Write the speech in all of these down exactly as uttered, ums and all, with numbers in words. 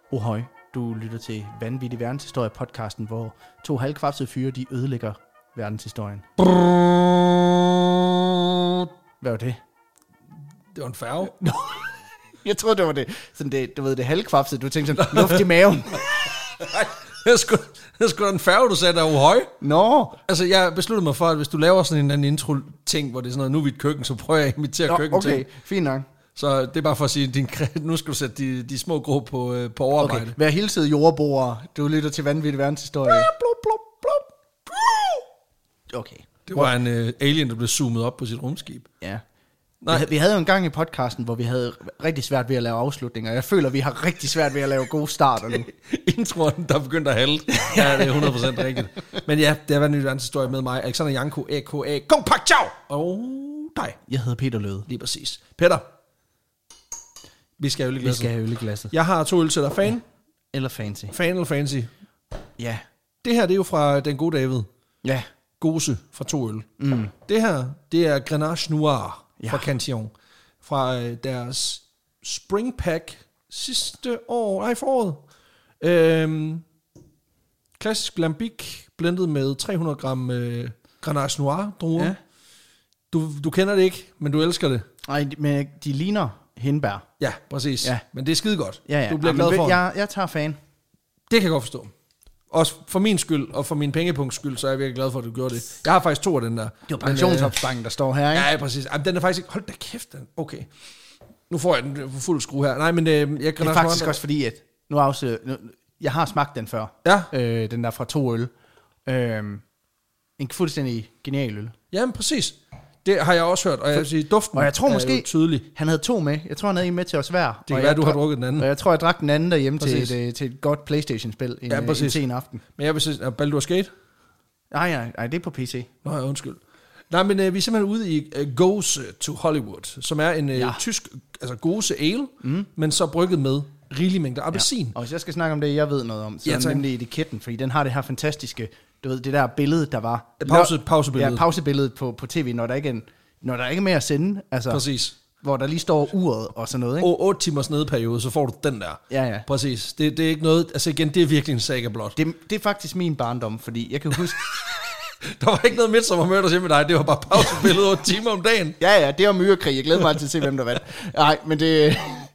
Ohøj, du lytter til Vanvittig Verdenshistorie podcasten, hvor to halvkvapsede fyre, de ødelægger verdenshistorien. Hvad var det? Det var en færge. Nå, jeg troede, det var det. Sådan det, du ved, det halvkvapsede. Du tænkte sådan, luft i maven. Nej, det er sgu, det er sgu da en færge, du sagde, der er Ohøj. Nå. Altså, jeg besluttede mig for, at hvis du laver sådan en anden intro-ting, hvor det er sådan noget, nu er vi et køkken, så prøver jeg at imitere Nå, køkken-ting. okay, fint nok. Så det er bare for at sige, din, nu skal du sætte de, de små grå på, øh, på overarbejde. Okay, vær hilset jordboere. Du lytter til Vanvittig Verdenshistorie. Blub, blub, blub. Okay. Det var en øh, alien, der blev zoomet op på sit rumskib. Ja. Nej. Vi, havde, vi havde jo en gang i podcasten, hvor vi havde rigtig svært ved at lave afslutninger. Jeg føler, vi har rigtig svært ved at lave gode starter nu. Introen, der er begyndt at halte. Ja, det er hundrede procent rigtigt. Men ja, det har været en ny verdenshistorie med mig. Alexander Janko, A K A. Kong Pak Chau! Og dig. Jeg hedder Peter Løde. Lige præcis. Peter. Vi skal have øl i Vi glasset. skal have øl i glasset. Jeg har to øl til dig. Fan? Eller fancy. Fan eller fancy? Ja. Det her, det er jo fra den gode David. Ja. Gose fra to øl. Mm. Det her, det er Grenache Noir Ja. fra Cantillon. Fra øh, deres Spring Pack sidste år. Nej, foråret. Øhm, klassisk lambic, blendet med tre hundrede gram øh, Grenache Noir druer. Ja. Du, du kender det ikke, men du elsker det. Nej, men de ligner hindbær. Ja, præcis. Ja. Men det er skide godt. Ja, ja. Du bliver Ja, glad men for det. jeg, jeg tager fan. Det kan jeg godt forstå. Også for min skyld, og for min pengepunkts skyld, så er jeg virkelig glad for, at du gjorde det. Jeg har faktisk to af den der. Det var pensionsopsparingen, der står her, ikke? Ja, præcis. Jamen, den er faktisk ikke... Hold da kæft, den. Okay. Nu får jeg den på fuld skrue her. Nej, men øh, jeg kan Det er faktisk også fordi, at nu afsøger, nu, jeg har smagt den før. Ja. Øh, den der fra to øl. Øh, en fuldstændig genial øl. Jamen, præcis. Det har jeg også hørt, og jeg vil sige, duften Og jeg tror er måske, jo tydelig. han havde to med. Jeg tror, han havde en med til os hver. Det kan Og være, jeg du har drak- drukket den anden. Og jeg tror, jeg drak den anden derhjemme til Præcis. et, til et godt PlayStation-spil en, Ja, ja, en præcis. sen aften. Men jeg vil sige, er Baldur Skate? Nej, nej, nej, det er på P C. Nå, ja, undskyld. Nej, men øh, vi er simpelthen ude i uh, Gose to Hollywood, som er en øh, Ja. tysk, altså Gose ale, mm. men så brygget med rigelig mængder appelsin. Ja. Og hvis jeg skal snakke om det, jeg ved noget om, så Ja, er det tak. nemlig etiketten, fordi den har det her fantastiske, du ved, det der billede, der var... Pause, pausebilledet. Ja, pausebilledet på, på tv, når der ikke er, en, når der ikke er mere at sende. Altså, Præcis. hvor der lige står uret og sådan noget, ikke? Og otte timers nedeperiode, så får du den der. Ja, ja. Præcis. Det, det er ikke noget, altså igen, det er virkelig en saga blot. Det, det er faktisk min barndom, fordi jeg kan huske... Der var ikke noget Midsommar Murders hjemme med dig, det var bare pausebilledet otte timer om dagen. ja, ja, det var myrekrig. Jeg glæder mig altid til at se, hvem der vandt. Nej, men det...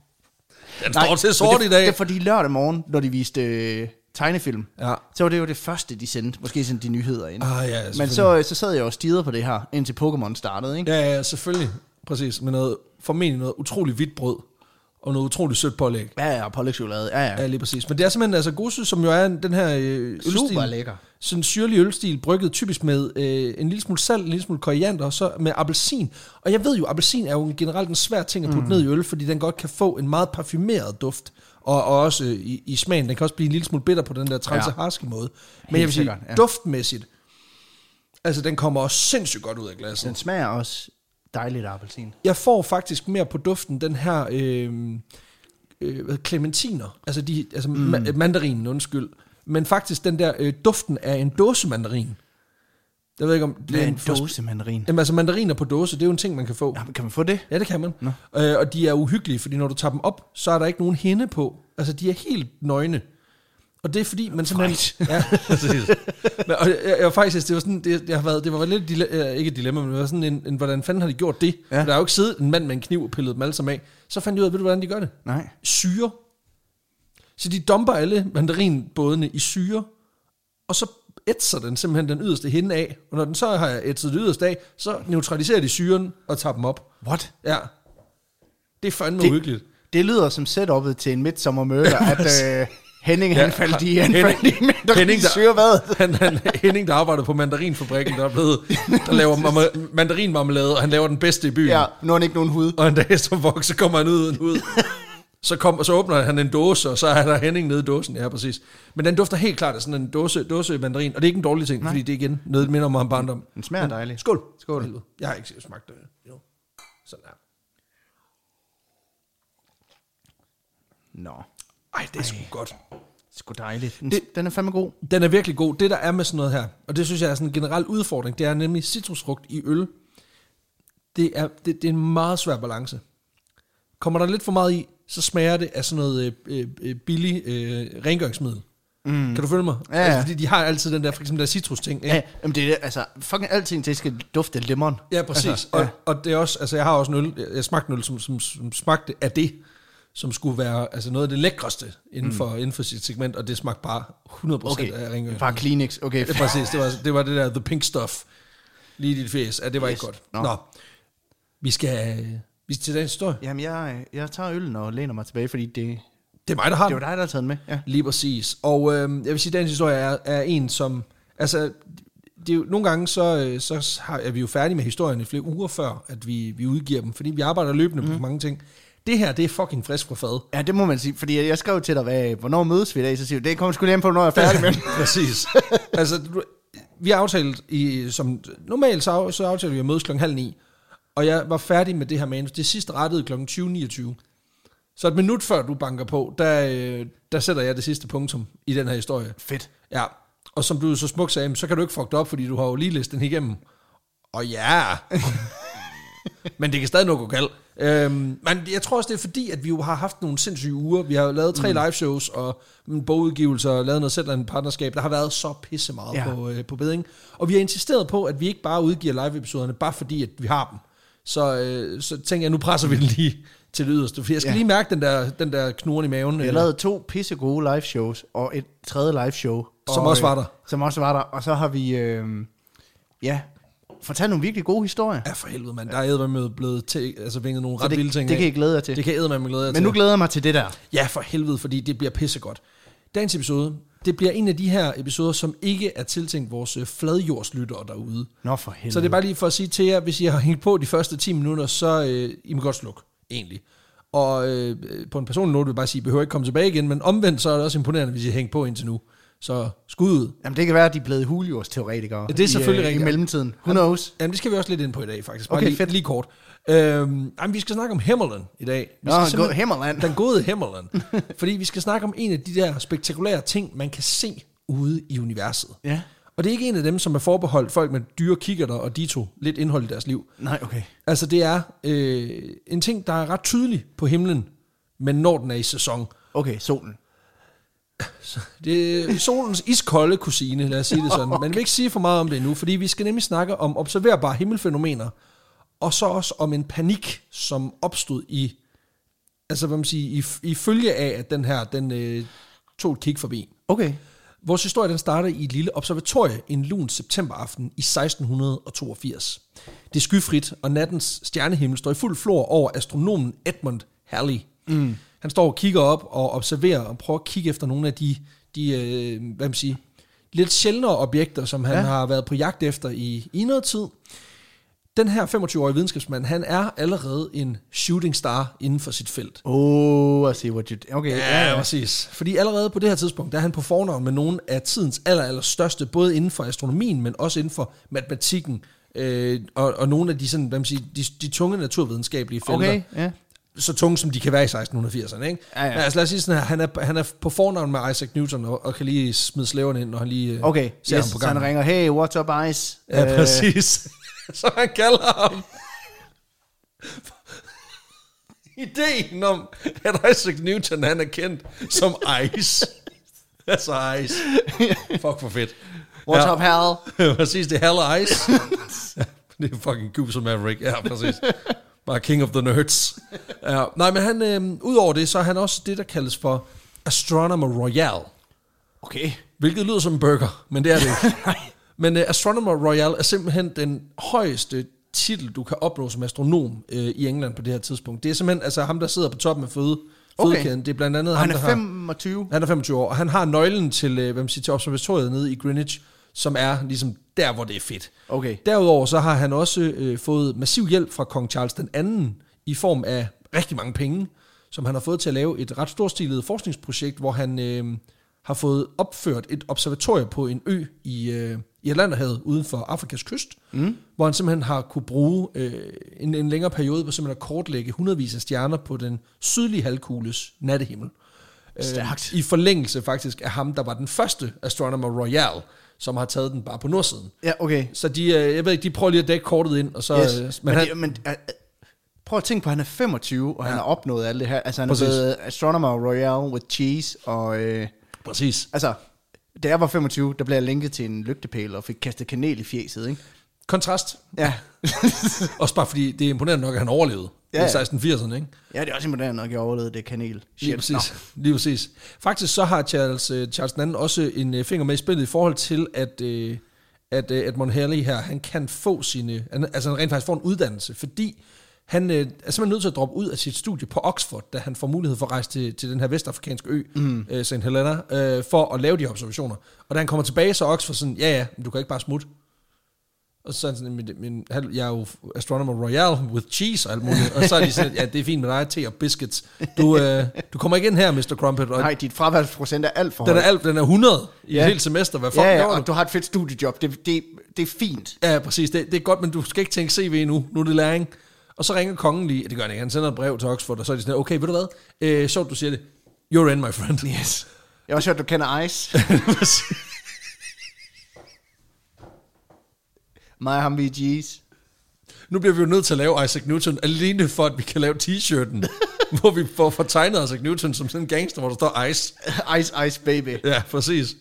Den står til sort det, i dag. Det er fordi lørdag morgen, når de viste øh, tegnefilm, Ja. så var det jo det første, de sendte. Måske sådan de nyheder ind. Ah, ja, Men selvfølgelig. så, så sad jeg og stirrede på det her, indtil Pokémon startede, ikke? Ja, ja, selvfølgelig. Præcis. Med noget, formentlig noget utroligt hvidt brød. Og noget utroligt sødt pålæg. Ja, ja, og pålægtschokolade. Ja, ja. Ja, lige præcis. Men det er simpelthen, altså Gose, som jo er den her øh, ølstil. Super lækker. Sådan en syrlig ølstil, brygget typisk med øh, en lille smule salt, en lille smule koriander, og så med appelsin. Og jeg ved jo, appelsin er jo generelt en svær ting at putte mm. ned i øl, fordi den godt kan få en meget parfumeret duft. Og, og også øh, i, i smagen. Den kan også blive en lille smule bitter på den der trælse Ja. harske måde. Men Helt jeg vil sige, sikkert, ja. duftmæssigt, altså den kommer også sindssygt godt ud af glasset. Den smager også dejligt af appelsin. Jeg får faktisk mere på duften den her øh, øh, hvad, clementiner, altså, de, altså mm. ma- mandarinen, undskyld, men faktisk den der øh, duften af en dåsemandarin. Jeg ved ikke om Det er en for- dåse mandarin. Jamen altså mandariner på dåse, det er jo en ting man kan få. Ja, men kan man få det? Ja, det kan man. Nå. Øh, og de er uhyggelige, fordi når du tager dem op, så er der ikke nogen hinde på. Altså de er helt nøgne. Og det er fordi man simpelthen... Ja, præcis. Men, og jeg, jeg, faktisk, det var sådan, det, det har været, det var lidt dile, øh, ikke et dilemma, men det var sådan en, en hvordan fanden har de gjort det? Ja. For der er jo ikke siddet en mand med en kniv og pillet dem alle sammen af. Så fandt de ud af, ved du hvordan de gør det? Nej. Syre. Så de dumper alle mandarinbådene i syre, og så ætser den simpelthen den yderste hinde af. Og når den så har ætset det yderste af, så neutraliserer de syren og tager dem op. What? Ja. Det er fandme Det- uhyggeligt. Det lyder som setup'et til en Midsommar Murder, at øh, Henning Ja, han faldt i, han Henning- faldt i mandarin Henning, der- syre hvad? Han, han, Henning, der arbejder på mandarinfabrikken, der er blevet, der laver marma- mandarinmarmelade, og han laver den bedste i byen. Ja, nu har han ikke nogen hud. Og en dag som vokser, så kommer han ud uden hud. Så, kom, så åbner han en dåse, og så er der Henning nede i dåsen. Ja, præcis. Men den dufter helt klart af sådan en dåse, dåse mandarin. Og det er ikke en dårlig ting, Nej. fordi det er igen noget, der minder om en barndom. Den smager dejligt. Skål. Skål. Jeg har ikke smagt det. Jo. Sådan her. Nå, Ej, det er sgu godt. sgu dejligt. Den, Det- den er fandme god. Den er virkelig god. Det, der er med sådan noget her, og det synes jeg er sådan en generel udfordring, det er nemlig citrusfrugt i øl. Det er, det, det er en meget svær balance. Kommer der lidt for meget i, så smager det af sådan noget øh, øh, billig øh, rengøringsmiddel. Mm. Kan du følge mig? Ja, ja. Altså, fordi de har altid den der, for eksempel der citrus-ting. Ikke? Ja, jamen det er det, altså, fucking alting, det skal dufte af lemon. Ja, præcis. Altså, og, ja. og det er også, altså jeg har også en øl, jeg, jeg smagte en øl, som, som, som smagte af det, som skulle være altså noget af det lækreste inden for, mm. inden for sit segment, og det smagte bare hundrede procent okay. af rengøring. Bare Kleenex, okay. Ja, præcis, det var, det var det der the pink stuff, lige i dit fæs, ja, det var yes. ikke godt. Nå. Nå, vi skal, vi skal til dagens historie. Jamen, jeg, jeg tager øllen og læner mig tilbage, fordi det, Det er mig, der har det den. var dig, der har taget den med. Ja. Lige præcis. Og øh, jeg vil sige, at dagens historie er, er en, som... Altså, det er jo, nogle gange så, så har, er vi jo færdige med historien i flere uger før, at vi, vi udgiver dem, fordi vi arbejder løbende mm. på mange ting. Det her, det er fucking frisk fra fad. Ja, det må man sige, fordi jeg skrev til dig, hvad, hvornår mødes vi i dag, så siger du, det kommer sgu hjem på, når jeg er færdig med. Præcis. Altså, vi har aftalt, i, som normalt så, så aftalte vi at mødes klokken halv ni, og jeg var færdig med det her manus. Det sidste rettede klokken tyve niogtyve. Så et minut før du banker på, der, der sætter jeg det sidste punktum i den her historie. Fedt. Ja, og som du så smukt sagde, så kan du ikke fuck det op, fordi du har jo lige læst den igennem. Og ja, men det kan stadig nok gå galt. Øhm, men jeg tror også, det er fordi, at vi jo har haft nogle sindssyge uger. Vi har lavet tre mm. live shows og bogudgivelser og lavet noget Zetland partnerskab. Der har været så pisse meget ja. på, øh, på bedring. Og vi har insisteret på, at vi ikke bare udgiver live-episoderne, bare fordi, at vi har dem. Så, øh, så tænker jeg, nu presser vi den lige til det yderste. For jeg skal ja. lige mærke den der, den der knurren i maven. Jeg lavede to pisse gode live shows, og et tredje live show. Som og, også var der. Som også var der. Og så har vi, øh, ja, fortalt nogle virkelig gode historier. Ja, for helvede, mand. Der er eddermame blevet til, altså vinget nogle ret det, vilde ting. Det kan jeg glæde jer til. Det kan eddermame glæde jer Men til. nu glæder jeg mig til det der. Ja, for helvede, fordi det bliver pissegodt. Dagens episode, det bliver en af de her episoder, som ikke er tiltænkt vores fladjordslyttere derude. Nå for helvede. Så det er bare lige for at sige til jer, hvis I har hængt på de første ti minutter, så øh, I må godt slukke, egentlig. Og øh, på en personlig note vil jeg bare sige, I behøver ikke komme tilbage igen, men omvendt så er det også imponerende, hvis I har hængt på indtil nu. Så skud ud. Jamen det kan være, at de er blevet huljordsteoretikere. Ja, det er selvfølgelig i, rigtigt. I mellemtiden. Who knows? Jamen det skal vi også lidt ind på i dag, faktisk. Bare Okay, lige, fedt. lige kort. Øhm, jamen, vi skal snakke om Himmerland i dag. Vi Nå, skal go- Himmerland. Den gode Himmerland. Fordi vi skal snakke om en af de der spektakulære ting, man kan se ude i universet. Ja. Og det er ikke en af dem, som er forbeholdt folk med dyre kikkerter og dito lidt indhold i deres liv. Nej, okay. Altså det er øh, en ting, der er ret tydelig på himlen, men når den er i sæson. Okay, solen. Det er solens iskolde kusine, lad os sige det sådan. Okay. Men vi vil ikke sige for meget om det endnu, fordi vi skal nemlig snakke om observerbare himmelfænomener, og så også om en panik, som opstod i, altså hvad man siger, i, i følge af, at den her, den øh, tog et kig forbi. Okay. Vores historie, den starter i et lille observatorie en lun septemberaften i seksten toogfirs. Det er skyfrit, og nattens stjernehimmel står i fuld flor over astronomen Edmund Halley. Mm. Han står og kigger op og observerer og prøver at kigge efter nogle af de, de øh, hvad man siger, lidt sjældnere objekter, som han ja. har været på jagt efter i, i noget tid. Den her femogtyve-årige videnskabsmand, han er allerede en shooting star inden for sit felt. Oh, I see what you... Okay, ja, ja, ja, præcis. Fordi allerede på det her tidspunkt, der er han på fornavn med nogle af tidens aller, aller største, både inden for astronomien, men også inden for matematikken, øh, og, og nogle af de, sådan, hvad man siger, de, de tunge naturvidenskabelige felter. Okay, ja. Så tunge, som de kan være i seksten firserne, ikke? Ja, ja. Men altså lad os sige sådan her, han er, han er på fornavn med Isaac Newton, og, og kan lige smide slæverne ind, når han lige okay, ser yes, ham på gang. Så han ringer, hey, what's up, Ice? Ja, uh, præcis. Så han kalder ham. Ideen om, at Isaac Newton, han er kendt som Ice. Altså Ice. Fuck for fedt. What's ja. up, Hal? Præcis, det er Hal Ice. Det er fucking Cooper Maverick, ja, præcis. Bare king of the nerds. Ja, nej, men han, øh, udover det, så er han også det, der kaldes for Astronomer Royal. Okay. Hvilket lyder som en burger, men det er det ikke. Men uh, Astronomer Royal er simpelthen den højeste titel, du kan opnå som astronom øh, i England på det her tidspunkt. Det er simpelthen altså ham, der sidder på toppen af føde, okay. fødekæden. Det er blandt andet og ham, han er der femogtyve. Har, han er femogtyve år, og han har nøglen til, øh, hvad man siger, til observatoriet nede i Greenwich, som er ligesom der, hvor det er fedt. Okay. Derudover så har han også øh, fået massiv hjælp fra kong Charles den anden i form af rigtig mange penge, som han har fået til at lave et ret storstilet forskningsprojekt, hvor han øh, har fået opført et observatorium på en ø i, øh, i Atlanterhavet uden for Afrikas kyst, mm. hvor han simpelthen har kunne bruge øh, en, en længere periode på simpelthen at kortlægge hundredvis af stjerner på den sydlige halvkugles nattehimmel. Stærkt. Øh, I forlængelse faktisk af ham, der var den første Astronomer Royal, som har taget den bare på nordsiden. Ja, okay. Så de, jeg ved ikke, de prøver lige at dække kortet ind, og så... Yes. Men, men, han, han, men uh, Prøv at tænke på, at han er femogtyve, og ja. han har opnået alt det her. Altså, han Præcis. er blevet Astronomer Royale with cheese, og... Øh, Præcis. Altså, da jeg var femogtyve, der blev jeg linket til en lygtepæl, og fik kastet kanel i fjeset, ikke? Kontrast. Ja. Også bare fordi, det er imponerende nok, at han overlevede ja, ja. i seksten firserne, ikke? Ja, det er også imponerende nok, at jeg overlevede det kanel. Lige præcis. Lige præcis. Faktisk så har Charles, uh, Charles den anden også en uh, finger med i spillet i forhold til, at, uh, at uh, Edmund Halley her, han kan få sine, han, altså han rent faktisk får en uddannelse, fordi han uh, er simpelthen nødt til at droppe ud af sit studie på Oxford, da han får mulighed for at rejse til, til den her vestafrikanske ø, mm. uh, Saint Helena, uh, for at lave de observationer. Og da han kommer tilbage, så er Oxford sådan, ja ja, men du kan ikke bare smutte. Og så er han sådan, men, men jeg er jo Astronomer Royale with cheese og alt muligt. Og så er de sådan, ja, det er fint med dig, te og biscuits. Du, øh, du kommer ikke ind her, mister Crumpet. Og nej, dit fraværsprocent er alt for den høj. Er alt, den er hundrede i ja. et helt semester. Hvad fuck ja, ja, gør og du? du har et fedt studiejob. Det, det, det er fint. Ja, præcis. Det, det er godt, men du skal ikke tænke C V nu. Nu er det læring. Og så ringer kongen lige. Det gør han ikke. Han sender et brev til Oxford, og så er de sådan, okay, ved du hvad? Øh, sjovt, du siger det. You're in, my friend. Yes. Jeg har også hørt, du kender Ice. Mig og ham, vi er G's. Nu bliver vi jo nødt til at lave Isaac Newton, alene for, at vi kan lave t-shirten, hvor vi får fortegnet Isaac Newton som sådan en gangster, hvor der står Ice. Ice, Ice, baby. Ja, præcis.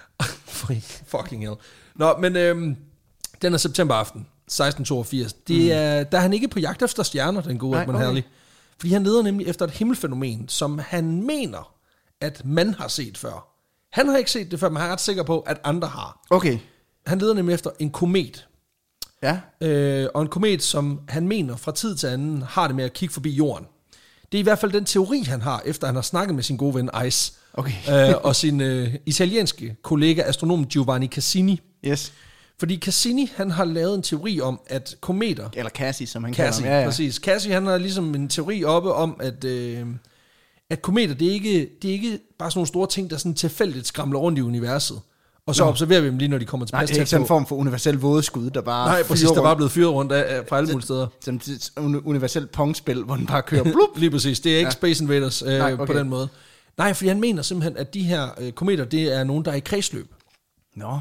Fucking hell. Nå, men øhm, den er septemberaften, seksten toogfirs. Det mm. er, der er han ikke på jagt efter stjerner, den gode Edmund okay. Halley. Fordi han leder nemlig efter et himmelfænomen, som han mener, at man har set før. Han har ikke set det før, men han er ret sikker på, at andre har. Okay. Han leder nemlig efter en komet. Ja. Øh, og en komet, som han mener fra tid til anden, har det med at kigge forbi jorden. Det er i hvert fald den teori, han har, efter han har snakket med sin gode ven Ice. Okay. øh, og sin øh, italienske kollega, astronom Giovanni Cassini. Yes. Fordi Cassini, han har lavet en teori om, at kometer... Eller Cassie, som han Cassie, kalder ham. Ja, ja. Præcis. Cassie, han har ligesom en teori oppe om, at, øh, at kometer, det er, ikke, det er ikke bare sådan nogle store ting, der sådan tilfældigt skramler rundt i universet. Og så Nå. observerer vi dem lige, når de kommer til plads. Nej, det er ikke sådan en form for universel vådeskud, der bare... Nej, præcis, der bare er blevet fyret rundt af, af, fra alle mulige steder. Som et universelt pongspil, hvor den bare kører blup. Lige præcis, det er ikke ja. Space Invaders øh, Nej, okay. på den måde. Nej, fordi han mener simpelthen, at de her øh, kometer, det er nogen, der er i kredsløb. Nå.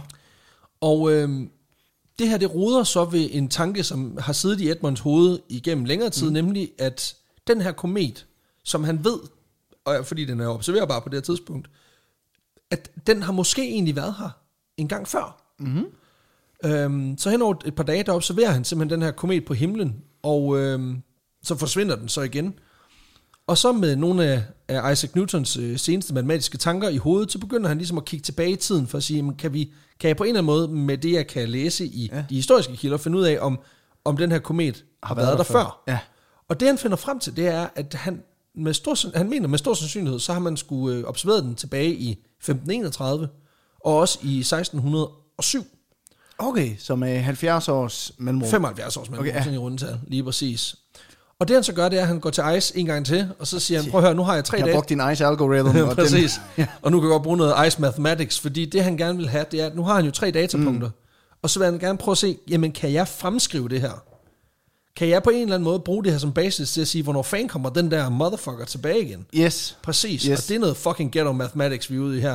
Og øh, det her, det roder så ved en tanke, som har siddet i Edmunds hoved igennem længere tid, mm. nemlig at den her komet, som han ved, og fordi den er observerbar på det her tidspunkt, at den har måske egentlig været her en gang før. Mm-hmm. Øhm, så hen over et par dage, der observerer han simpelthen den her komet på himlen, og øhm, så forsvinder den så igen. Og så med nogle af, af Isaac Newtons øh, seneste matematiske tanker i hovedet, så begynder han ligesom at kigge tilbage i tiden for at sige, jamen, kan, vi, kan jeg på en eller anden måde med det, jeg kan læse i ja. de historiske kilder, finde ud af, om, om den her komet har, har været, været der, der før. før. Ja. Og det han finder frem til, det er, at han, med stor, han mener med stor sandsynlighed, så har man skulle øh, observeret den tilbage i femten enogtredive, og også i seksten hundrede og syv. Okay, så med halvfjerds års mellemrum. femoghalvfjerds års mellemrum, okay, ja. i rundetal, lige præcis. Og det han så gør, det er, at han går til Ice en gang til, og så siger han, prøv at høre, nu har jeg tre jeg dage. Jeg har brugt din Ice algorithm. Præcis. Den, ja. Og nu kan jeg godt bruge noget Ice Mathematics, fordi det han gerne vil have, det er, at nu har han jo tre datapunkter. Mm. Og så vil han gerne prøve at se, jamen kan jeg fremskrive det her? Kan jeg på en eller anden måde bruge det her som basis til at sige, hvornår fanden kommer den der motherfucker tilbage igen? Yes. Præcis, yes. Og det er noget fucking ghetto mathematics, vi er ude i her.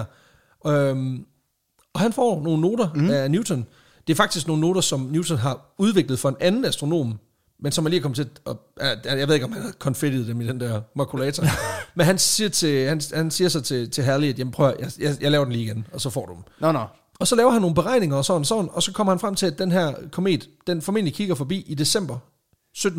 Øhm, og han får nogle noter mm. af Newton. Det er faktisk nogle noter, som Newton har udviklet for en anden astronom, men som er lige kommet til at, jeg ved ikke, om han har konfettet dem i den der makulator. Men han siger, til, han, han siger så til, til Halley, at jamen, prøv, jeg, jeg, jeg laver den lige igen, og så får du dem. Nå, no, nå. No. Og så laver han nogle beregninger og sådan og sådan, og så kommer han frem til, at den her komet, den formentlig kigger forbi i december sytten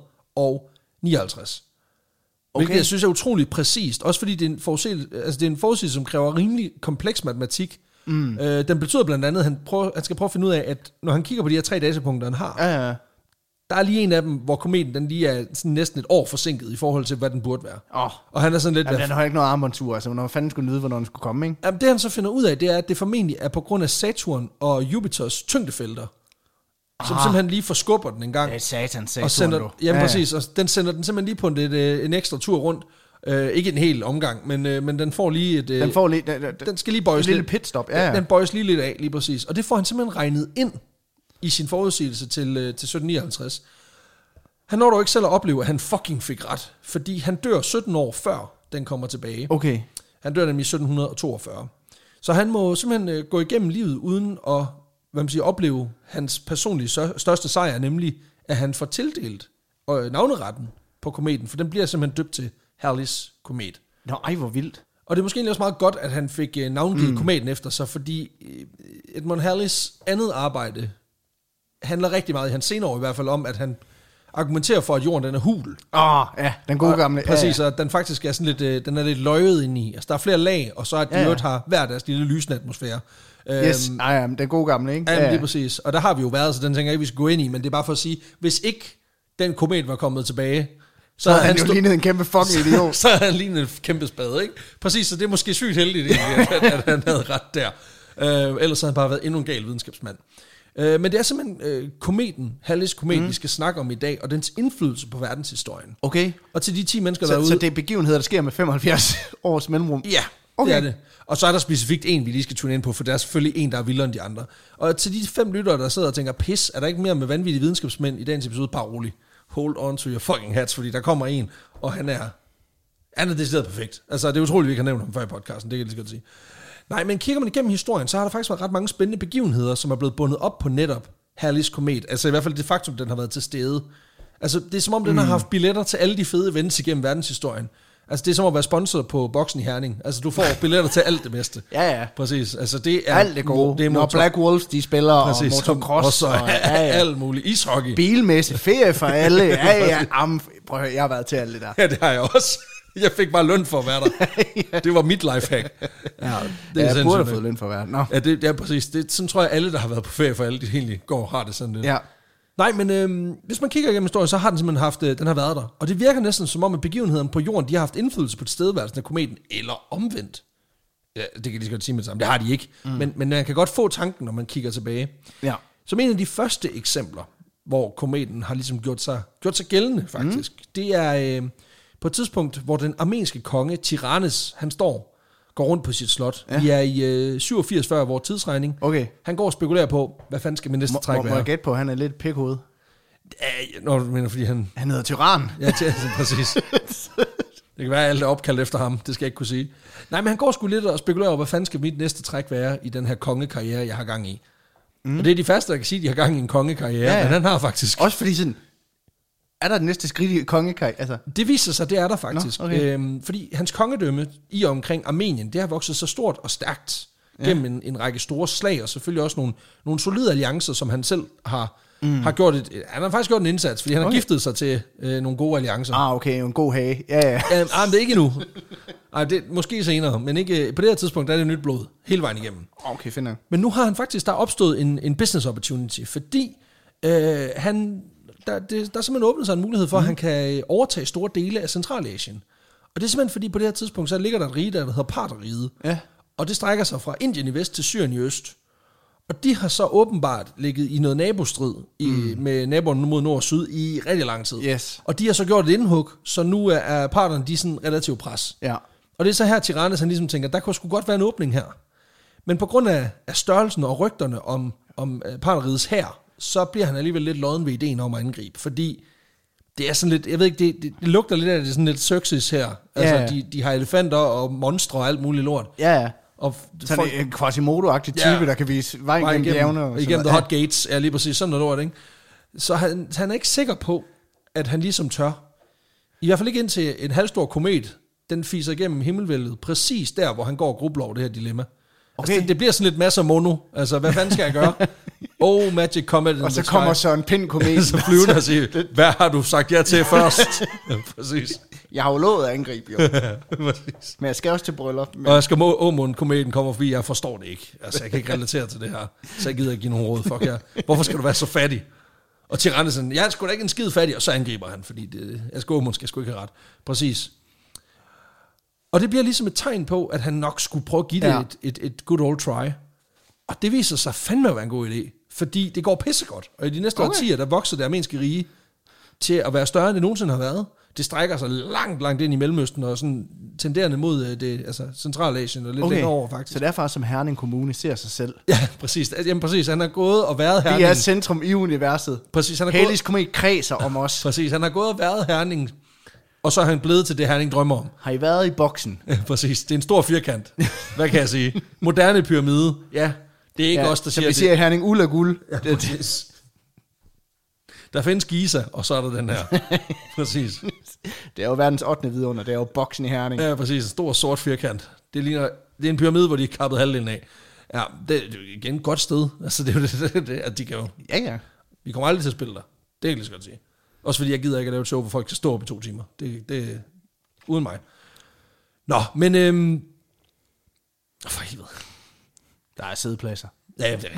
nioghalvtreds. Okay. Hvilket jeg synes er utroligt præcist, også fordi det er en forudsigelse, altså det er en forudsigelse, som kræver rimelig kompleks matematik. Mm. Øh, den betyder blandt andet, at han, prøver, han skal prøve at finde ud af, at når han kigger på de her tre datapunkter, han har, ja, ja. der er lige en af dem, hvor kometen den lige er sådan næsten et år forsinket i forhold til, hvad den burde være. Oh. Og han er sådan lidt... Jamen, den har ikke noget armbåndsur, altså når fanden skulle vide, hvornår den skulle komme, ikke? Jamen, det han så finder ud af, det er, at det formentlig er på grund af Saturn og Jupiters tyngdefelter, ah. som simpelthen lige forskubber den en gang. Det er satan, Saturn, og sender, du. Jamen, ja, præcis. Og den sender den simpelthen lige på en, en, en ekstra tur rundt. Uh, ikke en hel omgang, men, uh, men den får lige et... Uh, den får lige... Den, den, den skal lige bøjes et lille pitstop, ja, ja. Den bøjes lige lidt af, lige præcis. Og det får han simpelthen regnet ind i sin forudsigelse til, uh, til sytten nioghalvtreds. Han når dog ikke selv at opleve, at han fucking fik ret, fordi han dør sytten år før den kommer tilbage. Okay. Han dør nemlig i sytten toogfyrre. Så han må simpelthen uh, gå igennem livet uden at hvad man siger, opleve hans personlige største sejr, nemlig at han får tildelt øh, navneretten på kometen, for den bliver simpelthen døbt til Halley's komet. Nå, ej, hvor vildt. Og det er måske egentlig også meget godt, at han fik øh, navngivet mm. kometen efter sig, fordi øh, Edmund Halleys andet arbejde handler rigtig meget i hans senere år i hvert fald om, at han argumenterer for, at jorden den er hul. Åh, oh, ja, den gode og, gamle. Præcis, ja, ja. og den faktisk er sådan lidt, øh, den er lidt løjet ind i. Altså, der er flere lag, og så at de ja, ja. har hver deres lille lysende atmosfære. Yes, øhm, ej, ja, den gode gamle, ikke? Ja, ja. Det er præcis. Og der har vi jo været, så den tænker jeg ikke, vi skal gå ind i, men det er bare for at sige, hvis ikke den komet var kommet tilbage, så, så havde han, han jo stod, lignet en kæmpe fucking idiot. så, så havde han lignet en kæmpe spade, ikke? Præcis, så det er måske sygt heldigt, egentlig, at, at han havde ret der. Øh, ellers havde han bare været endnu en gal videnskabsmand. Øh, men det er simpelthen øh, kometen, Halleys komet, mm. vi skal snakke om i dag, og dens indflydelse på verdenshistorien. Okay. Og til de ti mennesker, så, der er ude... Så det er begivenheder, der sker med femoghalvfjerds års mellemrum? Ja, okay. Det er det. Og så er der specifikt en, vi lige skal tune ind på, for der er selvfølgelig en, der er vildere end de andre. Og til de fem lyttere, der sidder og tænker, pis, er der ikke mere med vanvittige videnskabsmænd i dagens episode? Bare rolig. Hold on to your fucking hats, fordi der kommer en, og han er... Han er decideret perfekt. Altså, det er utroligt, vi ikke har nævnt ham før i podcasten, det kan jeg lige godt sige. Nej, men kigger man igennem historien, så har der faktisk været ret mange spændende begivenheder, som er blevet bundet op på netop Halleys komet. Altså i hvert fald det faktum, den har været til stede. Altså det er som om, den mm. har haft billetter til alle de fede events igennem verdenshistorien. Altså det er som at være sponsor på Boksen i Herning. Altså du får billetter til alt det bedste. Ja, ja. Præcis. Altså det er... Alt det gode. Det er Når Black Wolves, de spiller, præcis, og motocross, og, og ja, ja. alt muligt. Ishockey. Bilmesse, ferie for alle. Ja, ja. Am, prøv at høre, jeg har været til alt det der. Ja, det har jeg også. Jeg fik bare løn for at være der. ja. Det var mit lifehack. Ja, det er ja, jeg burde have fået løn for at være der. Ja, det, ja, præcis. Det, sådan tror jeg, alle, der har været på ferie for alle, de egentlig går og har det sådan lidt. Ja. Nej, men øhm, hvis man kigger igennem historien, så har den simpelthen haft, øh, den har været der. Og det virker næsten som om, at begivenheden på jorden, de har haft indflydelse på tilstedeværelsen af kometen, eller omvendt. Ja, det kan de lige godt sige med det samme. Det har de ikke. Mm. Men, men man kan godt få tanken, når man kigger tilbage. Ja. Som en af de første eksempler, hvor kometen har ligesom gjort sig, gjort sig gældende, faktisk. Mm. Det er... Øh, på et tidspunkt, hvor den armenske konge, Tirannes, han står, går rundt på sit slot. Ja. Vi er i øh, syvogfirs før vores tidsregning. Okay. Han går og spekulerer på, hvad fanden skal min næste træk være. Må jeg gætte på, han er lidt pikhoved? Ja, når du mener, fordi han... Han hedder Tyran. Ja, til, altså, præcis. Det kan være, at alt er opkaldt efter ham. Det skal jeg ikke kunne sige. Nej, men han går sgu lidt og spekulerer over, hvad fanden skal mit næste træk være i den her kongekarriere, jeg har gang i. Mm. Og det er de første, der kan sige, at de har gang i en kongekarriere, ja, ja. Men han har faktisk... Også fordi sådan... Er der det næste skridt i kongekarriere? Altså? Det viser sig, det er der faktisk. Nå, okay. øhm, fordi hans kongedømme i og omkring Armenien, det har vokset så stort og stærkt ja. gennem en, en række store slag, og selvfølgelig også nogle, nogle solide alliancer, som han selv har, mm. har gjort et... Han har faktisk gjort en indsats, fordi han okay. har giftet sig til øh, nogle gode alliancer. Ah, okay, en god hage. Ja, ja. ja ah, men det er ikke endnu. Ej, det er måske senere, men ikke, på det her tidspunkt der er det nyt blod, hele vejen igennem. Okay, finder. Men nu har han faktisk, der er opstået en, en business opportunity, fordi øh, han... Der, det, der er simpelthen åbnet sig en mulighed for, mm. at han kan overtage store dele af Centralasien. Og det er simpelthen fordi, på det her tidspunkt, så ligger der et rige, der hedder Partherriget. Ja. Og det strækker sig fra Indien i vest til Syrien i øst. Og de har så åbenbart ligget i noget nabostrid i, mm. med naboerne mod nord og syd i rigtig lang tid. Yes. Og de har så gjort et indhug, så nu er, er parterne de sådan relativt pres. Ja. Og det er så her, Tirannes han ligesom tænker, der kunne sgu godt være en åbning her. Men på grund af, af størrelsen og rygterne om, om Partherrigets hær, så bliver han alligevel lidt lodden ved ideen om at angribe, fordi det er sådan lidt, jeg ved ikke, det, det, det lugter lidt af det, sådan lidt Xerxes her. Altså, ja. de, de har elefanter og monstre og alt muligt lort. Ja, ja. Og så folk, det er en Quasimodo-agtig type, ja, der kan vise vejen gennem bjergene. Og igennem the hot gates, er lige præcis sådan noget lort, ikke? Så han, han er ikke sikker på, at han ligesom tør. I hvert fald ikke indtil en halvstor komet, den fiser igennem himmelvældet, præcis der, hvor han går og grubler over det her dilemma. Okay. Altså, det, det bliver sådan lidt masser mono. Altså, hvad fanden skal jeg gøre? Oh, Magic Comet. Og så kommer så en pind-komet. så flyver og siger, hvad har du sagt ja til først? ja, præcis. Jeg har jo lovet at angribe, jo. Men jeg skal også til bryllup. Men... Og jeg skal må, Åmund kometen kommer forbi, jeg forstår det ikke. Altså, jeg kan ikke relatere til det her. Så jeg gider ikke give nogen råd. Fuck jer. Hvorfor skal du være så fattig? Og Tirannes sådan, jeg er sgu da ikke en skid fattig, og så angriber han, fordi det, jeg skal Åmund skal sgu ikke have ret. Præcis. Og det bliver ligesom et tegn på, at han nok skulle prøve at give det ja. et, et, et good old try. Og det viser sig fandme at være en god idé, fordi det går pissegodt. Og i de næste okay. årtier, der vokser det armenske rige til at være større, end det nogensinde har været. Det strækker sig langt, langt ind i Mellemøsten, og sådan tenderende mod det, altså Centralasien, og lidt okay. længere over faktisk. Så derfor som Herning Kommune ser sig selv. Ja, præcis. Jamen præcis, han har gået og været Herning. Vi er centrum i universet. Præcis. Han har Halley's Komet kredser om os. Præcis, han har gået og været Herning. Og så er han blevet til det, Herning drømmer om. Har I været i boksen? Ja, præcis. Det er en stor firkant. Hvad kan jeg sige? Moderne pyramide. Ja, det er ikke ja, os, der siger det. Som vi siger i Herning, uld og guld. Ja, præcis. Der findes Giza, og så er der den her. Præcis. Det er jo verdens ottende vidunder, det er jo boksen i Herning. Ja, præcis. En stor sort firkant. Det ligner, det er en pyramide, hvor de har kappet halvdelen af. Ja, det er igen et godt sted. Altså, det er jo det, det, det at de kan jo... Ja, ja. Vi kommer aldrig til at spille der. Det kan jeg lige så godt sige. Også fordi jeg gider ikke at lave et show, hvor folk skal stå op i to timer. Det, det er uden mig. Nå, men... Øhm, for helvede. Der er sædepladser. Ja, det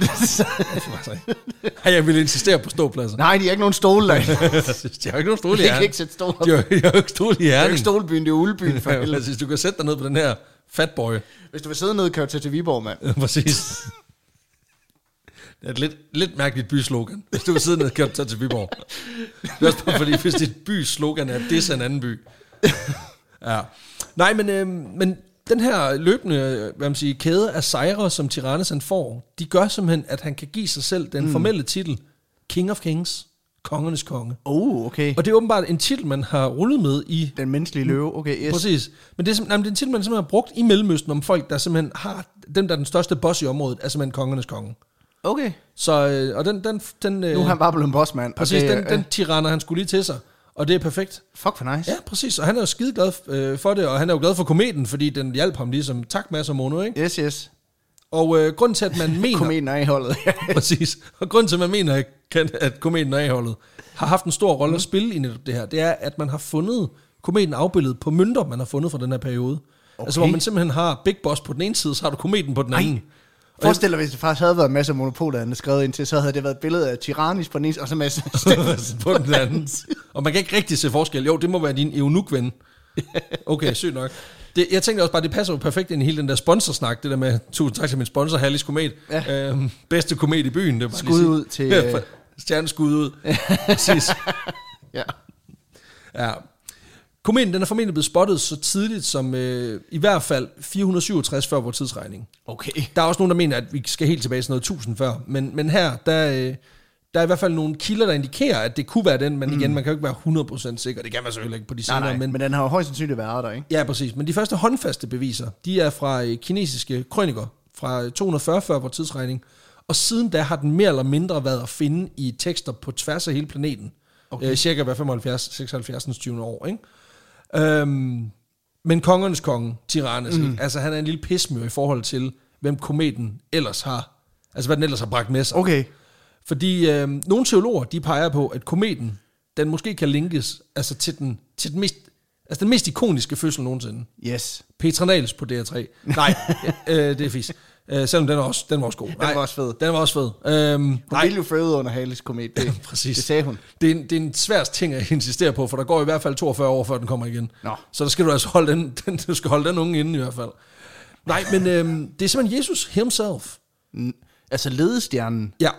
er jeg vil insistere på ståpladser. Nej, de har ikke nogen stole der. De har ikke nogen stole i Herning. De kan Herning. ikke sætte stole. De har, de har ikke stole i Det er Herning. ikke stolebyen, det er Ulebyen for helvede. Præcis, du kan sætte dig ned på den her fatboy. Hvis du vil sidde ned, kan du tage til Viborg, mand. Præcis. Det er et lidt, lidt mærkeligt byslogan. Hvis du vil sidde ned, kan du tage til Viborg. Det er også bare fordi, hvis dit bys slogan er, det er en anden by. Ja. Nej, men, øh, men den her løbende hvad man siger, kæde af sejre, som Tyrannus han får, de gør simpelthen, at han kan give sig selv den mm. formelle titel King of Kings, kongernes konge. Oh, okay. Og det er åbenbart en titel, man har rullet med i... Den menneskelige løve, okay, yes. Præcis. Men det er, nej, men det er en titel, man simpelthen har brugt i Mellemøsten om folk, der simpelthen har... Dem, der er den største boss i området, er simpelthen kongernes konge. Okay. Så, øh, og den... den, den nu er han bare blevet en bossmand. Præcis, det, den, den tyranner, han skulle lige til sig. Og det er perfekt. Fuck for nice. Ja, præcis. Og han er jo skide glad øh, for det, og han er jo glad for kometen, fordi den hjalp ham ligesom. Tak, Mads og Mono, ikke? Yes, yes. Og øh, grunden til, at man mener... kometen er i holdet. Præcis. Og grunden til, at man mener, at kometen er i holdet, har haft en stor rolle at spille i netop det her, det er, at man har fundet kometen afbildet på mønter, man har fundet fra den her periode. Okay. Altså, hvor man simpelthen har Big Boss på den ene side, så har du kometen på den anden. Ej. Forestil dig, hvis det faktisk havde været en masse monopoler, han havde skrevet ind til, så havde det været et billede af Tyrannus på den ene, og så masse på den anden. Og man kan ikke rigtig se forskel. Jo, det må være din Eunuch-ven. Okay, sygt nok. Det, jeg tænkte også bare, det passer jo perfekt ind i hele den der sponsorsnak, det der med, tusind tak til min sponsor, Hallis Komet. Ja. Øhm, bedste komet i byen. Det var skud ud til... Ja, stjerneskud ud. Præcis. Ja. Ja. Kometen, den er formentlig blevet spottet så tidligt som øh, i hvert fald fire hundrede syvogtres før vores tidsregning. Okay. Der er også nogen, der mener, at vi skal helt tilbage til noget tusind før. Men, men her, der, øh, der er i hvert fald nogle kilder, der indikerer, at det kunne være den. Men igen, mm. man kan jo ikke være hundrede procent sikker. Det kan man selvfølgelig ikke på de senere. Nej, nej, men, men den har jo højst sandsynligt været der, ikke? Ja, præcis. Men de første håndfaste beviser, de er fra øh, kinesiske krøniker fra to hundrede og fyrre før vores tidsregning. Og siden da har den mere eller mindre været at finde i tekster på tværs af hele planeten. Okay. Øh, cirka hver femoghalvfjerds til seksoghalvfjerds tyve år, ikke? Øhm, men kongernes konge, Tyrannus, mm. altså han er en lille pismør i forhold til, hvem kometen ellers har, altså hvad den ellers har bragt med sig. Okay. Fordi øhm, nogle teologer, de peger på, at kometen, den måske kan linkes altså til den, til den mest, altså den mest ikoniske fødsel nogensinde. Yes. Petranales på D R tre. Nej, øh, det er fisk. Øh, selvom den, er også, den var også god. Den Nej, var også fed. Den var også fed. Øhm, hun ville jo føde under Halley's komet. Det, præcis. Det sagde hun. Det er, en, det er en svær ting at insistere på, for der går i hvert fald toogfyrre år, før den kommer igen. Nå. Så der skal du altså holde den, den, du skal holde den unge inde i hvert fald. Nej, men øhm, det er simpelthen Jesus himself. N- altså ledestjernen? Ja.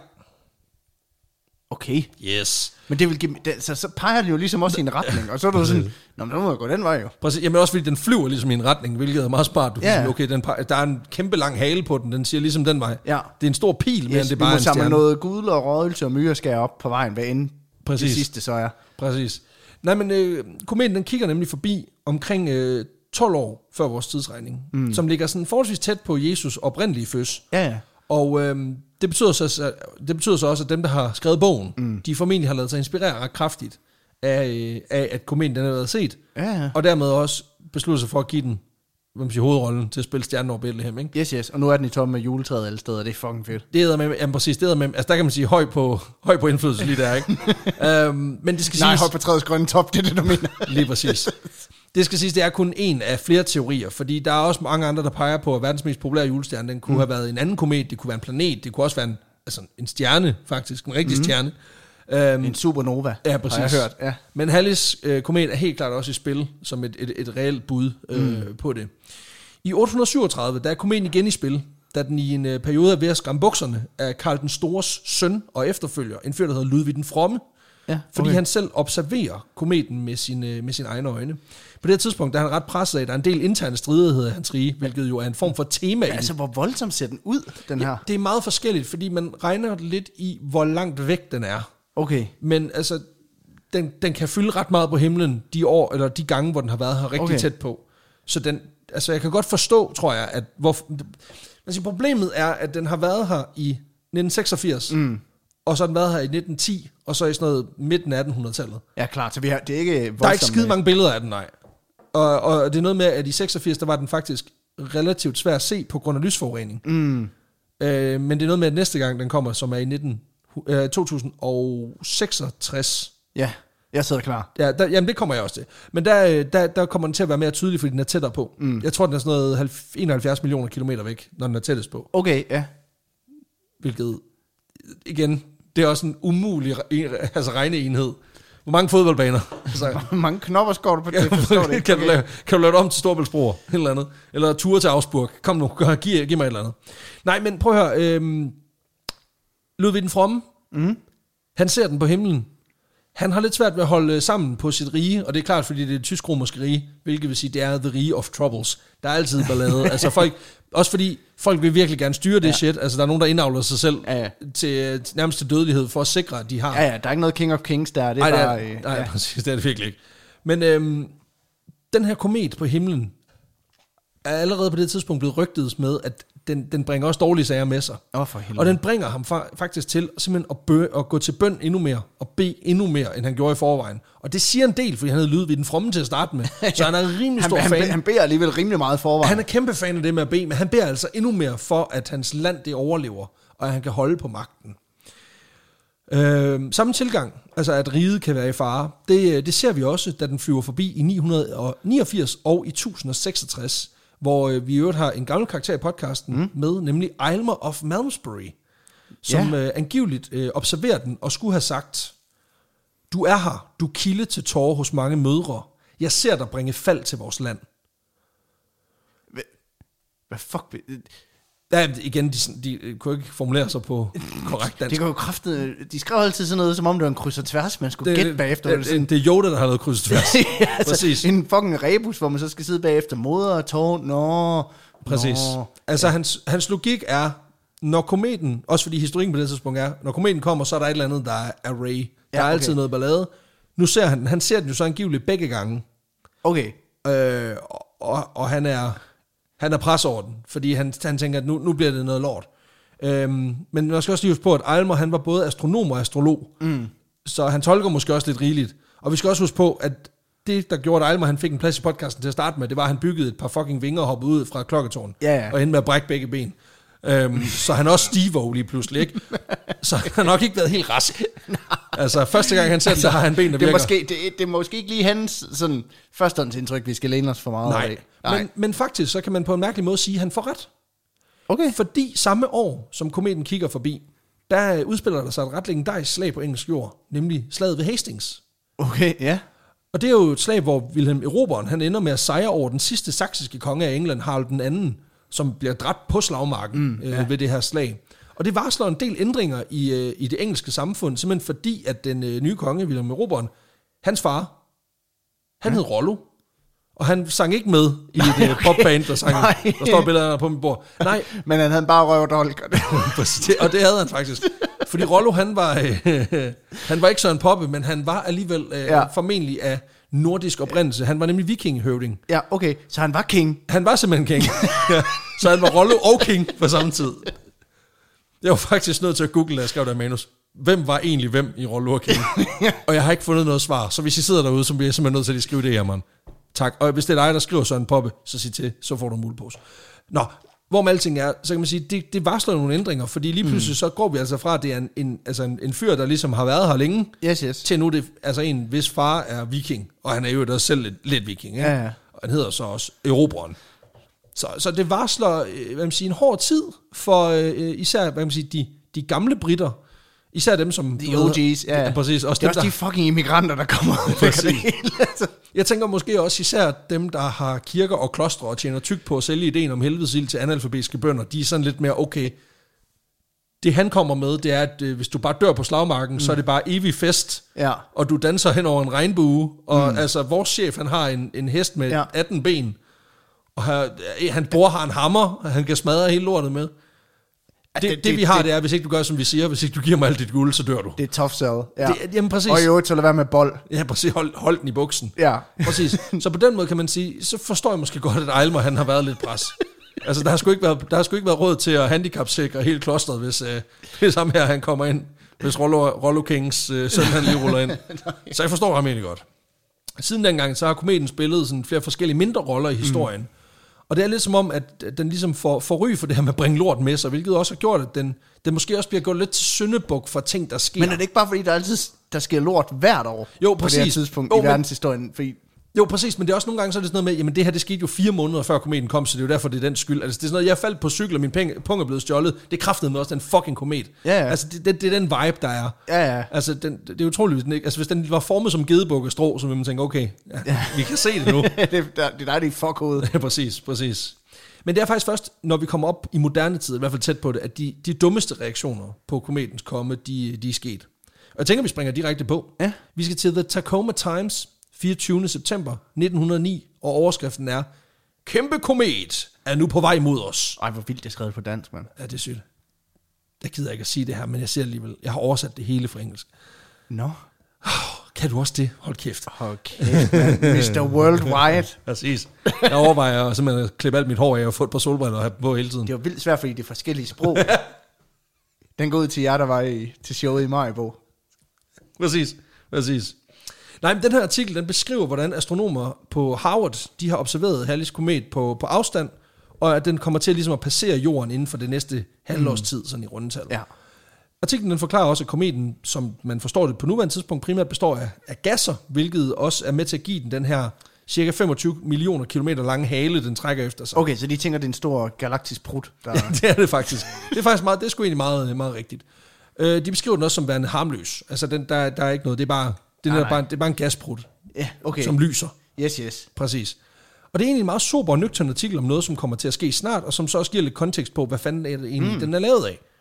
Okay. Yes. Men det vil give, det, så, så peger det jo ligesom også i en retning, og så er du sådan, nå, men nu må jeg gå den vej jo. Præcis, jamen også fordi den flyver ligesom i en retning, hvilket er meget smart. Du kan ja. sige, okay, den peger, der er en kæmpe lang hale på den, den siger ligesom den vej. Ja. Det er en stor pil, yes, men det er bare en stjerne. Vi må samle noget gudler og røgelse og myreskær op på vejen, hvad end Præcis. det sidste så er. Præcis. Nej, men øh, kometen den kigger nemlig forbi omkring øh, tolv år før vores tidsregning, mm. som ligger sådan forholdsvis tæt på Jesus oprindelige føds. Ja, ja. Og øhm, det, betyder så, det betyder så også, at dem, der har skrevet bogen, mm. de formentlig har ladet sig inspirere ret kraftigt af, øh, af at kometen den har været set. Ja, ja. Og dermed også besluttet sig for at give den hvem siger, hovedrollen til at spille Stjernen over Bethlehem, ikke? Yes, yes. Og nu er den i tomme med juletræet alle steder, det er fucking fedt. Det er med, jamen præcis, det er med, altså der kan man sige høj på, høj på indflydelse lige der, ikke? øhm, men det skal Nej, siges, høj på træets grønne top, det er det, du mener. Lige præcis. Det skal siges, det er kun en af flere teorier, fordi der er også mange andre, der peger på, at verdens mest populære julestjerne, den kunne mm. have været en anden komet, det kunne være en planet, det kunne også være en, altså en stjerne, faktisk, en rigtig mm. stjerne. Um, en supernova, ja, præcis. har jeg hørt. Ja. Men Hallis øh, komet er helt klart også i spil, som et, et, et reelt bud øh, mm. på det. I otte hundrede syvogtredive, der er kometen igen i spil, da den i en øh, periode er ved at skræmme bukserne af Karl den Stores søn og efterfølger, en fyr, der hedder Ludvig den Fromme, ja, okay. fordi han selv observerer kometen med sine, med sine egne øjne. På det her tidspunkt der er han ret presset af, der er en del interne stridigheder i hans rige, hvilket jo er en form for tema. Ja, altså, hvor voldsomt ser den ud, den her? Ja, det er meget forskelligt, fordi man regner lidt i, hvor langt væk den er. Okay. Men altså, den, den kan fylde ret meget på himlen de år, eller de gange, hvor den har været her rigtig okay. tæt på. Så den, altså jeg kan godt forstå, tror jeg, at hvor, altså problemet er, at den har været her i nitten seksogfirs, mm. og så har den været her i nitten ti, og så i sådan noget midten af attenhundredetallet. Ja, klart, så vi har, det er ikke voldsomt. Der er ikke skide mange billeder af den, nej. Og, og det er noget med, at i seksogfirs, der var den faktisk relativt svær at se på grund af lysforurening. Mm. Øh, men det er noget med, at næste gang den kommer, som er i nitten, øh, to tusind og seksogtres. Ja, jeg sidder klar. Ja, der, jamen det kommer jeg også til. Men der, der, der kommer den til at være mere tydelig, fordi den er tættere på. Mm. Jeg tror, den er sådan noget enoghalvfjerds millioner kilometer væk, når den er tættest på. Okay, ja. Hvilket, igen, det er også en umulig altså regneenhed. Hvor mange fodboldbaner? Altså, Hvor mange knopper skår du på det? Forstår det ikke. kan, du lave, kan du lave det om til Storebæltsbroer? Eller andet. Eller ture til Augsburg. Kom nu, giv, giv mig et eller andet. Nej, men prøv at høre. Øhm, Ludvig den Fromme, mm. han ser den på himlen. Han har lidt svært ved at holde sammen på sit rige, og det er klart, fordi det er det tysk-romerske rige, hvilket vil sige, det er the rige of troubles. Der er altid ballade. altså folk, også fordi folk vil virkelig gerne styre det ja. shit. Altså der er nogen, der indavler sig selv ja, ja. Til, til nærmest til dødelighed for at sikre, at de har... Ja, ja, der er ikke noget King of Kings der. Det er Ej, bare... det er, øh, nej, ja. præcis, det er det virkelig ikke. Men øhm, den her komet på himlen er allerede på det tidspunkt blevet rygtet med, at den, den bringer også dårlige sager med sig. Oh, for helvede. Og den bringer ham fa- faktisk til simpelthen at, bø- at gå til bøn endnu mere, og bede endnu mere, end han gjorde i forvejen. Og det siger en del, fordi han havde Ludvig den Fromme til at starte med. Så han er en rimelig stor han, fan. Han, han beder alligevel rimelig meget i forvejen. Han er kæmpe fan af det med at bede, men han beder altså endnu mere for, at hans land det overlever, og at han kan holde på magten. Øh, samme tilgang, altså at riget kan være i fare, det, det ser vi også, da den flyver forbi i ni hundrede niogfirs og i tusind og seksogtres, hvor øh, vi i øvrigt har en gammel karakter i podcasten mm. med, nemlig Aylmer of Malmesbury, som yeah. øh, angiveligt øh, observerer den og skulle have sagt: du er her, du kilde til tårer hos mange mødre. Jeg ser dig bringe fald til vores land. Hvad, hvad fuck... Ja, igen, de, de kunne ikke formulere sig på korrekt dansk. Det går jo kraftet. De skrev altid sådan noget, som om det var en kryds og tværs, man skulle gætte bagefter. Det, det, det er Yoda, der har noget kryds og tværs. ja, altså, præcis. En fucking rebus, hvor man så skal sidde bagefter moder og tårn. Nå, præcis. Nå. Altså, ja. hans, hans logik er, når kometen, også fordi historikken på det tidspunkt er, når kometen kommer, så er der et eller andet, der er array. Der ja, okay. er altid noget ballade. Nu ser han, han ser den jo så angiveligt begge gange. Okay. Øh, og, og han er... Han er pres over den, fordi han, han tænker, at nu, nu bliver det noget lort. Øhm, men man skal også lige huske på, at Aylmer, han var både astronom og astrolog. Mm. Så han tolker måske også lidt rigeligt. Og vi skal også huske på, at det, der gjorde, at Aylmer han fik en plads i podcasten til at starte med, det var, at han byggede et par fucking vinger og hoppede ud fra klokketårn. Ja, ja. Og endte med at brække begge ben. Øhm, så han er også Steve-O lige pludselig, ikke? Så han har nok ikke været helt rask. Altså, første gang han ser altså, den, har han ben, der det virker. Måske, det, det er måske ikke lige hans sådan, førstehåndsindtryk, vi skal læne os for meget Nej. af. Nej. Men, men faktisk, så kan man på en mærkelig måde sige, at han får ret. Okay. Fordi samme år, som kometen kigger forbi, der udspiller der sig et ret legendarisk slag på engelsk jord, nemlig slaget ved Hastings. Okay, ja. Og det er jo et slag, hvor Wilhelm Eroberen, han ender med at sejre over den sidste saksiske konge af England, Harald den anden, som bliver dræbt på slagmarken mm, ja. øh, ved det her slag. Og det varsler en del ændringer i, øh, i det engelske samfund, simpelthen fordi, at den øh, nye konge, Wilhelm Eroberen, hans far, han ja. hed Rollo. Og han sang ikke med i et okay. popband, der sang, Nej. der står billeder på mit bord. Nej. Men han havde bare røvdolk. Og det havde han faktisk. Fordi Rollo, han var, øh, han var ikke så en poppe, men han var alligevel øh, ja. formentlig af nordisk oprindelse. Han var nemlig vikingehøvding. Ja, okay. Så han var king. Han var simpelthen king. ja. Så han var Rollo og king på samme tid. Jeg var faktisk nødt til at google, da jeg skrev der manus. Hvem var egentlig hvem i Rollo og king? Og jeg har ikke fundet noget svar. Så hvis I sidder derude, så bliver jeg simpelthen nødt til at skrive det her, mand. Tak. Og hvis det er dig, der skriver sådan en poppe, så sig til, så får du en mulepose. Nå, hvor med alting er, så kan man sige, det, det varsler nogle ændringer, fordi lige pludselig mm. så går vi altså fra, at det er en, en, altså en, en fyr, der ligesom har været her længe, yes, yes. til nu det altså en, hvis far er viking, og han er jo også selv lidt, lidt viking, ikke? Ja, ja. Og han hedder så også Eroberen. Så, så det varsler, hvad man siger, en hård tid for øh, især, hvad man siger, de, de gamle britter, især dem som... De O G's, ja. ja præcis. Også det er dem, også de fucking immigranter, der kommer ud af det hele. Jeg tænker måske også især dem, der har kirker og klostre og tjener tyk på at sælge ideen om helvedesild til analfabetiske bønder, de er sådan lidt mere okay. Det han kommer med, det er, at øh, hvis du bare dør på slagmarken, mm. så er det bare evig fest, ja. Og du danser hen over en regnbue, og mm. altså vores chef, han har en, en hest med ja. atten ben, og her, han bror har en hammer, og han kan smadre hele lortet med. Det, det, det, det vi har, det, det er, hvis ikke du gør, som vi siger, hvis ikke du giver mig alt dit guld, så dør du. Det er tough sell. Ja. Det, jamen præcis. Og i øvrigt, så lad være med bold. Ja, præcis. Hold, hold den i buksen. Ja. Præcis. Så på den måde kan man sige, så forstår jeg måske godt, at Aylmer, han har været lidt pres. Altså, der har sgu ikke været, der har sgu ikke været råd til at handicapsikre hele klosteret, hvis, øh, hvis ham her, han kommer ind hvis Rollo, Rollo Kings øh, søn han lige ruller ind. Så jeg forstår ham egentlig godt. Siden dengang, så har kometen spillet sådan flere forskellige mindre roller i historien. Mm. Og det er lidt som om, at den ligesom får, får ry for det her med at bringe lort med sig, hvilket også har gjort, at den, den måske også bliver gået lidt til syndebuk for ting, der sker. Men er det ikke bare fordi, der altid der sker lort hvert år jo, præcis. på det her tidspunkt jo, i verdenshistorien? Fordi Jo, præcis, men det er også nogle gange så er det sådan noget med, jamen det her, det skete jo fire måneder før kometen kom, så det er jo derfor, det er den skyld. Altså det er sådan noget, jeg faldt på cykel, og min penge, pung er blevet stjålet. Det er kraftedeme med også den fucking komet. Ja, ja. Altså det, det, det er den vibe, der er. Ja, ja. Altså den, det er utroligt, den ikke, altså hvis den var formet som gedebuk og strå, så ville man tænke, okay, ja, ja. vi kan se det nu. det, det er dig, det er fuck hovedet. Ja, præcis, præcis. Men det er faktisk først, når vi kommer op i moderne tid, i hvert fald tæt på det, at de, de dummeste reaktioner på kometens komme, de, de er sket. Og jeg tænker, vi springer direkte på. Ja. Vi skal til The Tacoma Times, fireogtyvende september nitten hundrede og ni, og overskriften er, kæmpe komet er nu på vej mod os. Ej, hvor vildt det er skrevet på dansk, mand. Ja, det er sygt. Jeg gider ikke at sige det her, men jeg ser alligevel, jeg har oversat det hele fra engelsk. Nå. No. Oh, kan du også det? Hold kæft. Hold kæft, man. mister Worldwide. Præcis. Jeg overvejer simpelthen at klippe alt mit hår af og få et par solbriller og have på hele tiden. Det var vildt svært, fordi det er forskellige sprog. Den går ud til jer, der var i, til showet i Maribo. Præcis, præcis. Nej, men den her artikel, den beskriver, hvordan astronomer på Harvard, de har observeret Halleys komet på, på afstand, og at den kommer til ligesom at passere jorden inden for det næste halvårs tid, sådan i rundetal. Ja. Artiklen den forklarer også, at kometen, som man forstår det på nuværende tidspunkt, primært består af, af gasser, hvilket også er med til at give den den her cirka femogtyve millioner kilometer lange hale, den trækker efter sig. Okay, så de tænker, det er en stor galaktisk prut. Der... Ja, det er det faktisk. Det er faktisk meget, det er sgu egentlig meget, meget rigtigt. Øh, de beskriver den også som værende harmløs. Altså, den, der, der er ikke noget, det er bare, det er, bare, det er bare en gasprut, ja, okay. som lyser. Yes, yes. Præcis. Og det er egentlig en meget sober og nøgtern artikel om noget, som kommer til at ske snart, og som så også giver lidt kontekst på, hvad fanden er det egentlig, mm. den er lavet af.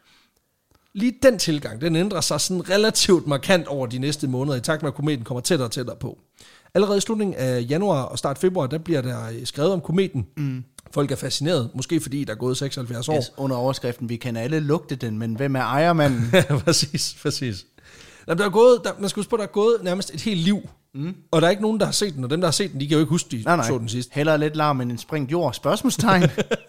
Lige den tilgang, den ændrer sig sådan relativt markant over de næste måneder, i takt med, at kometen kommer tættere og tættere på. Allerede i slutningen af januar og start februar, der bliver der skrevet om kometen. Mm. Folk er fascineret, måske fordi der er gået seksoghalvfjerds år. Yes, under overskriften, vi kan alle lugte den, men hvem er ejermanden? præcis, præcis. Der er gået, der, man skal huske på, der er gået nærmest et helt liv, mm. og der er ikke nogen, der har set den, og dem, der har set den, de kan jo ikke huske, de nej, nej. så den sidst. Heller lidt larm end en sprængt jord, spørgsmålstegn.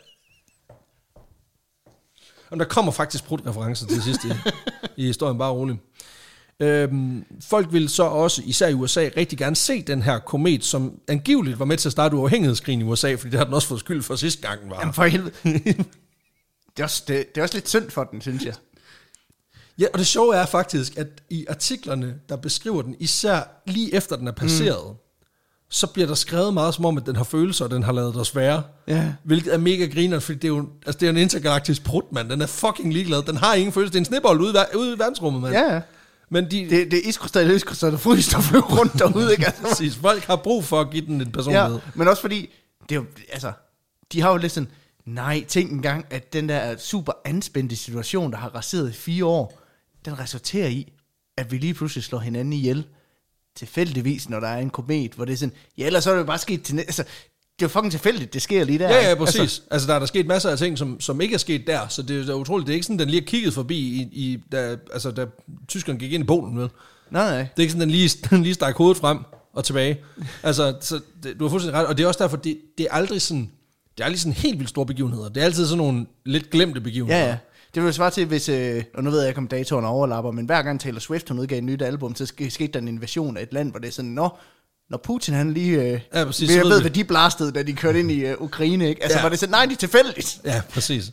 Og der kommer faktisk prut-referencer til sidst i, i historien, bare roligt. Øhm, folk vil så også, især i U S A, rigtig gerne se den her komet, som angiveligt var med til at starte uafhængighedskrigen i U S A, fordi det har den også fået skyld for sidste gang, den var. Jamen for helvede. det, er også, det, det er også lidt synd for den, synes jeg. Ja, og det sjove er faktisk, at i artiklerne, der beskriver den, især lige efter den er passeret, mm. så bliver der skrevet meget som om, at den har følelser, og den har lavet os være. Yeah. Hvilket er mega griner, fordi det er jo altså det er en intergalaktisk prut, mand. Den er fucking ligeglad. Den har ingen følelser. Det er en snebold ude, ude i verdensrummet, mand. Ja, yeah. Men de, det, det er iskrystal, iskrystal, der fryser og flyver rundt derude, ikke? Altså. Præcis. Folk har brug for at give den en personlighed. Ja, men også fordi, det er jo, altså, de har jo lidt sådan, nej, tænk engang, at den der super anspændte situation, der har raseret i fire år, den resulterer i, at vi lige pludselig slår hinanden ihjel, tilfældigvis, når der er en komet, hvor det er sådan, ja, ellers så er det jo bare sket til, altså, det er jo fucking tilfældigt, det sker lige der. Ja, ja, præcis. Altså, altså der er der sket masser af ting, som, som ikke er sket der, så det er utroligt, det er ikke sådan, den lige har kigget forbi, i, i, da, altså, da tyskerne gik ind i Polen med. Nej, nej. Det er ikke sådan, den lige, den lige stak hovedet frem og tilbage. Altså, så det, du har fuldstændig ret, og det er også derfor, det, det er aldrig sådan, det er aldrig sådan helt vildt store begivenheder. Det er altid sådan nogle lidt glemte begivenheder. Ja, ja. Det vil jo svare til, hvis, øh, og nu ved jeg ikke, om datoren overlapper, men hver gang Taylor Swift, hun udgav et nyt album, så skete der en invasion af et land, hvor det er sådan, nå, når Putin han lige, øh, ja, præcis, jeg ved, ved hvad de blastede, da de kørte ind i øh, Ukraine, ikke? Altså ja. Var det sådan, nej, det er tilfældigt. Ja, præcis.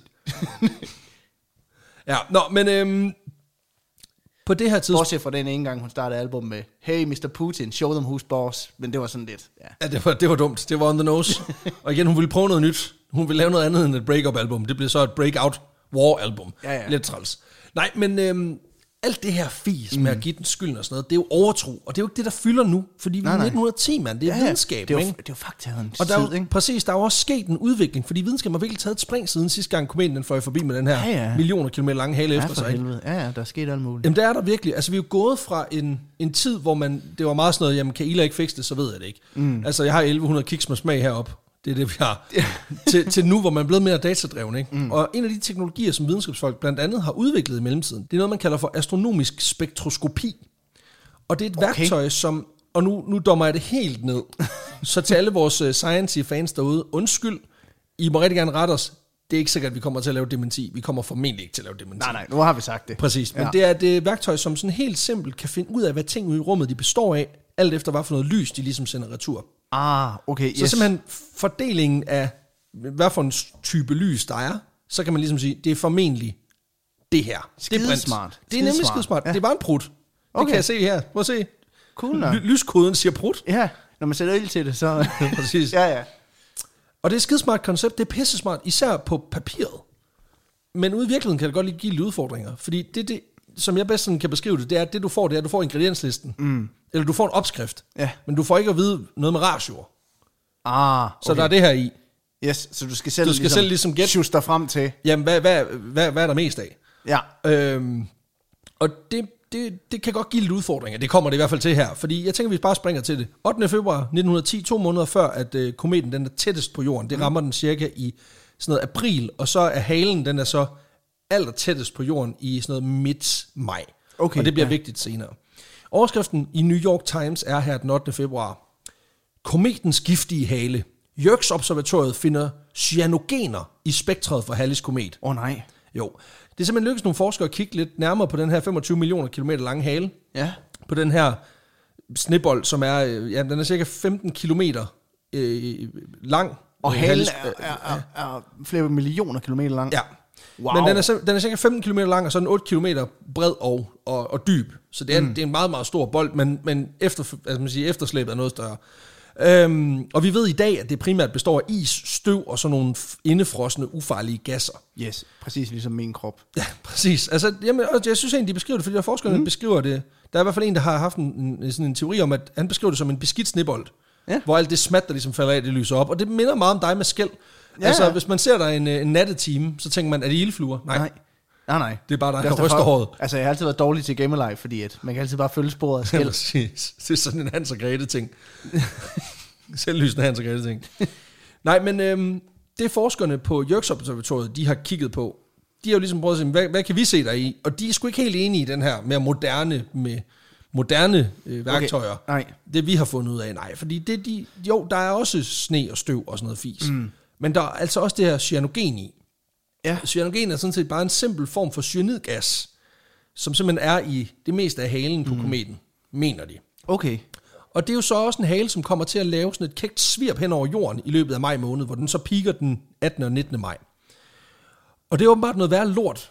ja, nå, men øhm, på det her tidspunkt... Bortset fra den ene gang, hun startede album med, hey mister Putin, show them who's boss, men det var sådan lidt, ja. Ja, det var, det var dumt, det var on the nose. Og igen, hun ville prøve noget nyt, hun ville lave noget andet end et break-up-album, det blev så et breakout War-album. Ja, ja. Lidt træls. Nej, men øhm, alt det her fis med mm. at give den skylden og sådan noget, det er jo overtro, og det er jo ikke det, der fylder nu, fordi vi er i nitten ti, mand, det er ja, videnskab, det er jo, ikke? Det er jo faktaens og der tid, er jo, ikke? Præcis, der er jo også sket en udvikling, fordi videnskab har virkelig taget et spring siden sidste gang kometen den fløj forbi med den her ja, ja. millioner kilometer lange hale ja, efter sig. Helvede. Ja, ja, der er sket alt muligt. Jamen, der er der virkelig, altså vi er jo gået fra en, en tid, hvor man, det var meget sådan noget, jamen kan Ila ikke fikse det, så ved jeg det ikke. Mm. Altså, jeg har elleve hundrede kiks med smag heroppe. Det er det, vi har. til, til nu, hvor man er blevet mere datadreven. Ikke? Mm. Og en af de teknologier, som videnskabsfolk blandt andet har udviklet i mellemtiden, det er noget, man kalder for astronomisk spektroskopi. Og det er et okay. værktøj, som... Og nu, nu dommer jeg det helt ned. Så til alle vores uh, science-fans derude, undskyld, I må rigtig gerne rette os. det er ikke sikkert, at vi kommer til at lave dementi. Vi kommer formentlig ikke til at lave dementi. Nej, nej, nu har vi sagt det. Præcis, men Ja. det er et værktøj, som sådan helt simpelt kan finde ud af, hvad ting ude i rummet de består af, alt efter hvad for noget lys, de ligesom sender retur. Ah, okay, yes. Så simpelthen fordelingen af, hvad for en type lys der er, så kan man ligesom sige, det er formentlig det her. Det er brint. Skidesmart. Det er nemlig Skidesmart. skidesmart. Ja. Det er bare en prut. Det Okay. kan jeg se her. Prøv at se. Cool nok. Ly- lyskoden siger prut. Ja, når man sætter ild til det, så... Præcis. ja, ja. Og det er et skidesmart koncept. Det er pissesmart, især på papiret. Men ude i virkeligheden kan det godt lige give lidt udfordringer. Fordi det, det, som jeg bedst sådan kan beskrive det, det er, at det du får, det er, at du får ingredienslisten. Mm. Eller du får en opskrift. Ja. Men du får ikke at vide noget med ratioer. Ah, okay. Så der er det her i. Yes, så du skal selv Du skal selv ligesom gætte- sjuste dig frem til. Jamen, hvad, hvad, hvad, hvad er der mest af? Ja. Øhm, og det, det, det kan godt give lidt udfordringer. Det kommer det i hvert fald til her. Fordi jeg tænker, vi bare springer til det. ottende februar nitten ti, to måneder før, at øh, kometen den er tættest på jorden. Det rammer den cirka i sådan noget april. Og så er halen, den er så aller tættest på jorden i sådan noget midt maj. Okay, og det bliver ja. vigtigt senere. Overskriften i New York Times er her den ottende februar. Kometens giftige hale. Yerkes-observatoriet finder cyanogener i spektret for Halleys komet. Åh oh, nej. Jo, det er simpelthen lykkedes nogle forskere at kigge lidt nærmere på den her femogtyve millioner kilometer lange hale. Ja. På den her snebold, som er, øh, ja, den er cirka femten kilometer øh, lang. Og Øh, halen Halles- er, er, er, er flere millioner kilometer lang. Ja. Wow. Men den er, sim- den er cirka femten kilometer lang, og så er den otte kilometer bred og, og, og dyb. Så det er, mm. det er en meget, meget stor bold, men, men efter, altså man siger, efterslæbet er noget større. Øhm, og vi ved i dag, at det primært består af is, støv og sådan nogle f- indefrosne, ufarlige gasser. Yes, præcis ligesom min krop. Ja, præcis. Altså, jamen, og jeg synes egentlig, de beskriver det, fordi der forskerne mm. beskriver det. Der er i hvert fald en, der har haft en, en, sådan en teori om, at han beskriver det som en beskidt snebold. Ja. Hvor alt det smat, der ligesom falder af, det lyser op. Og det minder meget om dig med skæld. Ja. Altså, hvis man ser dig en, en nattetime, så tænker man, er det ildfluer? Nej. Nej. Nej, nej. Det er bare dig, Det er der ryster håret. Altså, jeg har altid været dårlig til Gamerlife, fordi at man kan altid bare følge sporet af skæld. Præcis. Det er sådan en Hans og Grete ting. Selvlysende Hans og Grete ting. Nej, men øhm, det forskerne på Yerkes-observatoriet, de har kigget på, de har jo ligesom prøvet at sige, hvad, hvad kan vi se der i? Og de er sgu ikke helt enige i den her mere moderne, med moderne øh, værktøjer. Okay. Nej. Det vi har fundet ud af, nej. Fordi det, de, jo, der er også sne og støv og sådan noget fis. Mm. Men der er altså også det her cyanogen i. Ja. Cyanogen er sådan set bare en simpel form for cyanidgas, som simpelthen er i det meste af halen på mm. kometen, mener de. Okay. Og det er jo så også en hale, som kommer til at lave sådan et kægt svirp hen over jorden i løbet af maj måned, hvor den så piker den attende og nittende maj. Og det er åbenbart noget værre lort,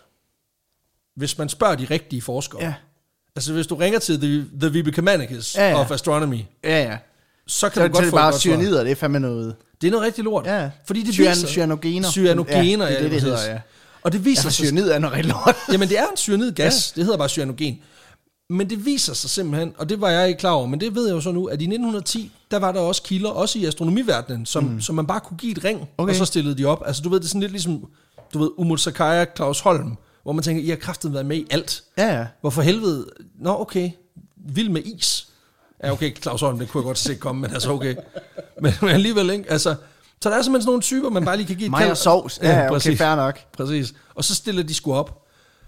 hvis man spørger de rigtige forskere. Ja. Altså hvis du ringer til The, the Vibeke Mannikes Ja, ja. of Astronomy, Ja, ja. så kan Så, du så godt det få bare et godt svar. cyanider, det er fandme noget. Det er noget rigtig lort. Ja. Fordi det Cyan- viser... cyanogener. Cyanogener, Ja, det er det, det præcis. hedder, ja. Og det viser Altså, sig... cyanid er noget rigtig lort. Jamen det er en cyanidgas, ja. Det hedder bare cyanogen. Men det viser sig simpelthen, og det var jeg ikke klar over, men det ved jeg jo så nu, at i nitten ti, der var der også kilder, også i astronomiverdenen, som, mm. som man bare kunne give et ring, Okay. og så stillede de op. Altså du ved, det er sådan lidt ligesom, du ved, Umut Sakai, Claus Holm, hvor man tænker, I har kraftigt været med i alt. Ja, ja. Hvorfor helvede? Nå, okay. Vild med is. Ja, okay, Claus Holm, det kunne jeg godt se komme, men altså okay. Men, men alligevel, ikke? Altså, så der er simpelthen sådan nogle typer, man bare lige kan give et Mig og kald- sovs. Ja, ja, okay, præcis. fair nok. Præcis. Og så stiller de sgu op.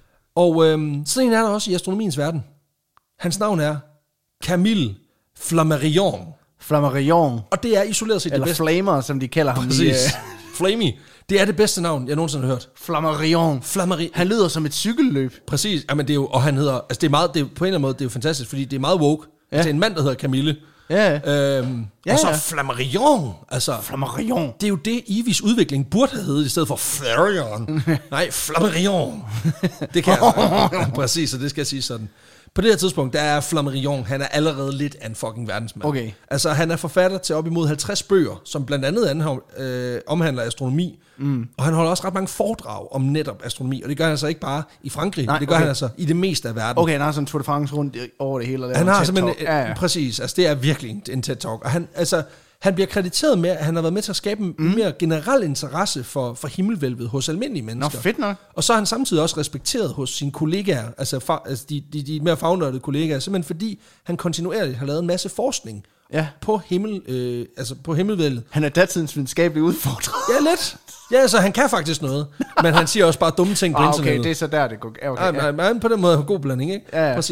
Og øhm, sådan en er der også i astronomiens verden. Hans navn er Camille Flammarion. Flammarion. Og det er isoleret set Eller det bedste. flamer, som de kalder ham. i, Præcis. øh, Flamey. Det er det bedste navn, jeg nogensinde har hørt. Flammarion. Flammarion. Han lyder som et cykelløb. Præcis. Jamen, det er jo, og han hedder, altså det er meget, det er, på en eller anden måde, det er jo fantastisk, fordi det er meget woke. Ja. Altså en mand, der hedder Camille. Ja, Øhm, Ja, og så ja. Flammarion. Altså, Flammarion. det er jo det, Ivis udvikling burde have heddet, i stedet for Flammarion. Nej, Flammarion. Det kan jeg. Præcis, og det skal jeg sige sådan. På det her tidspunkt, der er Flammarion, han er allerede lidt af en fucking verdensmand. Okay. Altså, han er forfatter til op imod halvtreds bøger, som blandt andet anha- øh, omhandler astronomi. Mm. Og han holder også ret mange foredrag om netop astronomi, og det gør han altså ikke bare i Frankrig, Nej, det gør okay. han altså i det meste af verden. Okay, han har sådan en Tour de France rundt i- over det hele. Og laver Han en har TED simpelthen, Talk. Ja, ja. præcis, altså det er virkelig en, en TED-talk, og han, altså, han bliver krediteret med, at han har været med til at skabe en mm. mere generel interesse for, for himmelvælvet hos almindelige Nå, mennesker. fedt nok. Og så er han samtidig også respekteret hos sine kollegaer, altså, fa, altså de, de, de mere fagnørdede kollegaer, simpelthen fordi han kontinuerligt har lavet en masse forskning Ja. på, himmel, øh, altså på himmelvælvet. Han er datidens videnskabelige udfordrer. Ja, lidt. Ja, altså han kan faktisk noget, men han siger også bare dumme ting på Ah, internettet. okay, det er så der, det går. Ja, okay, Ja, ja. men han på den måde har god blanding, ikke? Ja, ja. Præcis.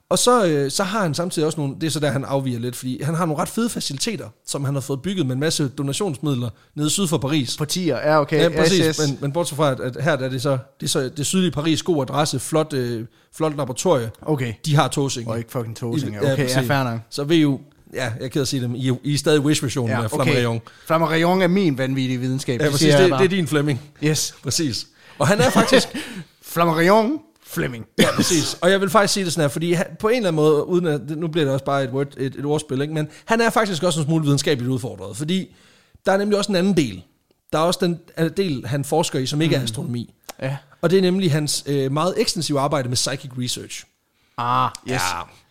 Og så, øh, så har han samtidig også nogle, det er så der, han afviger lidt, fordi han har nogle ret fede faciliteter, som han har fået bygget med en masse donationsmidler nede syd for Paris. På tier, ja okay. Ja, præcis, yes, yes. men, men bortset fra, at, at her er det så, det er så det sydlige Paris, god adresse, flot, øh, flot laboratorie. Okay. De har Tåsinge. Og ikke fucking Tåsinge, okay, ja, ja fair nok. Så vil jo, ja, jeg kan sige dem, I, I er stadig Wish-versionen ja, af Flammarion. Okay. Flammarion er min vanvittige videnskab. Ja, præcis, det, det er din Flemming. Yes. Præcis. Og han er faktisk... Flammarion Flemming. Ja, præcis. Og jeg vil faktisk sige det sådan her, fordi han, på en eller anden måde, uden at, nu bliver det også bare et, word, et, et ordspil, ikke? Men han er faktisk også en smule videnskabeligt udfordret, fordi der er nemlig også en anden del. Der er også den del, han forsker i, som ikke mm. er astronomi. Ja. Og det er nemlig hans øh, meget ekstensive arbejde med psychic research. Ah, yes. Ja.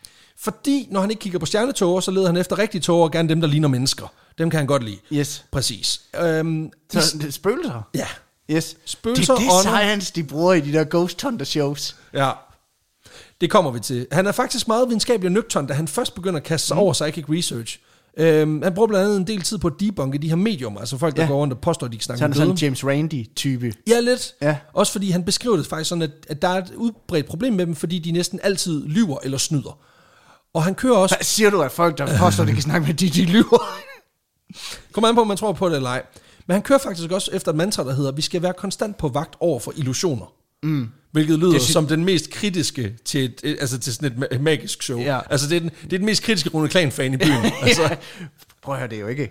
Fordi når han ikke kigger på stjernetåger, så leder han efter rigtige tåger, gerne dem, der ligner mennesker. Dem kan han godt lide. Yes. Præcis. Øhm, så det spøgelser? Ja. Yes. Spøgelser, det er det science, de bruger i de der Ghost Hunter shows. Ja. Det kommer vi til. Han er faktisk meget videnskabelig og nøgtern, da han først begynder at kaste sig mm. over psychic research. Øhm, han bruger blandt andet en del tid på at debunke de her mediumer, altså folk, der ja. går rundt og påstår, at de kan snakke med døden. Så han er sådan en James Randi-type. Ja, lidt. Ja. Også fordi han beskriver det faktisk sådan, at, at der er et udbredt problem med dem, fordi de næsten altid lyver eller snyder. Og han kører også... Hvad siger du, at folk, der påstår, at de kan snakke med de, de lyver? Kommer an på, om man tror på det eller ej. Men han kører faktisk også efter et mantra, der hedder, vi skal være konstant på vagt over for illusioner. Mm. Hvilket lyder sy- som den mest kritiske til, et, altså til sådan et magisk show. Ja. Altså det er, den, det er den mest kritiske Rune Klan-fan i byen. Altså, ja. Prøv at høre, det er jo ikke...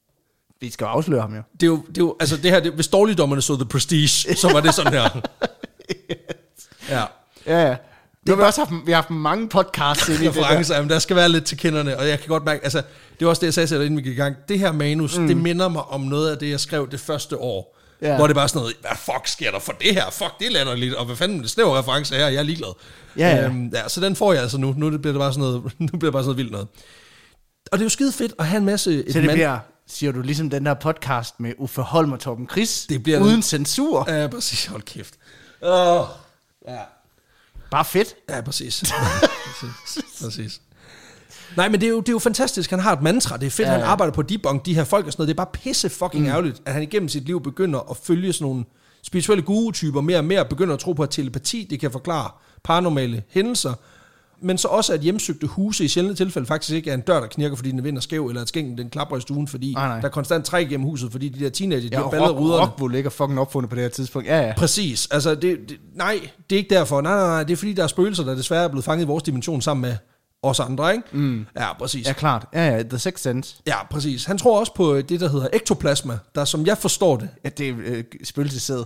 Vi skal afsløre ham jo. Det er jo, det er jo altså det her, det, hvis dårligdommerne så The Prestige, så var det sådan her. Yes. Ja. Ja, ja. Nu har vi også haft, vi har haft mange podcasts ind i det der. Jamen, der skal være lidt til kenderne, og jeg kan godt mærke, altså, det var også det, jeg sagde til dig, inden vi gik i gang. Det her manus, mm. det minder mig om noget af det, jeg skrev det første år. Ja. Hvor det bare sådan noget, hvad fuck sker der for det her? Fuck, det lander lidt, og hvad fanden det snæver reference her, jeg er ligeglad. Ja, ja. Øhm, ja, så den får jeg altså nu. Nu bliver det bare sådan noget, nu bliver det bare sådan noget vildt noget. Og det er jo skide fedt at have en masse... Så det man- bliver, siger du, ligesom den der podcast med Uffe Holm og Torben Chris, det bliver uden den- censur. Ja, præcis, hold kæft. Åh, oh, ja. Bare fedt. Ja, præcis. præcis. præcis. Nej, men det er, jo, det er jo fantastisk. Han har et mantra. Det er fedt, ja, ja. Han arbejder på debunk de her folk og sådan noget. Det er bare pisse fucking mm. ærgerligt, at han igennem sit liv begynder at følge sådan nogle spirituelle guru-typer mere og mere, begynder at tro på, at telepati, det kan forklare paranormale hændelser, men så også, at hjemsøgte huse i sjældne tilfælde faktisk ikke er en dør, der knirker, fordi den er vind og skæv, eller at skænken den klapper i stuen, fordi ah, der er konstant træk gennem huset, fordi de der teenager, de ja, har ballet ruderne. Ja, Rockwool ligger fucking opfundet på det her tidspunkt. Ja, ja. Præcis. Altså, det, det, nej, det er ikke derfor. Nej, nej, nej, det er fordi, der er spøgelser, der desværre er blevet fanget i vores dimension sammen med os andre, ikke? Mm. Ja, præcis. Ja, klart. Ja, ja, The Sixth Sense. Ja, præcis. Han tror også på det, der hedder ektoplasma, der, som jeg forstår det... Ja, det er øh, spøgelsessæd.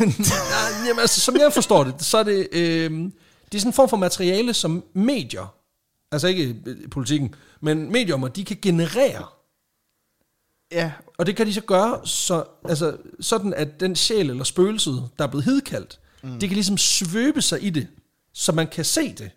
Jamen, altså, som jeg forstår det, så er det... Øh, det er sådan en form for materiale, som medier, altså ikke politikken, men mediumer, de kan generere. Ja. Og det kan de så gøre, så, altså, sådan at den sjæl eller spøgelset, der er blevet hidkaldt, mm. det kan ligesom svøbe sig i det, så man kan se det.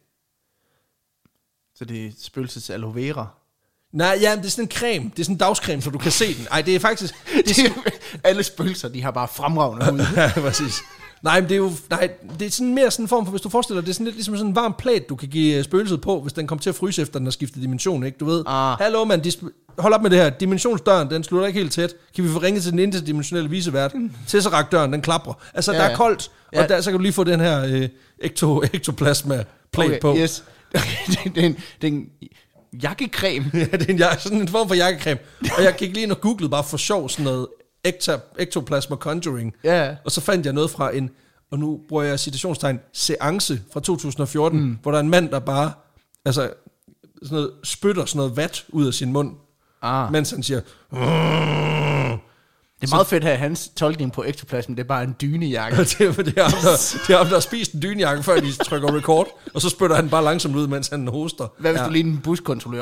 Så det er spøgelsets aloe vera? Nej, ja, det er sådan en creme. Det er sådan en dagscreme, så du kan se den. Ej, det er faktisk... Det er sådan, alle spøgelser, de har bare fremragende hud. Ja, præcis. Nej, men det er jo... Nej, det er sådan mere sådan en form for, hvis du forestiller dig, det er sådan lidt ligesom sådan en varm plæt, du kan give spøgelset på, hvis den kommer til at fryse efter, den har skiftet dimension, ikke? Du ved, ah. hallo mand, de sp- hold op med det her. Dimensionsdøren, den slutter ikke helt tæt. Kan vi få ringet til den interdimensionelle visevært? Mm. Tesseract-døren, den klapper. Altså, ja, der er koldt, ja. Og der, så kan du lige få den her øh, ekto, ektoplasma plate okay, på. Yes. Okay, det, er en, det er en jakkecreme. Ja, det er en, jak- sådan en form for jakkecreme. Og jeg gik lige ind og googlede bare for sjov sådan noget ektoplasma conjuring. Ja. Og så fandt jeg noget fra en, og nu bruger jeg citationstegn, seance fra to tusind og fjorten, mm. hvor der er en mand, der bare altså, sådan noget, spytter sådan noget vat ud af sin mund, ah. mens han siger... Mmm. Det er meget fedt at hans tolkning på ektoplasma, det er bare en dynejakke. det, er, det, er ham, der, det er ham, der har spist en dynejakke, før de trykker record, og så spytter han bare langsomt ud, mens han hoster. Hvad hvis ja. du lige en buskontrollør?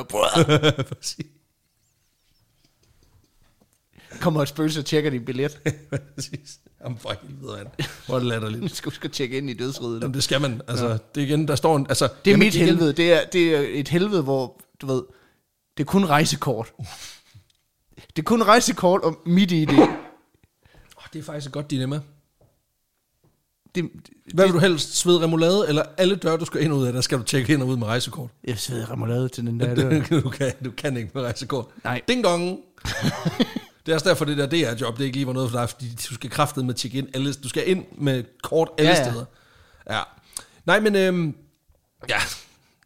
Kommer et spøgelse og tjekker din billet. Præcis. Jamen for helvede, mand. Hvor er det latterligt. Du skal, skal tjekke ind i dødsriget. Jamen det skal man. Altså, ja. Det er igen, der står en... Altså, det er jamen, mit helvede. Det er, det er et helvede, hvor, du ved, det er kun rejsekort. Det er kun rejsekort og midt i det. Oh, det er faktisk et godt dilemma. Det, Hvad vil du helst? Sved remoulade, eller alle døre, du skal ind og ud af, der skal du tjekke ind og ud med rejsekort? Jeg sved remoulade til den der dør. du, kan, du kan ikke med rejsekort. Nej. Ding dong! Det er også derfor, det der D R-job, det ikke lige var noget for dig, fordi du skal kraftedeme med tjekke ind alle, du skal ind med kort alle ja, ja. steder. Ja. Nej, men øhm, ja,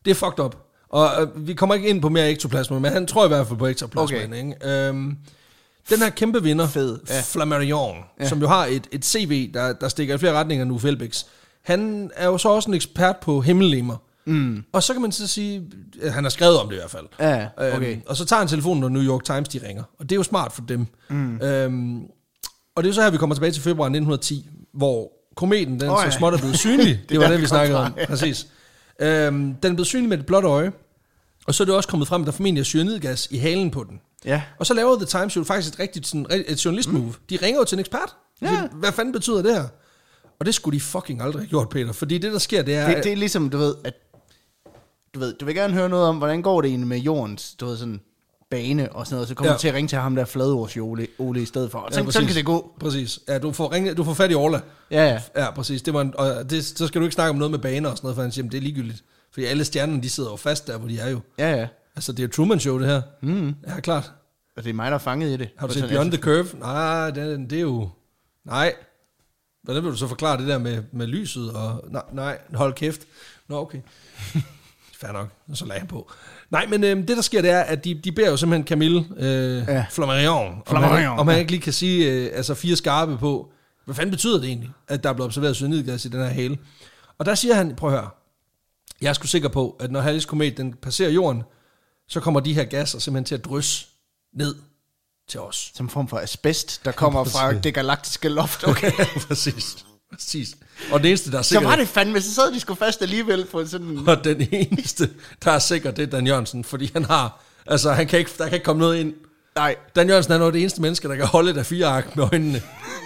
Det er fucked up. Og øh, vi kommer ikke ind på mere ektoplasma, men han tror i hvert fald på ektoplasma. Okay. Ikke? Øhm, den her kæmpe vinder, Fed, ja. Flammarion, ja. som jo har et, et C V, der, der stikker i flere retninger nu, Felbix. Han er jo så også en ekspert på himmellegemer. Mm. Og så kan man så sige, at han har skrevet om det i hvert fald. Ja, okay. øhm, og så tager han telefonen, når New York Times de ringer. Og det er jo smart for dem. Mm. Øhm, og det er jo så her, vi kommer tilbage til februar nitten ti, hvor kometen, den oh, ja. så småt er blevet synlig. det, det var det, vi snakkede om. Ja. Præcis. Øhm, den er blevet synlig med et blåt øje. Og så er det også kommet frem, at der formentlig er cyanidgas i halen på den. Ja. Og så laver The Times jo faktisk et rigtigt sådan, et journalist-move. Mm. De ringer jo til en ekspert. Ja. Siger, hvad fanden betyder det her? Og det skulle de fucking aldrig have gjort, Peter. Fordi det, der sker, det er... Det, det er ligesom, du ved, at... Du ved, du vil gerne høre noget om, hvordan går det egentlig med jordens, du ved, sådan bane og sådan noget, så kommer ja. du til at ringe til ham der fladårs Ole, Ole i stedet for. Og så, ja, sådan kan det gå. Præcis. Ja, du får, ringe, du får fat i Orla. Ja, ja. Ja, præcis. Det var en, og det, så skal du ikke snakke om noget med baner og sådan noget, for han siger, det er ligegyldigt. Fordi alle stjernerne, de sidder jo fast der, hvor de er jo. Ja, ja. Altså, det er Truman Show, det her. Mm. Ja, klart. Og det er mig, der er fanget i det. Har du set Beyond the Curve? Nej, det, det er jo... Nej. Hvordan vil du så forklare det der med, med lyset og... Nej, nej, hold kæft. Nå, okay. Fair nok, så lagde jeg på. Nej, men øh, det der sker, det er, at de, de beder jo simpelthen Camille øh, ja. Flammarion, om, han, om han ikke lige kan sige øh, altså fire skarpe på, hvad fanden betyder det egentlig, at der er blevet observeret cyanidgas i den her hale. Og der siger han, prøv at høre, jeg er sgu sikker på, at når Halley's komet den passerer jorden, så kommer de her gasser simpelthen til at drysse ned til os. Som en form for asbest, der kommer ja, fra det galaktiske loft. Okay, præcis. Præcis. Og det eneste, der er sikkert... Så var det fandme, så sad de sgu fast alligevel på sådan... Og den eneste, der er sikkert, det er Dan Jørgensen, fordi han har... Altså, han kan ikke, der kan ikke komme noget ind. Nej. Dan Jørgensen er noget af det eneste menneske, der kan holde et af fire ark med øjnene.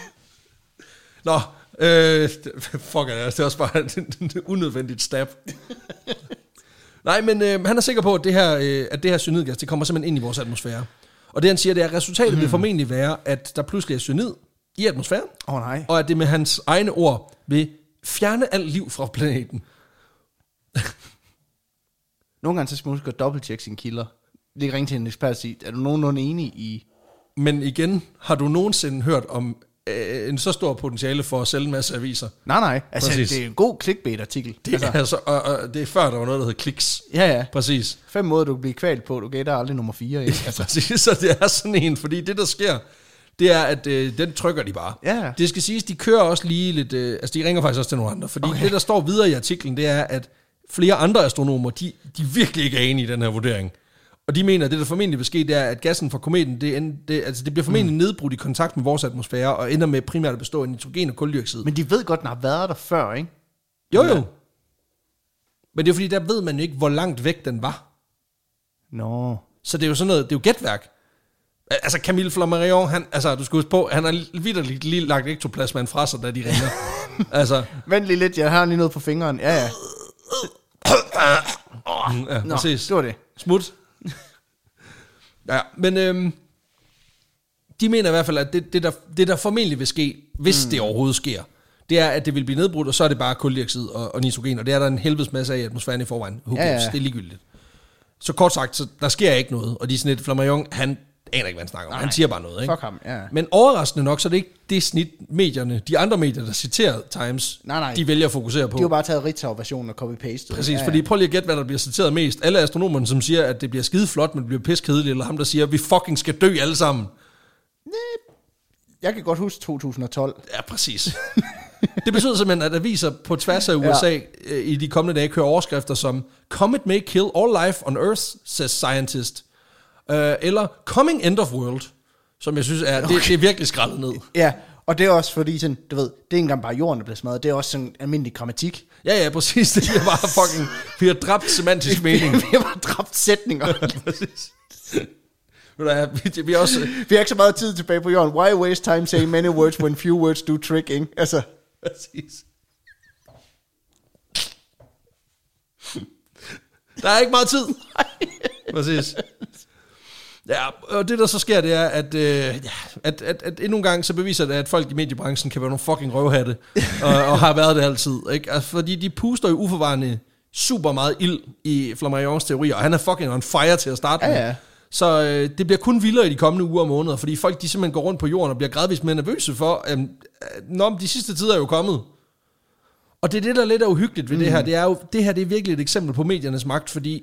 Nå, øh, fuck det, det er også bare et unødvendigt stab. Nej, men øh, han er sikker på, at det her, øh, at det her cyanidgas, det kommer simpelthen ind i vores atmosfære. Og det han siger, det er, at resultatet mm. vil formentlig være, at der pludselig er cyanid i atmosfæren, oh, nej. og at det med hans egne ord vil fjerne alt liv fra planeten. Nogle gange så skal man huske at dobbelttjekke sine kilder. Lige ringe til en ekspert og sige, er du nogenlunde enig i... Men igen, har du nogensinde hørt om øh, en så stor potentiale for at sælge en masse aviser? Nej, nej. Altså, præcis. Det er en god clickbait-artikel. Det er, altså. Altså, og, og det er før, der var noget, der hed kliks. Ja, ja. Præcis. Fem måder, du kan blive kvalt på. Du gætter aldrig nummer fire. Ikke? Altså. Præcis, så det er sådan en, fordi det, der sker... Det er, at øh, den trykker de bare. Ja. Det skal siges, de kører også lige lidt... Øh, altså, de ringer faktisk også til nogle andre. Fordi okay. det, der står videre i artiklen, det er, at flere andre astronomer, de, de virkelig ikke er enige i den her vurdering. Og de mener, at det, der formentlig vil ske, det er, at gassen fra kometen, det, det, altså, det bliver formentlig mm. nedbrudt i kontakt med vores atmosfære, og ender med primært at bestå af nitrogen og kuldioxid. Men de ved godt, den har været der før, ikke? Jo, jo. Men det er fordi, der ved man jo ikke, hvor langt væk den var. Nå. No. Så det er jo sådan noget, det er jo gætværk. Altså Camille Flammarion, han, altså du skal huske på, han har vitterligt lige lagt ektoplasmaen fra sig, da de ringer. altså. Vent lige lidt, jeg har lige noget på fingeren. Ja, ja. ja, Nå, præcis. det var det. Smut. ja, men øhm, de mener i hvert fald, at det, det, der, det der formentlig vil ske, hvis mm. det overhovedet sker, det er, at det vil blive nedbrudt, og så er det bare kuldioxid og, og nitrogen, og det er der en helvedes masse af i atmosfæren i forvejen. Ja, ja. Det er ligegyldigt. Så kort sagt, så der sker ikke noget, og de sådan et Flammarion, han aner ikke, hvad han snakker om. Nej, han siger bare noget, ikke? Fuck ham, ja. Men overraskende nok, så er det ikke det snit medierne, de andre medier, der citerer Times, nej, nej. de vælger at fokusere på. De har bare taget Ritzau-versionen og copy-paste. Præcis, ja, ja. Fordi prøv lige at gætte, hvad der bliver citeret mest. Alle astronomerne, som siger, at det bliver skide flot, men det bliver piskedeligt, eller ham, der siger, at vi fucking skal dø alle sammen. Jeg kan godt huske to tusind og tolv. Ja, præcis. Det betyder simpelthen, at aviser på tværs af U S A ja. i de kommende dage kører overskrifter som Comet may kill all life on Earth, says scientist. Uh, eller Coming End of World, som jeg synes er, okay. det, det er virkelig skrællet ned. Ja, og det er også fordi, sådan, du ved, det er ikke engang bare jorden, der bliver smadret, det er også sådan almindelig grammatik. Ja, ja, præcis, det er bare fucking, vi har dræbt semantisk mening. Vi har bare dræbt sætninger. Præcis. vi, vi, også, vi har ikke så meget tid tilbage på jorden. Why waste time saying many words when few words do trick, ikke? Altså. Præcis. Der er ikke meget tid. Præcis. Ja, og det der så sker, det er, at, øh, ja, at, at, at endnu en gang så beviser det, at folk i mediebranchen kan være nogle fucking røvhatte, og, og har været det altid. Ikke? Altså, fordi de puster jo uforvarende super meget ild i Flammarions teorier, og han er fucking on fire til at starte med. Ja, ja. Så øh, det bliver kun vildere i de kommende uger og måneder, fordi folk de simpelthen går rundt på jorden og bliver gradvist mere nervøse for, at øh, nå, de sidste tider er jo kommet. Og det er det, der er lidt er uhyggeligt ved mm. det her. Det er jo, det her det er virkelig et eksempel på mediernes magt, fordi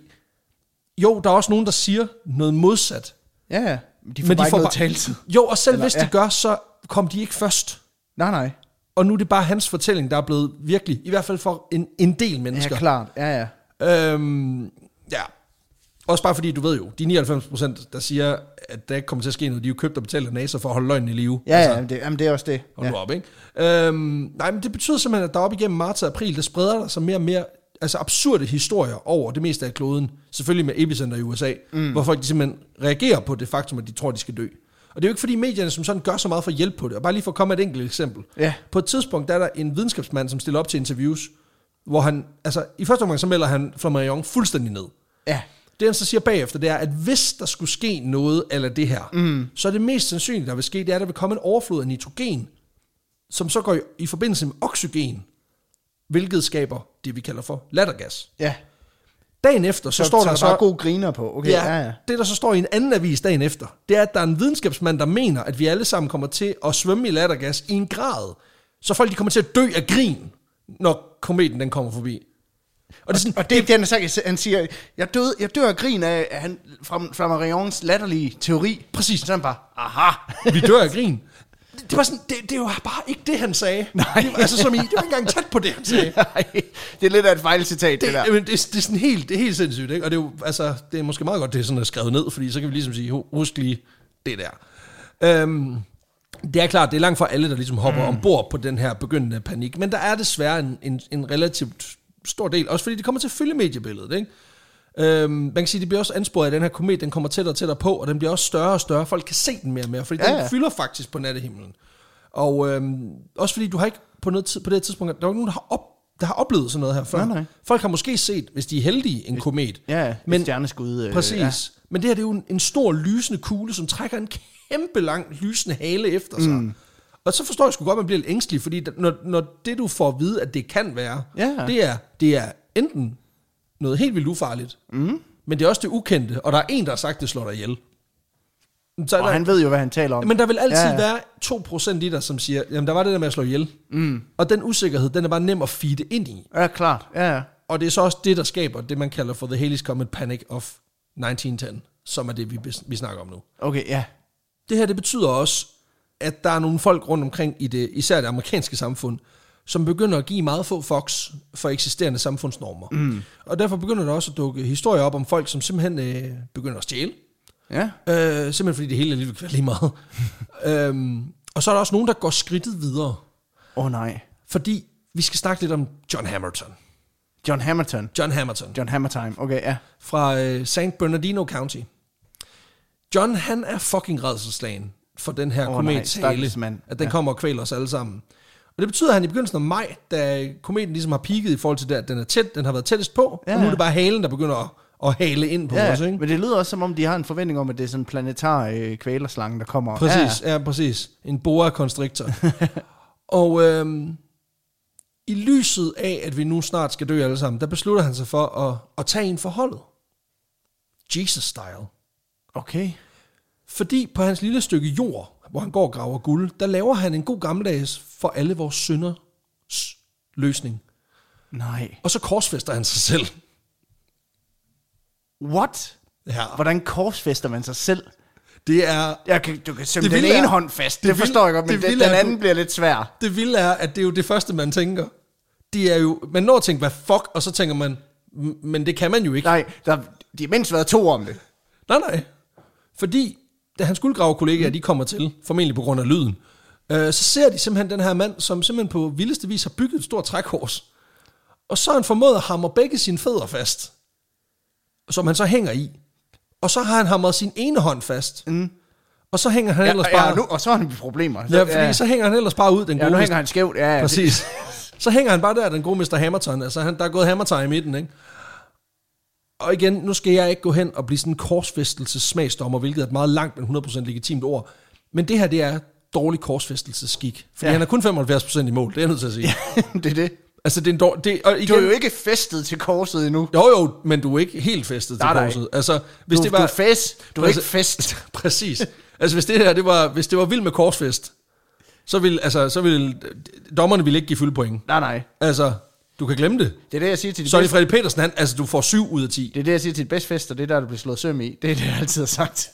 jo, der er også nogen, der siger noget modsat. Ja, ja. De får men bare de får ikke noget taletid. Jo, og selv Eller, hvis ja. de gør, så kom de ikke først. Nej, nej. Og nu er det bare hans fortælling, der er blevet virkelig, i hvert fald for en, en del mennesker. Ja, klart. Ja, ja. Øhm, ja. Også bare fordi, du ved jo, de nioghalvfems procent, der siger, at der ikke kommer til at ske noget, de er jo købt og betalt af NASA for at holde løgnen i live. Ja, altså, ja, det, jamen, det er også det. Hold ja. nu op, ikke? Øhm, nej, men det betyder simpelthen, at der op igennem marts og april, der spreder der sig mere og mere altså absurde historier over det meste af kloden. Selvfølgelig med epicenter i U S A, mm. hvor folk de simpelthen reagerer på det faktum, at de tror, de skal dø. Og det er jo ikke fordi medierne som sådan gør så meget for at hjælpe på det. Og bare lige for at komme med et enkelt eksempel. Ja. På et tidspunkt, der er der en videnskabsmand, som stiller op til interviews, hvor han, altså i første omgang, så melder han Flammarion fuldstændig ned. Ja. Det han så siger bagefter, det er, at hvis der skulle ske noget eller det her, mm. så er det mest sandsynligt, der vil ske, det er, at der vil komme en overflod af nitrogen, som så går i forbindelse med oxygen, hvilket skaber det, vi kalder for lattergas. Ja. Dagen efter, så, så står så der så... bare god griner på. Okay, ja, ja, ja. Det, der så står i en anden avis dagen efter, det er, at der er en videnskabsmand, der mener, at vi alle sammen kommer til at svømme i lattergas i en grad, så folk de kommer til at dø af grin, når kometen den kommer forbi. Og det er, sådan, og det, det, det han, han siger, jeg, døde, jeg dør af grin af han, fra Flammarions latterlige teori. Præcis. Så han bare, aha. Vi dør af grin. Det, det var sådan, det, det var bare ikke det, han sagde. Nej. Det var, altså, som i, det var ikke engang tæt på det, han sagde. Nej, det er lidt af et fejlcitat, det, det der. Det, det, det, er sådan helt, det er helt sindssygt, ikke? Og det er jo, altså, det er måske meget godt, det er sådan er skrevet ned, fordi så kan vi ligesom sige, husk lige det der. Øhm, det er klart, det er langt fra alle, der ligesom hopper mm. ombord på den her begyndende panik, men der er desværre en, en, en relativt stor del, også fordi det kommer til at fylde mediebilledet, ikke? Øhm, man kan sige, det bliver også ansporet, at den her komet, den kommer tættere og tættere på, og den bliver også større og større. Folk kan se den mere og mere, fordi ja, ja. den fylder faktisk på nattehimlen. Og øhm, også fordi du har ikke på, noget, på det tidspunkt, der er ikke nogen, der har, op, der har oplevet sådan noget her før. Nej, nej. Folk har måske set, hvis de er heldige, en komet. Ja, men, et stjerneskud. Øh, præcis. Ja. Men det her, det er jo en, en stor lysende kugle, som trækker en kæmpe lang lysende hale efter sig. Mm. Og så forstår jeg sgu godt, at man bliver lidt ængstelig, fordi når, når det, du får at vide, at det kan være, ja. det, er, det er enten noget helt vildt ufarligt, mm. men det er også det ukendte, og der er en, der har sagt, det slår dig ihjel. Så og der, han ved jo, hvad han taler om. Men der vil altid ja, ja. være to procent i dig, som siger, jamen der var det der med at slå ihjel. Mm. Og den usikkerhed, den er bare nem at feede ind i. Ja, klart. Ja, ja. Og det er så også det, der skaber det, man kalder for The Halley's Comet Panic of nitten ti, som er det, vi, vi snakker om nu. Okay, ja. Det her, det betyder også, at der er nogle folk rundt omkring i det, især det amerikanske samfund, som begynder at give meget få fucks for eksisterende samfundsnormer. Mm. Og derfor begynder der også at dukke historier op om folk, som simpelthen øh, begynder at stjæle. Ja. Øh, simpelthen fordi det hele er lige, lige meget. øhm, og så er der også nogen, der går skridtet videre. Åh oh, nej. Fordi vi skal snakke lidt om John Hamerton. John Hamerton? John Hamerton. John Hamertime, okay, ja. Fra øh, Saint Bernardino County. John, han er fucking rædselsslagen for den her oh, komethale, at den ja. kommer og kvæler os alle sammen. Og det betyder, at han i begyndelsen af maj, da kometen ligesom har peaket i forhold til det, at den er tæt, den har været tættest på, ja. og nu er det bare halen, der begynder at, at hale ind på ja, os, ikke? Men det lyder også, som om de har en forventning om, at det er sådan en planetar øh, kvælerslange, der kommer. Præcis, ja, ja præcis. En boa constrictor. Og øhm, i lyset af, at vi nu snart skal dø alle sammen, der beslutter han sig for at, at tage en forholdet. Jesus-style. Okay. Fordi på hans lille stykke jord, hvor han går og graver guld, der laver han en god gammeldags for alle vores synders løsning. Nej. Og så korsfæster han sig selv. What? Ja. Hvordan korsfæster man sig selv? Det er... Jeg kan, du kan sømme den ene er, hånd fast, det, det forstår vil, jeg godt, men den, den anden du, bliver lidt svær. Det vilde er, at det er jo det første, man tænker. Det er jo... Man når at tænke, hvad fuck, og så tænker man, men det kan man jo ikke. Nej, der, de har mindst været to om det. Nej, nej. Fordi, da hans guldgravekollegaer, de kommer til, formentlig på grund af lyden, øh, så ser de simpelthen den her mand, som simpelthen på vildeste vis har bygget et stort trækors. Og så har han formået at hamre begge sine fødder fast, som han så hænger i. Og så har han hamret sin ene hånd fast. Mm. Og så hænger han ja, ellers bare... Ja, nu, og så har han problemer. Ja, fordi ja. så hænger han ellers bare ud, den ja, gode... nu hænger han skævt, ja. Præcis. Så hænger han bare der, den gode mister Hamerton. Altså, han, der er gået Hammertime i midten, ikke? Og igen, nu skal jeg ikke gå hen og blive sådan en korsfæstelsesmagsdommer, hvilket er et meget langt, men hundrede procent legitimt ord. Men det her, det er dårlig korsfæstelsesskik. Fordi ja. han er kun femoghalvfjerds procent i mål, det er jeg nødt til at sige. Ja, det er det. Altså, det er en dårlig... Det, og igen, du er jo ikke festet til korset endnu. Jo, jo, men du er ikke helt festet til nej, korset. Altså, hvis du, det var... Du er fest, du er ikke fest. Præcis. Altså, hvis det her, det var, hvis det var vildt med korsfest, så vil, altså, så vil dommerne vil ikke give fuld point. Nej, nej. Altså, du kan glemme det. Det er det, jeg siger til de Så er bedste. det Freddy Petersen, han, altså du får syv ud af ti. Det er det, jeg siger til de bedste fester, det er der, der bliver slået søm i. Det er det, jeg altid har sagt.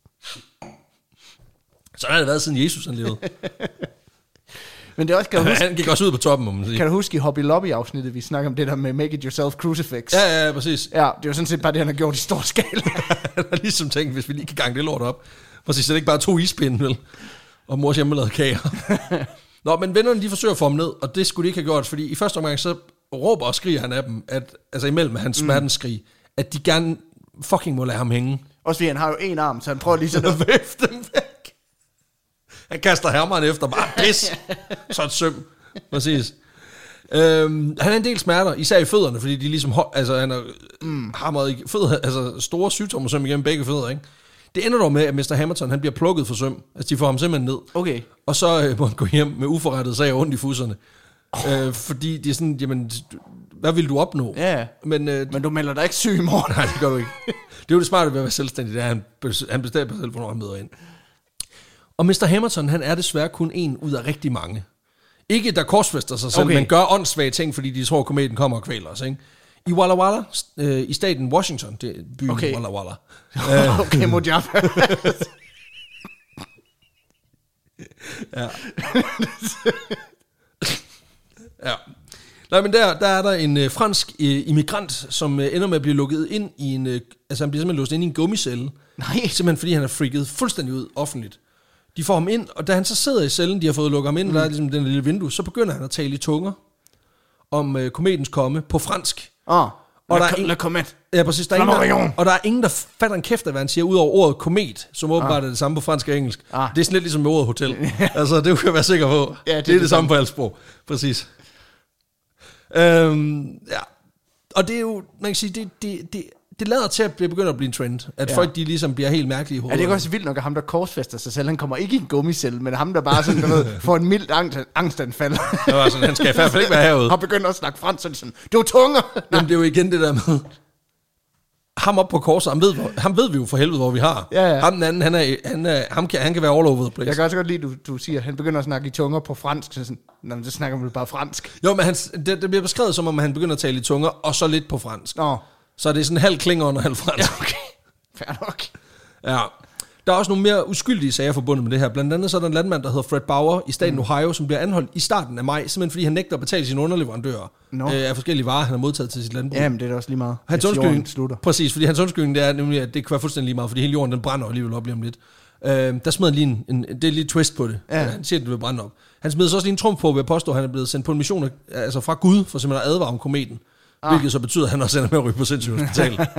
Så har det været siden Jesus han levede. Men det er også, kan du huske, Han gik også ud på toppen, må man sige. kan du huske i Hobby Lobby-afsnittet, vi snakker om det der med Make It Yourself Crucifix? Ja, ja, ja, præcis. Ja, det er jo sådan set bare det, han har gjort i stor skala. Han har ligesom tænkt, hvis vi lige kan gange det lort op. Præcis, så det er ikke bare to ispinde, vel? Og mors hjemmelavede kager. Nå, men vennerne, de forsøger at få ham ned, og det skulle de ikke have gjort, fordi i første omgang, så råber og skriger han af dem, at, altså imellem hans smertensskrig, at de gerne fucking må lade ham hænge. Også fordi han har jo en arm, så han prøver lige sådan at Væfte dem væk. Han kaster hammeren efter, bare pis. Så et søm. Præcis. Øhm, han har en del smerter, især i fødderne, fordi de ligesom, altså han har mm, hamret i fødder, altså store sygdomme søm igennem begge fødder, ikke? Det ender dog med, at mister Hamilton, han bliver plukket for søm. Altså, de får ham simpelthen ned. Okay. Og så øh, må han gå hjem med uforrettet sag og ondt i fusserne. Oh. Øh, fordi de er sådan, jamen, hvad vil du opnå? Ja, Men, øh, men du melder dig ikke syg i morgen. nej, det gør du ikke. Det er jo det smarte ved at være selvstændig, det er, at han, han bestemmer sig selv, hvornår han møder ind. Og mister Hamilton, han er desværre kun en ud af rigtig mange. Ikke der korsfester sig selv, Okay. men gør åndssvage ting, fordi de tror, at kometen kommer og kvæler os, ikke? I Walla Walla, øh, i staten Washington, det er byen Okay. Walla Walla. Okay, Mojab. Ja. Ja. Nej, men der, der er der en øh, fransk øh, immigrant, som øh, ender med at blive lukket ind i en... Øh, altså, han bliver simpelthen låst ind i en gummicelle. Nej. Simpelthen fordi han er freaket fuldstændig ud offentligt. De får ham ind, og da han så sidder i cellen, de har fået lukket ham ind, mm. der er ligesom den lille vindue, så begynder han at tale i tunger om øh, kometens komme på fransk. Åh, Og og der der er en- er komet. Ja, præcis. Der er ingen, der, Flammarion. og der er ingen, der fatter en kæft af, hvad han siger, ud over ordet komet, som åbenbart er det samme på fransk og engelsk. Ah. Det er sådan lidt ligesom med ordet hotel. Altså, det kan jeg være sikker på. Ja, det, det er det, det samme på alle sprog. Præcis. Øhm, ja. Og det er jo, man kan sige, det, det, det, det lader til at blive begyndt at blive en trend. At Ja. folk, de ligesom bliver helt mærkelige i Ja, hovedet. det er også vildt nok, at ham, der korsfester sig selv, han kommer ikke i en gummicelle, men ham, der bare sådan, du ved, får en mild angst, angstanfald. Det var sådan, han skal i hvert fald ikke være herude. Har begyndt at snakke fransk, sådan sådan, du er tunger. Jamen, det er jo igen det der med... Ham op på korset, ham ved, hvor, ham ved vi jo for helvede, hvor vi har. Ja, ja. Ham den anden, han, er, han, er, ham kan, han kan være all over the place. Jeg kan også godt lide, du, du siger, at han begynder at snakke i tunger på fransk, så sådan, nå, men så snakker man bare fransk. Jo, men han, det, det bliver beskrevet som om, han begynder at tale i tunger, og så lidt på fransk. Nå, Så det er sådan halv klingon og halv fransk. ja, okay. Fair nok. Ja. Der er også nogle mere uskyldige sager forbundet med det her. Blandt andet så er der en landmand, der hedder Fred Bauer i staten mm. Ohio, som bliver anholdt i starten af maj, simpelthen fordi han nægter at betale sine underleverandører Nå. øh, af forskellige varer, han har modtaget til sit landbrug. Jamen, det er da også lige meget. Hans hvis jorden undskyldning, slutter. præcis, fordi hans undskyldning, det er nemlig, at det kan være fuldstændig lige meget, fordi hele jorden, den brænder alligevel op lige om lidt. Øh, der smider han lige en, en, det er lige et twist på det. Ja. Han siger, at det vil brænde op. Han smider så også lige en trumf på ved at påstå, at han er blevet sendt på en mission altså fra Gud, for simpelthen at advare om kometen. Ah. Hvilket så betyder, at han også ender med at ryge på sindssygt hospital.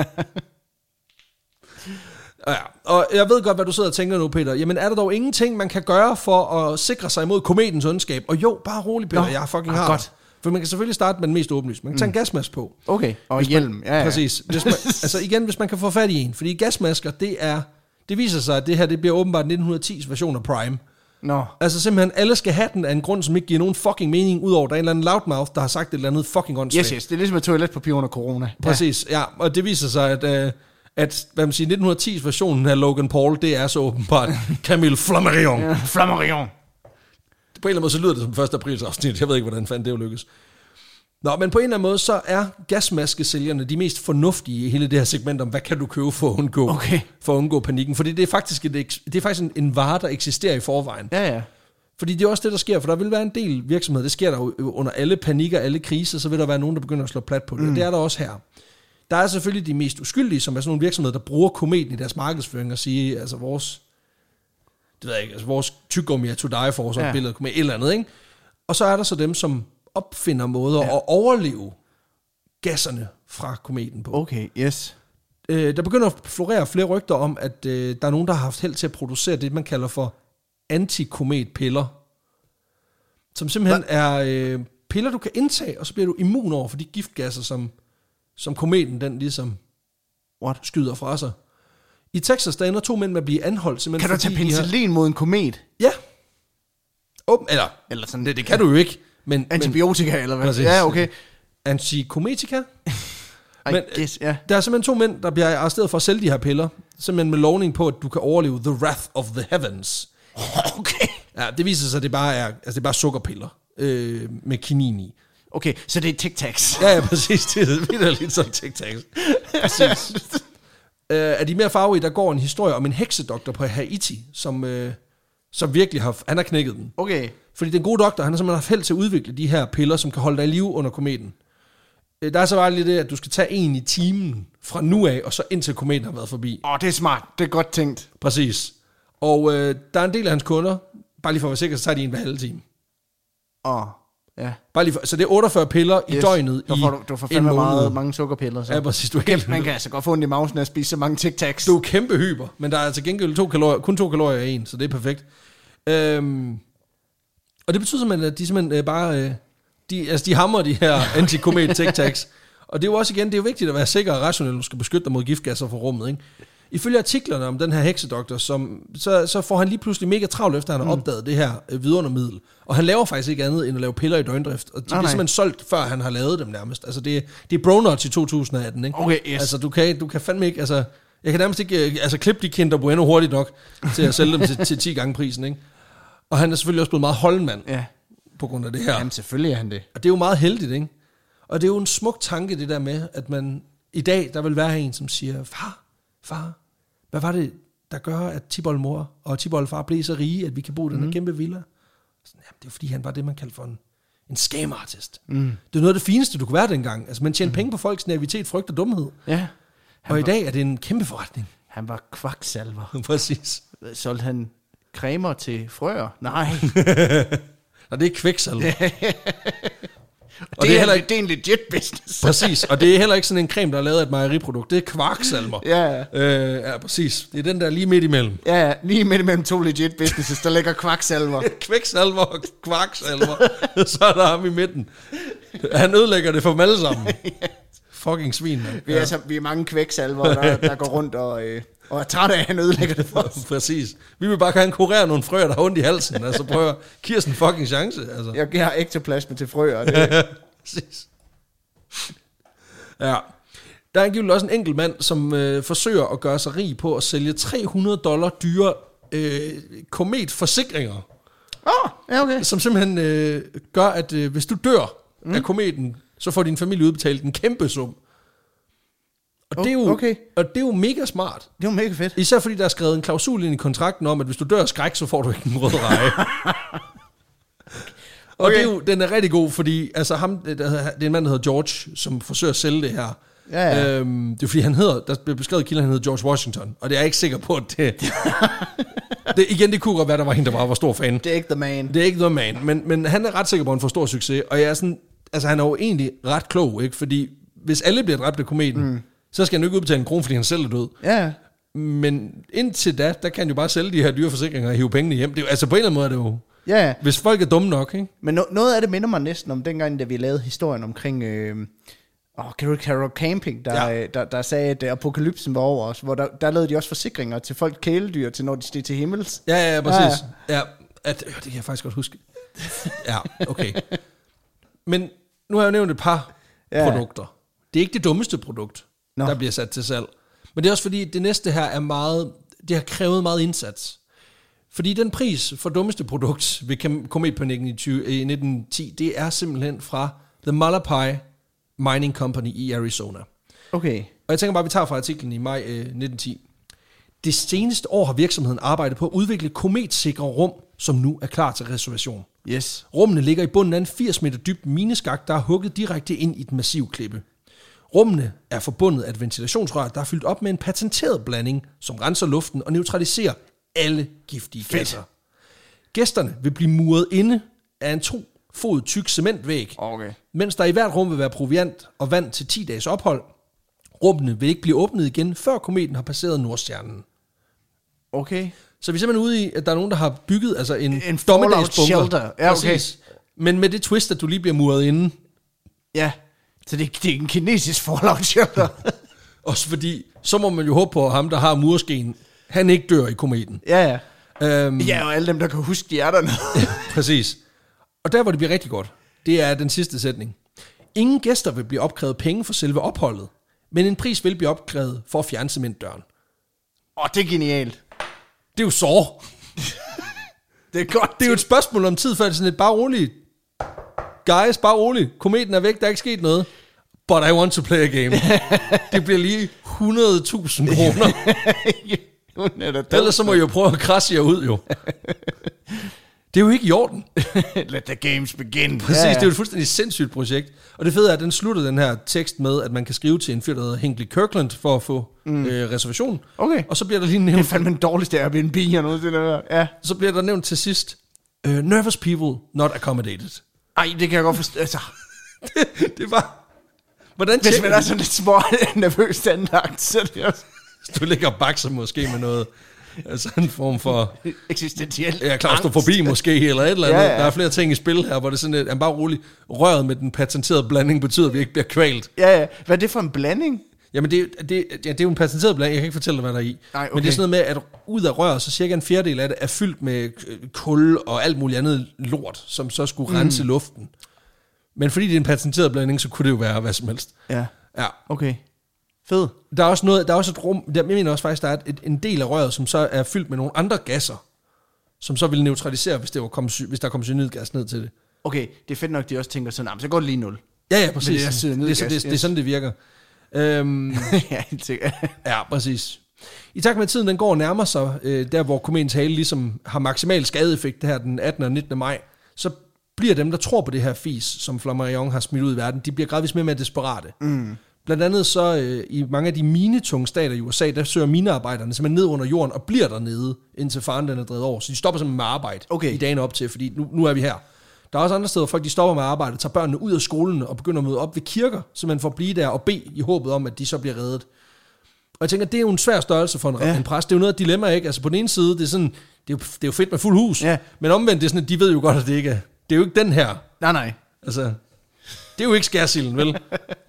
Ja, og jeg ved godt, hvad du sidder og tænker nu, Peter. Jamen, er der dog ingenting, man kan gøre for at sikre sig imod kometens ondskab? Og jo, bare rolig, Peter, Nå, jeg fucking ah, har. godt. For man kan selvfølgelig starte med den mest åbenlyse. Man kan tage en gasmaske på. Okay, og Hvis man- hjelm. Ja, ja. Præcis. Hvis man, altså igen, hvis man kan få fat i en. Fordi gasmasker, det er... Det viser sig, at det her det bliver åbenbart nitten ti's version af Prime. Nå, Altså simpelthen, alle skal have den af en grund, som ikke giver nogen fucking mening, udover der er en eller anden loudmouth, der har sagt et eller andet fucking åndssvagt. yes, yes. Det er ligesom et toiletpapir under corona. Præcis, ja. Og det viser sig, at, øh, at hvad man siger, nitten ti's versionen af Logan Paul, det er så åbenbart Camille Flammarion. Ja. Flammarion. På en eller anden måde, så lyder det som første aprils afsnit. Jeg ved ikke, hvordan fanden det jo lykkes. Nå, men på en eller anden måde, så er gasmaskesælgerne de mest fornuftige i hele det her segment om, hvad kan du købe for at undgå, Okay. for at undgå panikken. Fordi det er faktisk, et, det er faktisk en, en vare, der eksisterer i forvejen. Ja, ja. Fordi det er også det, der sker, for der vil være en del virksomheder, det sker der jo under alle panikker, alle kriser, så vil der være nogen, der begynder at slå plat på det. Mm. Og det er der også her. Der er selvfølgelig de mest uskyldige, som er sådan nogle virksomheder, der bruger kometen i deres markedsføring og siger, altså vores, det ved jeg ikke, altså vores tyggegummi er to die for, så Ja. et billede med et eller andet, ikke? Og så er der så dem, som opfinder måder Ja. at overleve gasserne fra kometen på. Okay, yes. Øh, der begynder at florere flere rygter om, at øh, der er nogen, der har haft held til at producere det, man kalder for antikometpiller. Som simpelthen Hva? er øh, piller, du kan indtage, og så bliver du immun over for de giftgasser, som, som kometen den ligesom What? skyder fra sig. I Texas, der ender to mænd med at blive anholdt. Kan du tage fordi de penicillin mod en komet? Har, ja. Åben, eller, Eller sådan det, det kan du jo ikke. Men, antibiotika, eller hvad? Præcis. Ja, okay. antikometika. I Men, guess, ja. Der er simpelthen to mænd, der bliver arresteret for at sælge de her piller. Simpelthen med lovning på, at du kan overleve the wrath of the heavens. Okay. Ja, det viser sig, at det bare er, altså det er bare sukkerpiller øh, med kinin i. Okay, så det er Tic Tacs. Ja, ja, præcis. Det er lidt som Tic Tacs. Præcis. øh, af de mere farverige, der går en historie om en heksedoktor på Haiti, som, øh, som virkelig har, han har knækket den. Okay. Fordi den gode doktor, han har simpelthen haft held til at udvikle de her piller, som kan holde dig i live under kometen. Øh, der er så bare lige det, at du skal tage en i timen fra nu af, og så indtil kometen har været forbi. Åh, oh, det er smart. Det er godt tænkt. Præcis. Og øh, der er en del af hans kunder, bare lige for at være sikker, så tager de en hver halve time. Åh, oh, ja. Bare lige for, så det er otteogfyrre piller yes. i døgnet du får, i du får en fandme måned. meget, mange sukkerpiller. Så. Ja, præcis. Du er kæmpe, Man kan altså godt få ondt i mausen af at spise så mange Tic Tacs. du er kæmpe hyper, men der er altså gengæld to kalorier, kun to kalorier i en, så det er perfekt. Øhm, og det betyder simpelthen, at de simpelthen øh, bare, øh, de, altså de hammer de her antikomet Tic Tacs. Og det er jo også igen, det er jo vigtigt at være sikker og rationel, når du skal beskytte dig mod giftgasser fra rummet, ikke? Ifølge artiklerne om den her heksedoktor, som, så, så får han lige pludselig mega travlt, efter han har mm. opdaget det her øh, vidundermiddel. Og han laver faktisk ikke andet, end at lave piller i døgndrift. Og de nej, bliver simpelthen solgt, før han har lavet dem nærmest. Altså det, det er Bronuts i to tusind atten, ikke? Okay, yes. Altså du kan, du kan fandme ikke, altså... Jeg kan nærmest ikke, øh, altså klippe de Kinder Bueno hurtigt nok, til at sælge dem til, til ti gange prisen, ikke? Og han er selvfølgelig også blevet meget holdmand, Ja. på grund af det her. Jamen, selvfølgelig er han det. Og det er jo meget heldigt, ikke? Og det er jo en smuk tanke, det der med, at man i dag, der vil være en, som siger, far, far, hvad var det, der gør, at Tibold-mor og Tibold-far blev så rige, at vi kan bo i den her Mm. kæmpe villa? Sådan, jamen, det er jo fordi, han var det, man kaldte for en, en scam-artist. Mm. Det er noget af det fineste, du kunne være dengang. Altså, man tjener mm. penge på folks naivitet, frygt og dumhed. Ja. Han Og var, i dag er det en kæmpe forretning. Han var kvaksalver. Præcis. Solgte han cremer til frøer? Nej. Og det er kvæksalve. Og det, det, er, heller ikke, det er en legit business. Præcis, og det er heller ikke sådan en creme, der er lavet af et mejeriprodukt. Det er kvarksalmer. Ja. Øh, ja, præcis. Det er den der lige midt imellem. Ja, lige midt imellem to legit businesses, der ligger kvaksalver. Kvæksalver og kvarksalver. Så er der ham i midten. Han ødelægger det for dem alle sammen. Fucking svin, mand. Vi er, altså, vi er mange kvæksalver, der, der går rundt og, øh, og er trætte af, at han ødelægger det for os. Præcis. Vi vil bare gerne kurere nogle frøer, der har ondt i halsen. Altså prøv at give os en fucking chance. Altså. Jeg giver ektoplasma til frøer. Det. Præcis. Ja. Der er angiveligt også en enkelt mand, som øh, forsøger at gøre sig rig på at sælge tre hundrede dollar dyre øh, kometforsikringer. Åh, oh, ja okay. Som simpelthen øh, gør, at øh, hvis du dør mm. af kometen, så får din familie udbetalt en kæmpe sum. Og, oh, det er jo, okay. og det er jo mega smart. Det er jo mega fedt. Især fordi der er skrevet en klausul ind i kontrakten om, at hvis du dør af skræk, så får du ikke en rød reje. Og okay. det er jo, den er rigtig god, fordi altså ham, det er en mand, der hedder George, som forsøger at sælge det her. Ja, ja. Øhm, det er fordi, han hedder, der bliver beskrevet kilden, han hedder George Washington, og det er jeg ikke sikker på, at det... det igen, det kunne godt være, der var hende, der bare var stor fan. Det er ikke the man. Det er ikke the man, men, men han er ret sikker på, at han får stor succes, og jeg er sådan, altså han er jo egentlig ret klog, ikke? Fordi hvis alle bliver dræbt af kometen, mm. så skal han jo ikke udbetale en krone, fordi han selv er død. Ja. Men indtil da, der kan han jo bare sælge de her dyre forsikringer og hive pengene hjem. Det er jo, altså på en eller anden måde er det jo... Ja. Hvis folk er dumme nok, ikke? Men no- noget af det minder mig næsten om dengang, da vi lavede historien omkring... Øh, åh, kan du ikke Carol Camping, der, Ja. der, der, der sagde, at apokalypsen var over os, hvor der, der lavede de også forsikringer til folk kæledyr, til når de steg til himmels. Ja, ja, præcis. Ja, ja at, øh, det kan jeg faktisk godt huske. Ja, okay. Men nu har jeg jo nævnt et par Ja. produkter. Det er ikke det dummeste produkt, Nå. der bliver sat til salg. Men det er også fordi, det næste her er meget... Det har krævet meget indsats. Fordi den pris for dummeste produkt ved kometpanikken i, tyve, i nitten ti, det er simpelthen fra The Malapai Mining Company i Arizona. Okay. Og jeg tænker bare, at vi tager fra artiklen i maj øh, nitten ti. Det seneste år har virksomheden arbejdet på at udvikle kometsikre rum, som nu er klar til reservation. Yes. Rummene ligger i bunden af en firs meter dyb mineskakt, der er hugget direkte ind i den massive klippe. Rummene er forbundet af et ventilationsrør, der er fyldt op med en patenteret blanding, som renser luften og neutraliserer alle giftige Fedt. gasser. Gæsterne vil blive muret inde af en to fod tyk cementvæg, Okay. mens der i hvert rum vil være proviant og vand til ti dages ophold. Rummene vil ikke blive åbnet igen, før kometen har passeret Nordstjernen. Okay. Så vi er simpelthen ude i, at der er nogen, der har bygget altså en, En fallout dommedagsbunker. shelter. Ja, okay. Præcis. Men med det twist, at du lige bliver muret inde. Ja. Så det, det er en kinesisk fallout shelter. Også fordi, så må man jo håbe på, at ham, der har murskeen, han ikke dør i kometen. ja, ja. Øhm, Ja, og alle dem, der kan huske de er dernede. Præcis. Og der, hvor det bliver rigtig godt, det er den sidste sætning. Ingen gæster vil blive opkrævet penge for selve opholdet, men en pris vil blive opkrævet for at fjerne cementdøren. Åh, oh, det er genialt. Det er jo så. Det er godt. Det er jo et spørgsmål om tid, før det er sådan et bare roligt. Guys, bare roligt. Kometen er væk, der er ikke sket noget. But I want to play a game. Det bliver lige hundrede tusind kroner. Ellers så må I jo prøve at krasse jer ud, jo. Det er jo ikke i orden. Let the games begin. Præcis, ja, ja. Det er jo et fuldstændig sindssygt projekt. Og det fede er, at den slutter den her tekst med, at man kan skrive til en fyr, der hedder Hinckley Kirkland, for at få mm. øh, reservation. Okay. Og så bliver der lige nævnt... Det er fandme den dårligste Airbnb, jeg nogensinde har hørt. Ja. Så bliver der nævnt til sidst, uh, nervous people not accommodated. Ej, det kan jeg godt forstå. Altså. det, det var... Hvordan hvis man er sådan lidt små nervøs standard, så er det også... Du ligger og bakser måske med noget... Altså en form for... eksistentiel ja, klaustrofobi måske, eller et eller andet. Ja, ja. Der er flere ting i spil her, hvor det er sådan lidt... Er bare roligt. Røret med den patenterede blanding betyder, at vi ikke bliver kvalt. Ja, ja. Hvad er det for en blanding? Jamen, det, det, ja, det er jo en patenteret blanding. Jeg kan ikke fortælle dig, hvad der er i. Nej, okay. Men det er sådan noget med, at ud af røret, så cirka en fjerdedel af det er fyldt med kul og alt muligt andet lort, som så skulle mm. rense luften. Men fordi det er en patenteret blanding, så kunne det jo være hvad som helst. Ja, ja. Okay. Fed. Der er også noget, der er også et rum, der, jeg mener også faktisk, der er et, en del af røret, som så er fyldt med nogle andre gasser, som så vil neutralisere, hvis, det var kommet, hvis der kommer cyanidgas ned til det. Okay, det er fedt nok, de også tænker sådan, så går det lige nul. Ja, ja, præcis. Det er, det, er, det, er, det er sådan, det virker. Øhm, ja, helt sikkert. ja, præcis. I takt med at tiden, den går nærmer sig, øh, der hvor kometens hale ligesom har maksimal skadeeffekt, det her den attende og nittende maj, så bliver dem, der tror på det her fis, som Flammarion har smidt ud i verden, de bliver gradvist mere og mere desperate. Mm. Blandt andet så øh, i mange af de minetunge stater i U S A, der søger minearbejderne simpelthen ned under jorden og bliver dernede, indtil faren den er drevet over. Så de stopper simpelthen med arbejde okay. i dagen op til, fordi nu, nu er vi her. Der er også andre steder, hvor folk de stopper med arbejde, tager børnene ud af skolen og begynder at møde op ved kirker, så man får blive der og bede i håbet om, at de så bliver reddet. Og jeg tænker, det er jo en svær størrelse for en, ja. en præst. Det er jo noget af dilemma, ikke? Altså på den ene side, det er sådan, det er jo, det er jo fedt med fuld hus, ja. Men omvendt, det er sådan, at de ved jo godt, at det ikke er, det er jo ikke den her. Nej, nej. Altså, det er jo ikke skærsilden, vel?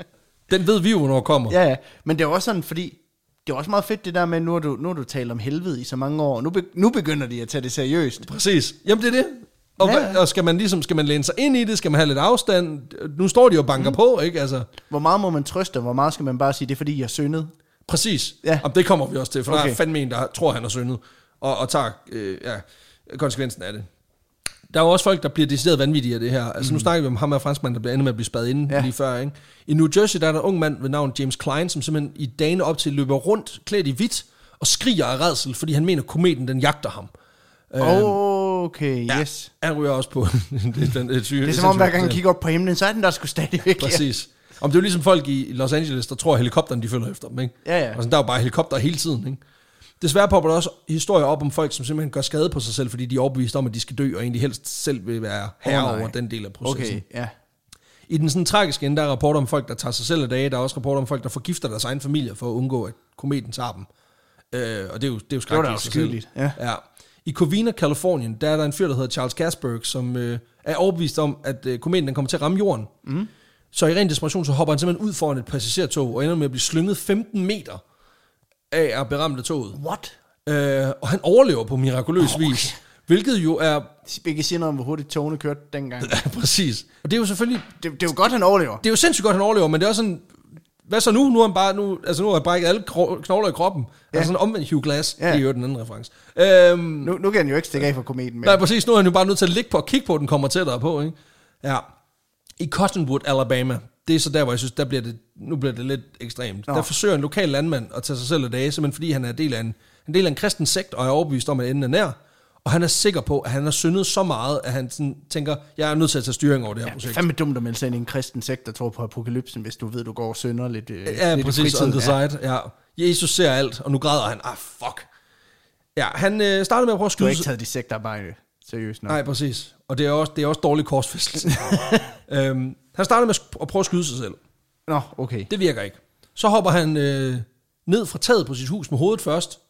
Den ved vi jo, hvornår kommer. Ja, ja. Men det er også sådan, fordi det er også meget fedt det der med, nu har du, nu har du talt om helvede i så mange år, nu, be, nu begynder de at tage det seriøst. Præcis. Jamen det er det. Og, ja, ja. og skal man ligesom, skal man læne sig ind i det, skal man have lidt afstand. Nu står de jo og banker mm. på, ikke? Altså. Hvor meget må man trøste, hvor meget skal man bare sige, det er fordi, jeg har syndet? Præcis. Ja. Og det kommer vi også til, for okay. Der er fandme en, der tror, han har syndet, og, og tager øh, ja, konsekvensen af det. Der er jo også folk, der bliver decideret vanvittige af det her. Altså mm. nu snakker vi om ham og franskmanden, der bliver ender med at blive spadet inde ja. lige før, ikke? I New Jersey, der er der en ung mand ved navn James Klein, som simpelthen i dagene op til løber rundt, klædt i hvidt, og skriger af rædsel, fordi han mener, kometen den jagter ham. Okay, ja, yes. Han ryger også på. det, er, det, det er som om, hver gang han kigger op på himlen, så er den der sgu stadigvæk. Præcis. Om det er jo ligesom folk i Los Angeles, der tror, at helikopteren de følger efter dem, ikke? Ja, ja. Og sådan, der er jo bare helikopter hele tiden, ikke? Desværre popper der også historier op om folk, som simpelthen gør skade på sig selv, fordi de er overbevist om, at de skal dø, og egentlig helst selv vil være herre oh, over den del af processen. Okay, ja. I den sådan tragiske ende, der er rapporter om folk, der tager sig selv af dage. Der er også rapporter om folk, der forgifter deres egen familie for at undgå, at kometen tager dem. Øh, og det er jo, det er jo skrækkeligt. Det var da ja. ja. I Covina, Californien, der er der en fyr, der hedder Charles Gasberg, som øh, er overbevist om, at øh, kometen den kommer til at ramme jorden. Mm. Så i ren desperation, så hopper han simpelthen ud foran et passagertog, og ender med at blive slynget femten meter af at beramme toget. What? Øh, og han overlever på mirakuløs oh, vis, hvilket jo er... Vi kan sige noget om, hvor hurtigt togene kørte dengang. Ja, præcis. Og det er jo selvfølgelig... Det, det er jo godt, han overlever. Det er jo sindssygt godt, han overlever, men det er også sådan... Hvad så nu? Nu er han bare... Nu, altså nu har jeg brækket alle knogler i kroppen. Ja. Altså sådan omvendt Hugh Glass. Ja. Det er jo den anden reference. Øhm, nu, nu kan han jo ikke stikke af for kometen. Nej, præcis. Nu er han jo bare nødt til at ligge på og kigge på, at den kommer tættere på, ikke? Ja. I Cottonwood, Alabama, det er så der, hvor jeg synes, der bliver det, nu bliver det lidt ekstremt. Nå. Der forsøger en lokal landmand at tage sig selv af dage, simpelthen fordi han er del af en, en del af en kristen sekt, og er overbevist om, at enden er nær. Og han er sikker på, at han har syndet så meget, at han sådan tænker, jeg er nødt til at tage styring over det her ja, projekt. Det er fandme dumt at melde sig ind i en kristen sekt, der tror på apokalypsen, hvis du ved, du går og synder lidt. Øh, ja, lidt præcis, on the side. Ja. Jesus ser alt, og nu græder han. Ah, fuck. Ja, han øh, startede med at prøve at skyde. Du har ikke taget de sektarbejde seriøst nok. Nej, præcis. Og det er også, det er også dårlig korsfæstelse. øhm, han startede med at prøve at skyde sig selv. Nå, okay. Det virker ikke. Så hopper han øh, ned fra taget på sit hus med hovedet først.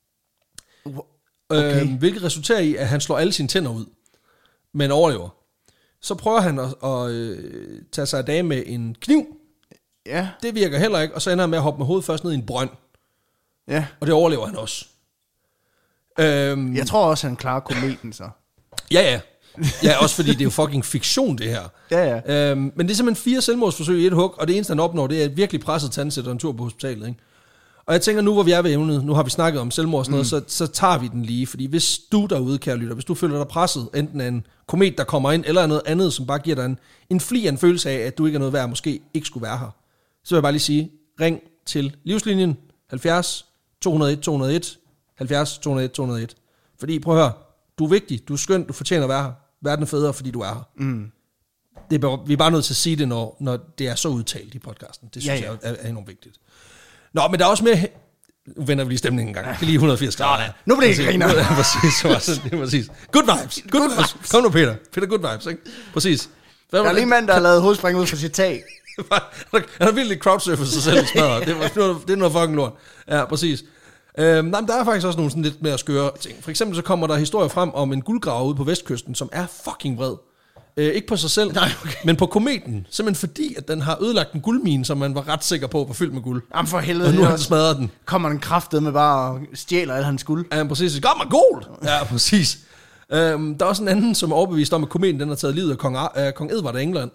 Okay. Øhm, hvilket resulterer i, at han slår alle sine tænder ud, men overlever. Så prøver han at, at øh, tage sig af dage med en kniv. Ja. Det virker heller ikke, og så ender han med at hoppe med hovedet først ned i en brønd. Ja. Og det overlever han også. Øhm, Jeg tror også, han klarer kometen så. Ja, ja. Ja, også fordi det er jo fucking fiktion, det her. Ja, ja. Øhm, men det er simpelthen fire selvmordsforsøg i et hug, og det eneste, han opnår, det er et virkelig presset tandsæt og en tur på hospitalet, ikke? Og jeg tænker, nu hvor vi er ved emnet, nu har vi snakket om selvmord og sådan noget, mm. så, så tager vi den lige. Fordi hvis du derude, kære lytter, hvis du føler dig presset, enten af en komet, der kommer ind, eller noget andet, som bare giver dig en, en fli af en følelse af, at du ikke er noget værd, måske ikke skulle være her, så vil jeg bare lige sige, ring til Livslinjen halvfjerds to hundrede og en to hundrede og en, halvfjerds to hundrede og en to hundrede og en. Fordi prøv at høre, du er vigtig, du er skøn, du fortjener at være her. Verden er federe, fordi du er her. Mm. Det er bare, vi er bare nødt til at sige det, når, når det er så udtalt i podcasten. Det synes ja, ja. jeg er, er enormt vigtigt. Nå, men der er også mere... Nu vender vi lige stemningen en gang. Det er lige et hundrede og firs grader. Nu bliver det griner. Ja, præcis. Det er præcis. Good vibes. Good, good vibes. vibes. Kom nu, Peter. Peter, good vibes, ikke? Præcis. Der er lige en mand, der har lavet hovedspring ud fra sit tag. Han har virkelig crowdsurfet sig selv i smadret. Det, var, det er noget fucking lort. Ja, præcis. Øhm, nej, men der er faktisk også nogle sådan lidt mere skøre ting. For eksempel så kommer der historier frem om en guldgraver ude på vestkysten, som er fucking vred. Øh, ikke på sig selv, nej, okay. men på kometen. Simpelthen fordi, at den har ødelagt en guldmine, som man var ret sikker på var fyldt med guld. Jamen for helvede. Og nu har den smadret den. Kommer den kraftet med bare og stjæler alt hans guld. Ja, præcis. Gør mig gold! Ja, præcis. øhm, der er også en anden, som er overbevist om, at kometen den har taget livet af kong, af kong Edvard af England.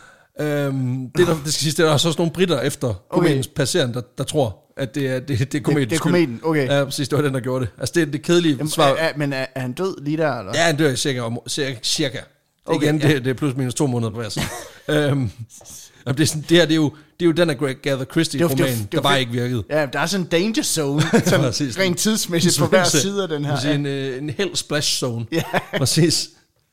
Øhm, det, der, det skal sige, det er der også nogle britter efter kometens okay. passering, der, der tror, at det er, det, det er kometen. Det er kometen, okay. Ja, præcis, det var den, der gjorde det. Altså, det er det kedelige Jamen, svar. Er, er, men er, er han død lige der, eller? Ja, han dør cirka. cirka, cirka. Okay, igen, ja. det, det er plus minus to måneder på hver side. øhm, det, er sådan, det her, det er jo, det er jo den af Gather Christie-romanen, der bare ikke virkede. Ja, der er sådan en danger zone, sådan rent tidsmæssigt på hver side af den her. Ja. En, en held splash zone. Ja. Præcis.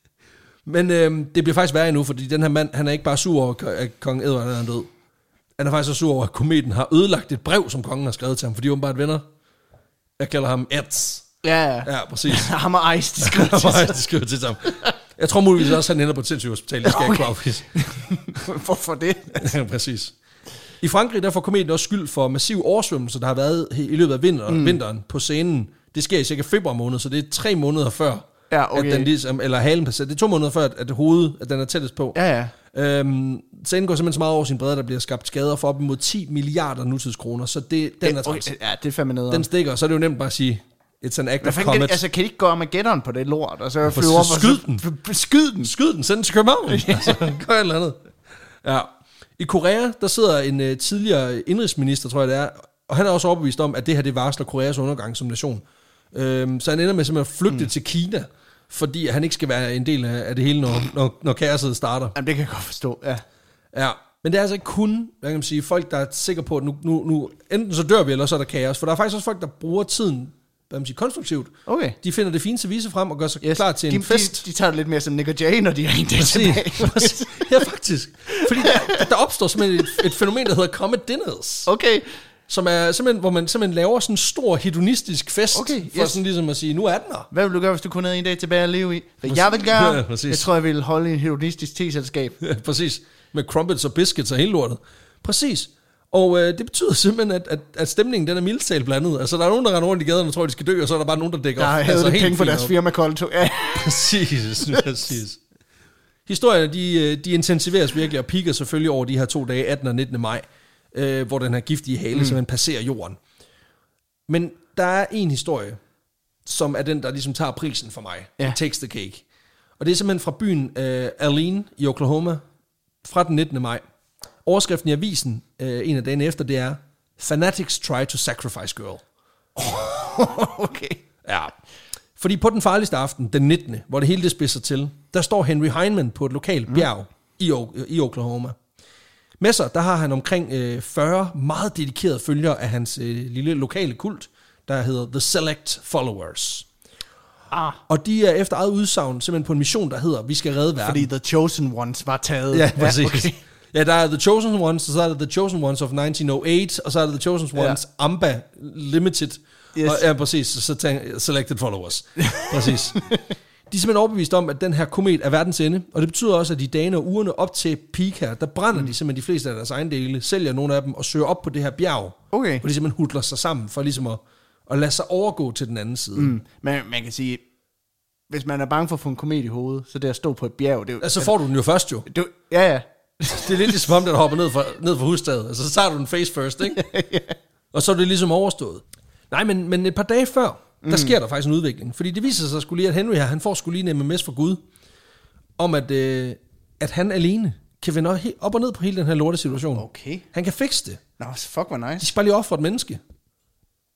Men øhm, det bliver faktisk værre endnu, fordi den her mand, han er ikke bare sur over, at kong Edvard er død. Han er faktisk så sur over, at kometen har ødelagt et brev, som kongen har skrevet til ham, fordi åbenbart venner. Jeg kalder ham Eds. Ja, ja. Ja, præcis. Ham og Ice, de skriver til ham. de skriver til ham. Jeg tror muligvis også, at han ender på et sindssygt hospital. Det skal okay. jeg ikke kunne Hvorfor det? Ja, præcis. I Frankrig, der får kometen også skyld for massiv oversvømmelse, der har været i løbet af vinter, mm. vinteren på scenen. Det sker i cirka februar måned, så det er tre måneder før, ja, okay. at den ligesom, eller halen passerer. Det er to måneder før, at hovedet, at den er tættest på. Ja, ja. Øhm, scenen går simpelthen så meget over sin bredde, der bliver skabt skader for op imod ti milliarder nutidskroner, så det, den er træls. Ja, det er fandme nede. Den stikker, så er det jo nemt bare at sige, it's an act of comet. Kan, altså, kan de ikke gå Armageddon på det lort, og så flyve op og skyd den. Skyd den. Skyd den, send den til København. Altså, gør et eller andet. Ja. I Korea, der sidder en uh, tidligere indrigsminister, tror jeg det er, og han er også overbevist om, at det her, det varsler Koreas undergang som nation. Øhm, så han ender med simpelthen at flygte mm. til Kina, fordi han ikke skal være en del af, af det hele, når, når, når kaoset starter. Jamen, det kan jeg godt forstå, ja. Ja, men det er altså ikke kun, hvad kan man sige, folk, der er sikre på, at nu, nu, nu enten så dør vi, eller så er der kaos. For der er faktisk også folk, der bruger tiden, hvad man siger, konstruktivt. Okay. De finder det fine service frem og gør sig yes. klar til de, en fest. De, de tager det lidt mere som Nick og Jay, når de er en dag tilbage. Ja, faktisk. Fordi der, der opstår simpelthen et, et fænomen, der hedder Comet Dinners. Okay. Som er simpelthen, hvor man simpelthen laver sådan en stor hedonistisk fest, okay, yes. for sådan ligesom at sige, nu er den her. Hvad vil du gøre, hvis du kun havde en dag tilbage at leve i? Hvad jeg vil gøre? Ja, jeg tror, jeg vil holde en hedonistisk teselskab. Ja, præcis. Med crumpets og biscuits og hele lortet. Præcis. Og øh, det betyder simpelthen, at, at, at stemningen den er mildtalt blandet. Altså, der er nogen, der render rundt i gaderne og tror, de skal dø, og så er der bare nogen, der dækker op. Der er altså, penge for deres firmakonto. Ja. Præcis, præcis. Historierne, de, de intensiveres virkelig og piker selvfølgelig over de her to dage, attende og nittende maj, øh, hvor den her giftige hale mm. simpelthen passerer jorden. Men der er en historie, som er den, der ligesom tager prisen for mig. Ja. Takes the cake. Og det er simpelthen fra byen øh, Alene i Oklahoma, fra den nittende maj. Overskriften i avisen, øh, en af dagene efter, det er Fanatics try to sacrifice girl. Okay. Ja. Fordi på den farligste aften, den nittende, hvor det hele det spidser til, der står Henry Heinemann på et lokalt bjerg mm. i, o- i Oklahoma. Med sig, der har han omkring øh, fyrre meget dedikerede følgere af hans øh, lille lokale kult, der hedder The Select Followers. Ah. Og de er efter eget udsagn simpelthen på en mission, der hedder, vi skal redde verden. Fordi The Chosen Ones var taget. Ja, præcis. Ja, okay. Ja, der er The Chosen Ones, og så er der The Chosen Ones of nitten oh eight, og så er der The Chosen Ones ja. Amba Limited. Yes. Og, ja, præcis. Så tænk, Selected Followers. Præcis. De er simpelthen overbevist om, at den her komet er verdens ende, og det betyder også, at de dagene og ugerne op til peak her, der brænder mm. de simpelthen de fleste af deres ejendele, sælger nogle af dem og søger op på det her bjerg, okay. hvor de simpelthen hudler sig sammen for ligesom at, at lade sig overgå til den anden side. Mm. Men man kan sige, hvis man er bange for at få en komet i hovedet, så det at stå på et bjerg... Det er, altså, så får du den jo først jo. Du, ja, ja. Det er lidt ligesom om, den hopper ned fra, ned fra husstaget. Altså, så tager du den face first, ikke? Ja. Og så er det ligesom overstået. Nej, men, men et par dage før, der mm. sker der faktisk en udvikling. Fordi det viser sig skulle lige, at Henry her, han får skulle lige en M M S fra Gud, om at, øh, at han alene kan vende op og ned på hele den her lorte situation. Okay. Han kan fikse det. Nå, fuck, hvor nice. De skal bare lige ofre et menneske.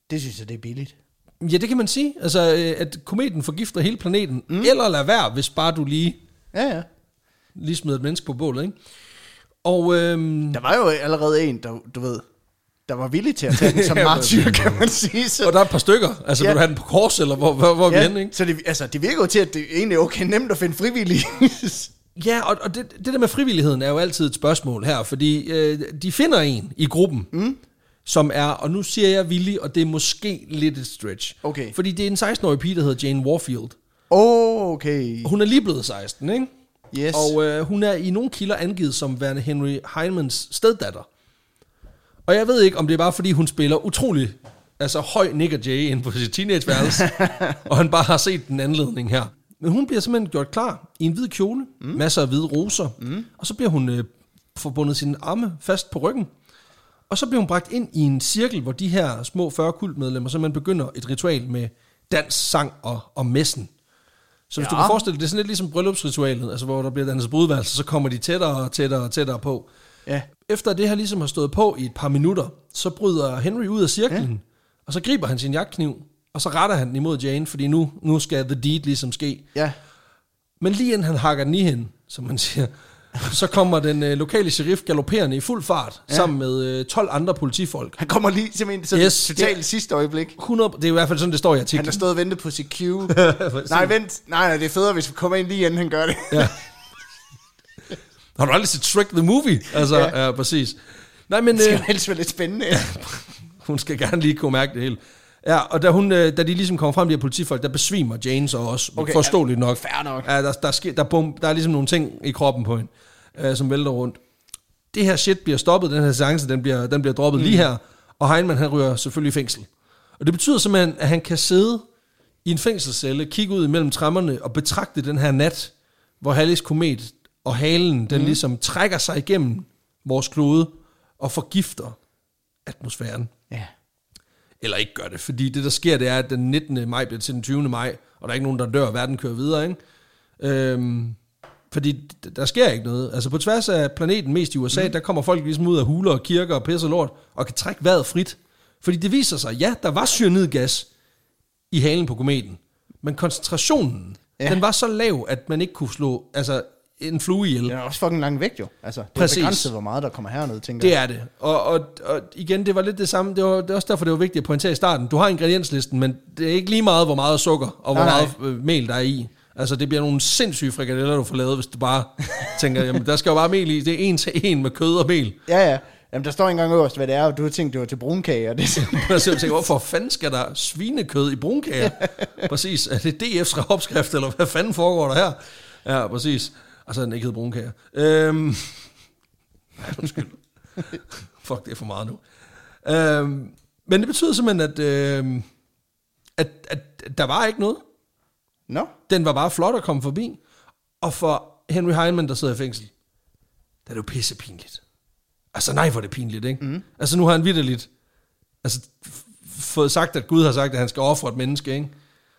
Det synes jeg, det er billigt. Ja, det kan man sige. Altså, at kometen forgifter hele planeten, mm. eller lad være, hvis bare du lige, ja, ja. lige smider et menneske på bålet, ikke? Og, øhm, der var jo allerede en, der, du ved, der var villig til at tage den som martyr, kan man sige. Så. Og der er et par stykker. Altså, ja. Vil du have den på kors, eller hvor, hvor, hvor ja. vi henne, ikke? Så det, altså, det virker jo til, at det egentlig er okay nemt at finde frivillige. Ja, og, og det, det der med frivilligheden er jo altid et spørgsmål her, fordi øh, de finder en i gruppen, mm. som er, og nu siger jeg villig, og det er måske lidt et stretch. Okay. Fordi det er en seksten-årig pige, der hedder Jane Warfield. Oh, okay. Hun er lige blevet seksten, ikke? Yes. Og øh, hun er i nogle kilder angivet som værende Henry Heinemans steddatter. Og jeg ved ikke, om det er bare fordi, hun spiller utrolig altså, høj Nick og Jay inde på sit teenageværelse, og han bare har set den anledning her. Men hun bliver simpelthen gjort klar i en hvid kjole, mm. masser af hvide roser, mm. og så bliver hun øh, forbundet sine arme fast på ryggen. Og så bliver hun bragt ind i en cirkel, hvor de her små fyrre kultmedlemmer simpelthen begynder et ritual med dans, sang og, og messen. Så hvis ja. du kan forestille dig, det er sådan lidt ligesom bryllupsritualet, altså hvor der bliver danset brudværelse, så kommer de tættere og tættere og tættere på. Ja. Efter det her ligesom har stået på i et par minutter, så bryder Henry ud af cirklen, ja. og så griber han sin jagtkniv, og så retter han den imod Jane, fordi nu, nu skal the deed ligesom ske. Ja. Men lige inden han hakker den i hende, som man siger, så kommer den øh, lokale sheriff galopperende i fuld fart, ja. sammen med øh, tolv andre politifolk. Han kommer lige simpelthen sådan yes, totalt det, sidste øjeblik. hundrede, det er i hvert fald sådan, det står i artiklen. Han har stået og ventet på sit cue. nej, vent. Nej, nej, det er federe, hvis vi kommer ind lige inden han gør det. ja. Har du aldrig set Shrek the Movie? Altså, ja, ja præcis. Nej, men, det skal øh, helst være lidt spændende. Ja. Hun skal gerne lige kunne mærke det hele. Ja, og da, hun, da de ligesom kommer frem, de her politifolk, der besvimer Jane så også. Okay, forståeligt nok. Fair nok. Ja, der, der, sker, der, bum, der er ligesom nogle ting i kroppen på hende, øh, som vælter rundt. Det her shit bliver stoppet, den her seance, den bliver, den bliver droppet mm. lige her, og Heinemann, han ryger selvfølgelig i fængsel. Og det betyder simpelthen, at han kan sidde i en fængselscelle, kigge ud imellem trammerne og betragte den her nat, hvor Halley's komet og halen, den mm. ligesom trækker sig igennem vores klode og forgifter atmosfæren. Ja. Eller ikke gør det, fordi det der sker, det er, at den nittende maj bliver til den tyvende maj, og der er ikke nogen, der dør, og verden kører videre, ikke? Øhm, fordi der sker ikke noget. Altså på tværs af planeten, mest i U S A, mm. der kommer folk ligesom ud af huler og kirker og pisse og lort, og kan trække vejret frit. Fordi det viser sig, ja, der var cyanidgas i halen på kometen, men koncentrationen, ja. den var så lav, at man ikke kunne slå altså, en flue ihjel. Det er også fucking langt væk jo. Altså, det Præcis. er begrænset, hvor meget der kommer herned, tænker det jeg. Det er det. Og, og, og igen, det var lidt det samme. Det var, det er også derfor, det var vigtigt at pointere i starten. Du har ingredienslisten, men det er ikke lige meget, hvor meget sukker og hvor nej, meget nej. mel der er i. Altså, det bliver nogle sindssyge frikadeller, du får lavet, hvis du bare tænker, jamen, der skal jo bare mel i. Det er en til en med kød og mel. Ja, ja. Jamen, der står ikke engang øverst, hvad det er, og du har tænkt, det var til brunkager. Og det jeg tænker, hvorfor fanden skal der svinekød i brunkager? Præcis. Er det D F's opskrift, eller hvad fanden foregår der her? Ja, præcis. Og så er den ikke hed brunkager. Øhm. Nej, undskyld. Fuck, det er for meget nu. Øhm. Men det betyder simpelthen, at, øhm, at, at der var ikke noget. No. Den var bare flot at komme forbi. Og for Henry Heinemann, der sidder i fængsel, der er det jo pissepinligt. Altså nej, hvor er det pinligt, ikke? Mm. Altså nu har han vitterligt altså, f- fået sagt, at Gud har sagt, at han skal ofre et menneske, ikke?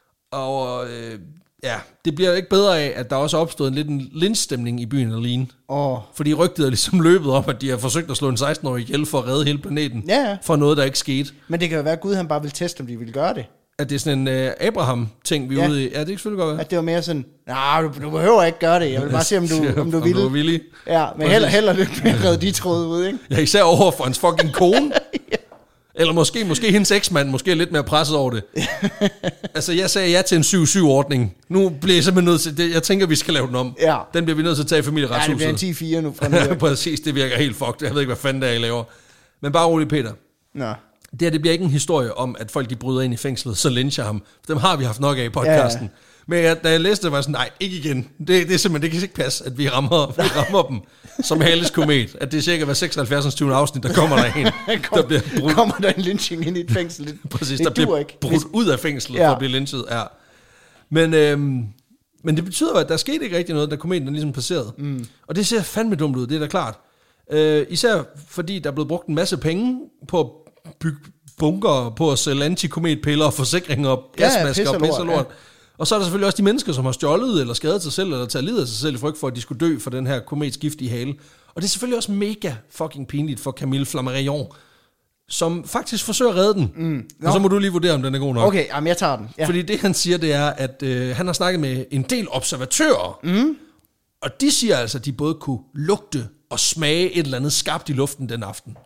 Og øh, ja, det bliver ikke bedre af, at der også er opstået en lidt en lynchstemning i byen Aleen. Oh. Fordi rygtet er ligesom løbet op, at de har forsøgt at slå en seksten-årig ihjel for at redde hele planeten. Ja, ja. For noget, der ikke skete. Men det kan jo være, at Gud han bare vil teste, om de vil gøre det. At det er sådan en uh, Abraham-ting, vi er ja. ude i. Ja, det kan selvfølgelig godt være. At det var mere sådan, nej, du, du behøver ikke gøre det. Jeg vil bare se, om du, om du vil. Om du er villig. Ja, men heller, heller lidt med at redde de tråde ud, ikke? Ja, især over for hans fucking kone. ja. Eller måske, måske hendes eksmand, måske er lidt mere presset over det. Altså, jeg sagde ja til en syv syv-ordning. Nu bliver jeg simpelthen nødt til det. Jeg tænker, vi skal lave den om. Ja. Den bliver vi nødt til at tage i familieretshuset. Ja, det bliver en ti fire nu fra nu. Præcis, det virker helt fucked. Jeg ved ikke, hvad fanden der er, I laver. Men bare rolig, Peter. Nå. Det her, det bliver ikke en historie om, at folk de bryder ind i fængslet, så lyncher ham. Dem har vi haft nok af i podcasten. Ja, ja. Men jeg, da jeg læste det, var jeg sådan, nej, ikke igen. Det, det er simpelthen, det kan ikke passe, at vi rammer, vi rammer dem som Halley's komet. At det er cirka hver seksoghalvfjerds tyvende afsnit, der kommer der en, Kom, der bliver brudt. Kommer der en lynching ind i et fængsel? Det, Præcis, det der bliver ikke. brudt ud af fængslet ja. for at blive lynchet. Ja. Men, øhm, men det betyder, at der skete ikke rigtig noget, da kometen ligesom passerede. Mm. Og det ser fandme dumt ud, det er da klart. Øh, især fordi der er blevet brugt en masse penge på at bygge bunker, på at sælge antikometpiller og forsikringer og gasmasker ja, og pisse og lort. Ja. Og så er der selvfølgelig også de mennesker, som har stjålet eller skadet sig selv, eller taget livet af sig selv i frygt for, at de skulle dø for den her komets giftige hale. Og det er selvfølgelig også mega fucking pinligt for Camille Flammarion, som faktisk forsøger at redde den. Mm. Og så må du lige vurdere, om den er god nok. Okay, jamen jeg tager den. Ja. Fordi det, han siger, det er, at øh, han har snakket med en del observatører, mm. og de siger altså, at de både kunne lugte og smage et eller andet skarpt i luften den aften.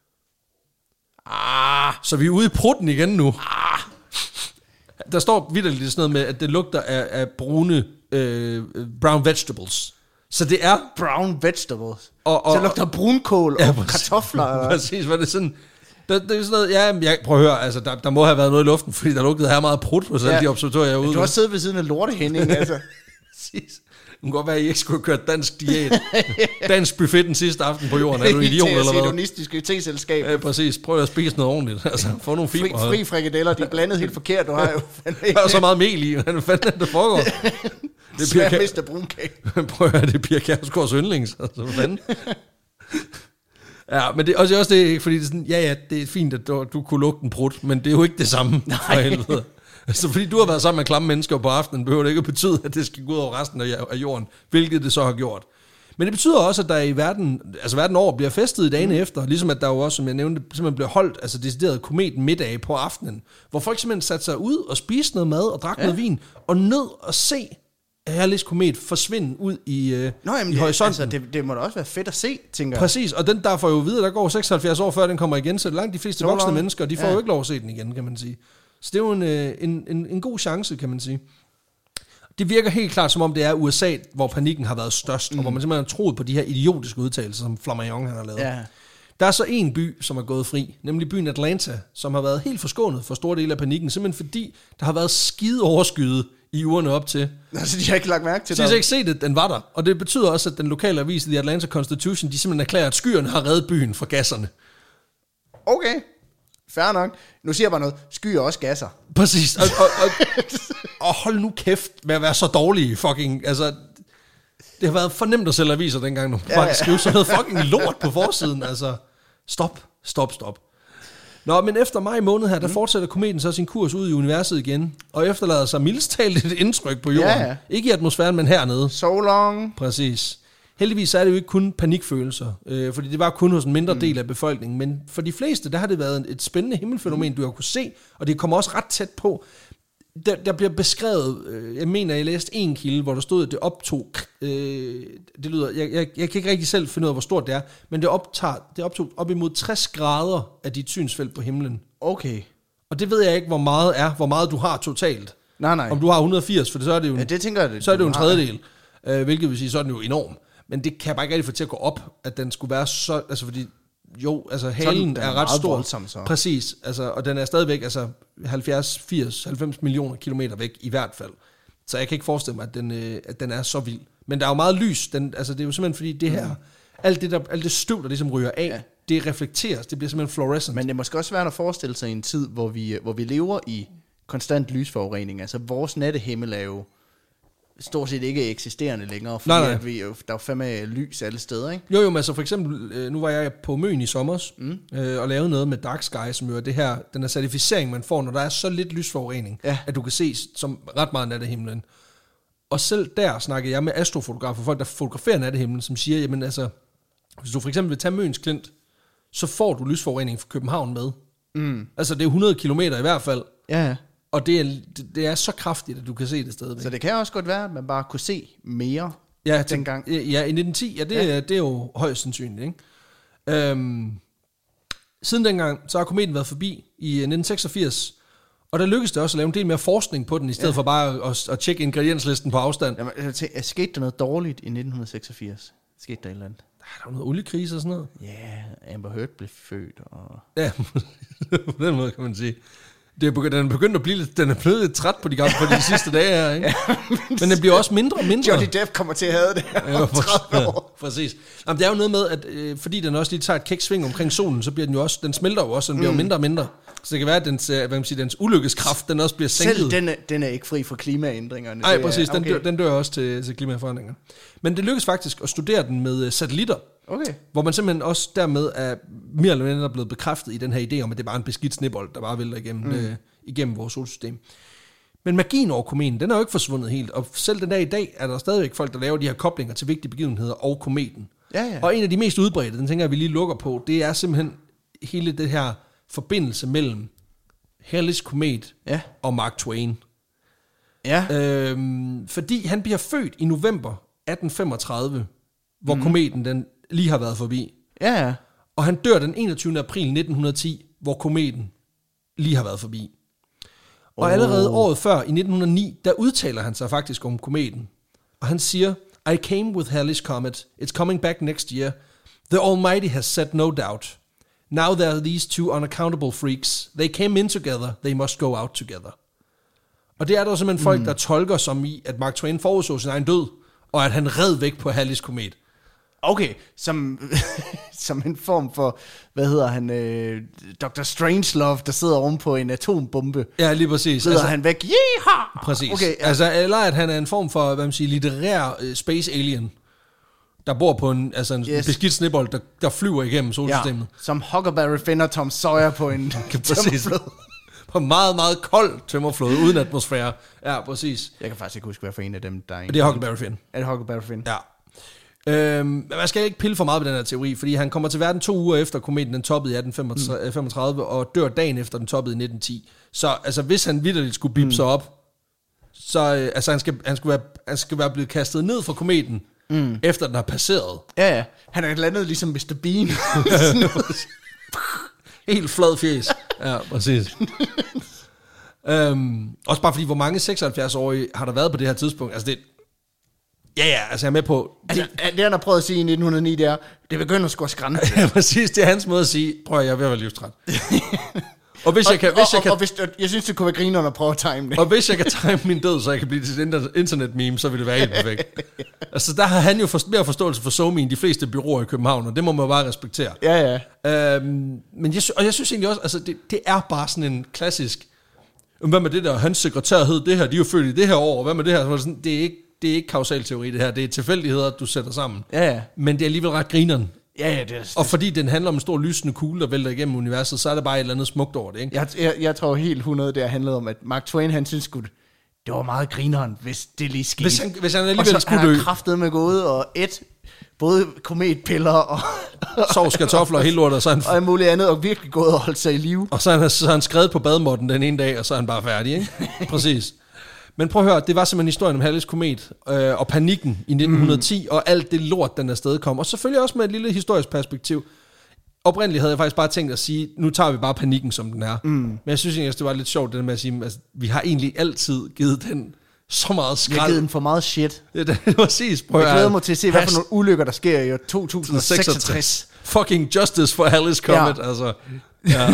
Ah, så vi er ude i prutten igen nu. Ah. Der står vitterligt sådan noget med, at det lugter af, af brune øh, brown vegetables. Så det er... Brown vegetables. Og, og, så det lugter brunkål ja, og præcis, kartofler. Eller? Præcis, var det sådan... Der, det er sådan noget, ja, jeg, prøv at høre, altså, der, der må have været noget i luften, fordi der lugtede her meget prut på sådan ja. de observatører, jeg er ude. Du har også siddet ved siden af lortehænding, altså. Præcis. Det kan godt være, at I ikke skulle have kørt dansk diæt. Dansk buffet den sidste aften på jorden. Er du idiot eller hvad? Det hedonistiske teselskab. Ja, præcis. Prøv at spise noget ordentligt. Altså, få nogle fiber. Fri, fri frikadeller, de er blandet helt forkert. Du har jo der er så meget mel i. Hvad fanden er det foregår? Det bliver Svær mister brunkage. Prøv at høre, det er Pia Kjærsgaards yndlings. Altså, hvad fanden? Ja, men det er også, også det, fordi det er sådan, ja, ja, det er fint, at du, du kunne lugte en prut, men det er jo ikke det samme. Nej. For helvede. Altså, fordi du har været sammen med klamme mennesker på aftenen, behøver det ikke at betyde, at det skal gå ud over resten af jorden, hvilket det så har gjort. Men det betyder også, at der i verden, altså verden over, bliver festet i dagene mm. efter, ligesom at der jo også, som jeg nævnte, simpelthen bliver holdt, altså decideret komet middag på aftenen, hvor folk simpelthen satte sig ud og spiste noget mad og drak ja. noget vin, og nød at se Halleys komet forsvinde ud i, øh, Nå, jamen, i horisonten. Altså, det, det må da også være fedt at se, tænker jeg. Præcis, og den der får jo videre, der går seksoghalvfjerds år før den kommer igen, så langt de fleste så voksne lang. mennesker, de får ja. jo ikke lov at se den igen, kan man sige. Så det er jo en, en, en, en god chance, kan man sige. Det virker helt klart, som om det er U S A, hvor panikken har været størst, mm. og hvor man simpelthen har troet på de her idiotiske udtalelser, som Flammarion han har lavet. Ja. Der er så en by, som er gået fri, nemlig byen Atlanta, som har været helt forskånet for store dele af panikken, simpelthen fordi der har været skide overskyet i ugerne op til. Altså, de har ikke lagt mærke til det. De har ikke set, at den var der. Og det betyder også, at den lokale avis, The Atlanta Constitution, de simpelthen erklærer, at skyerne har reddet byen fra gasserne. Okay, fair nok. Nu siger jeg bare noget. Skyer også gasser. Præcis. Og, og, og, og hold nu kæft med at være så dårlige fucking... Altså, det har været for nemt at sælge aviser dengang, nu ja, ja. skrive sådan noget fucking lort på forsiden. Altså, stop, stop, stop. Nå, men efter maj måned her, der mm. fortsætter kometen så sin kurs ud i universet igen, og efterlader sig mildest talt et indtryk på jorden. Ja, ja. Ikke i atmosfæren, men hernede. So long. Præcis. Heldigvis er det jo ikke kun panikfølelser, øh, fordi det var kun hos en mindre mm. del af befolkningen, men for de fleste, der har det været et spændende himmelfænomen, du har kunne se, og det kommer også ret tæt på. Der, der bliver beskrevet, øh, jeg mener, jeg læste en kilde, hvor der stod, at det optog, øh, det lyder, jeg, jeg, jeg kan ikke rigtig selv finde ud af, hvor stort det er, men det, optager, det optog op imod tres grader af dit synsfelt på himlen. Okay. Og det ved jeg ikke, hvor meget er, hvor meget du har totalt. Nej, nej. Om du har et hundrede og firs, for det, så er det jo, ja, det tænker jeg, det, så er det jo en tredjedel, øh, hvilket vil sige, så er den jo enorm. Men det kan jeg bare ikke rigtig få til at gå op, at den skulle være så, altså fordi, jo, altså halen er, er ret stor. Voldsom, så. Præcis, altså, og den er stadigvæk altså halvfjerds, firs, halvfems millioner kilometer væk i hvert fald. Så jeg kan ikke forestille mig, at den, øh, at den er så vild. Men der er jo meget lys, den, altså det er jo simpelthen fordi det her, mm. alt, det der, alt det støv, der ligesom ryger af, ja. det reflekteres, det bliver simpelthen fluorescent. Men det er måske også svært at forestille sig i en tid, hvor vi, hvor vi lever i konstant lysforurening. Altså vores nattehimmel er jo stort set ikke eksisterende længere, fordi nej, nej. At vi, der er jo fandme lys alle steder, ikke? Jo, jo, men altså for eksempel, nu var jeg på Møn i sommers, mm. øh, og lavede noget med Dark Sky, som jo er det her, den her certificering, man får, når der er så lidt lysforurening, ja. at du kan se som ret meget nattehimlen. Og selv der snakker jeg med astrofotografer, folk der fotograferer nattehimlen, som siger, jamen altså, hvis du for eksempel vil tage Møns Klint, så får du lysforurening fra København med. Mm. Altså det er hundrede kilometer i hvert fald. Ja, ja. Og det er, det er så kraftigt, at du kan se det stadigvæk. Så det kan også godt være, at man bare kunne se mere ja, dengang. Ja, i nitten ti, ja, det, ja. det er jo højst sandsynligt. Ikke? Øhm, siden dengang, så har kometen været forbi i nitten seksogfirs, og der lykkedes det også at lave en del mere forskning på den, i stedet ja. for bare at, at tjekke ingredienslisten på afstand. Jamen, jeg tænker, skete der noget dårligt i nitten seksogfirs? Skete der et eller andet? Der var noget oliekrise og sådan noget. Ja, yeah, Amber Heard blev født. Og... Ja, på den måde kan man sige. Det er begyndt, den er begyndt at blive lidt, den er blevet lidt træt på de gamle på de sidste dage her, ikke? Ja, men, men den bliver også mindre og mindre. Johnny Depp kommer til at have det her ja, om tredive år. Præcis. Jamen, det er jo noget med, at øh, fordi den også lige tager et kæksving omkring solen, så bliver den jo også, den smelter jo også, så den bliver mm. jo mindre og mindre. Så det kan være, at dens, hvad man siger, dens ulykkeskraft, den også bliver sænket. Selv den er, den er ikke fri for klimaændringerne. Nej, præcis, den, okay. dør, den dør også til, til klimaforandringer. Men det lykkes faktisk at studere den med satellitter. Okay. Hvor man simpelthen også dermed er mere eller mindre blevet bekræftet i den her idé om, at det er bare en beskidt snebold, der bare vælter igennem, mm. øh, igennem vores solsystem. Men magien over kometen, den er jo ikke forsvundet helt, og selv den dag i dag er der stadigvæk folk, der laver de her koblinger til vigtige begivenheder og kometen. Ja, ja. Og en af de mest udbredte, den tænker jeg, vi lige lukker på, det er simpelthen hele det her forbindelse mellem Halley's Komet Ja. og Mark Twain. Ja. Øhm, fordi han bliver født i november atten femogtredive, hvor mm. kometen den lige har været forbi. Ja, ja. Og han dør den enogtyvende april nitten ti, hvor kometen lige har været forbi. Og Oh. allerede året før, i nitten hundrede og ni, der udtaler han sig faktisk om kometen. Og han siger, I came with Halley's Comet. It's coming back next year. The Almighty has said no doubt. Now there are these two unaccountable freaks. They came in together. They must go out together. Og det er der simpelthen folk, mm. der tolker som i, at Mark Twain forudså sin egen død, og at han red væk på Halley's Komet. Okay, som, som en form for, hvad hedder han, øh, doktor Strangelove, der sidder oven på en atombombe. Ja, lige præcis. Sidder altså, han væk, yeehaw! Præcis. Okay, ja. Altså, eller at han er en form for, hvad man siger, litterær uh, space alien, der bor på en, altså en Yes. beskidt snebold, der, der flyver igennem solsystemet. Ja, som Huckleberry Finn og Tom Sawyer på en tømmerflåde. På en meget, meget kold tømmerflåde, uden atmosfære. Ja, præcis. Jeg kan faktisk ikke huske, hvad for en af dem, der er en. Og det er Huckleberry Finn. Er det Huckleberry Finn? Ja. Øhm, men man skal ikke pille for meget ved den her teori, fordi han kommer til verden to uger efter kometen den toppede i atten femogtredive, mm. og dør dagen efter den toppede i nitten ti. Så altså, hvis han vitterligt skulle bipse mm. sig op, så øh, altså, han, skal, han, skulle være, han skal være blevet kastet ned fra kometen, mm. efter den har passeret. Ja, ja. Han er landet ligesom mister Bean. Helt flad fjes. Ja, præcis. øhm, også bare fordi, hvor mange seksoghalvfjerds-årige har der været på det her tidspunkt? Altså det... Ja, ja, altså jeg er med på... Altså, det han har prøvet at sige i nitten hundrede og ni, det er, det begynder sgu at skrænde. Ja, præcis. Det er hans måde at sige, prøv at jeg er ved at være livstræt. Og hvis og, jeg kan... Hvis og, jeg, kan og, og hvis, jeg synes, det kunne være grineren at prøve at time det. og hvis jeg kan time min død, så jeg kan blive til et internet-meme, så vil det være helt perfekt. Altså der har han jo for, mere forståelse for SoMe end de fleste byråer i København, og det må man jo bare respektere. Ja, ja. Øhm, men jeg, og jeg synes egentlig også, altså det, det er bare sådan en klassisk... Hvad med det der, hans sekretær hed det her, de er jo født i det her år, og hvad med det her? Så er det, sådan, det er ikke det er ikke kausalteori det her, det er tilfældigheder, du sætter sammen. Ja, ja. Men det er alligevel ret grineren. Ja, ja, det er, og fordi den handler om en stor lysende kugle, der vælter igennem universet, så er der bare et eller andet smukt over det, ikke? Jeg, jeg, jeg tror helt hundrede, det har handlet om, at Mark Twain, han synes sgu, det var meget grineren, hvis det lige skete. Hvis han, hvis han alligevel og så skulle han dø. har kraftet med gået og et, både kometpiller og... sovs, kartofler og hele lortet, og så han... og muligt andet, og virkelig gået og holdt sig i live. Og så har han, så han skrevet på badmåtten den ene dag, og så er han bare færdig, ikke? Præcis. Men prøv at høre, det var simpelthen historien om Halley's Komet, øh, og panikken i nitten ti, mm. og alt det lort, den afsted kom. Og selvfølgelig også med et lille historisk perspektiv. Oprindeligt havde jeg faktisk bare tænkt at sige, nu tager vi bare panikken, som den er. Mm. Men jeg synes egentlig, det var lidt sjovt, det med at sige, altså, vi har egentlig altid givet den så meget skrald. Vi har givet den for meget shit. Ja, det er præcis. Prøv jeg glæder mig til at se, hvad for nogle ulykker, der sker i to tusind seksogtres. Fucking justice for Halley's Comet, ja. Altså. Ja.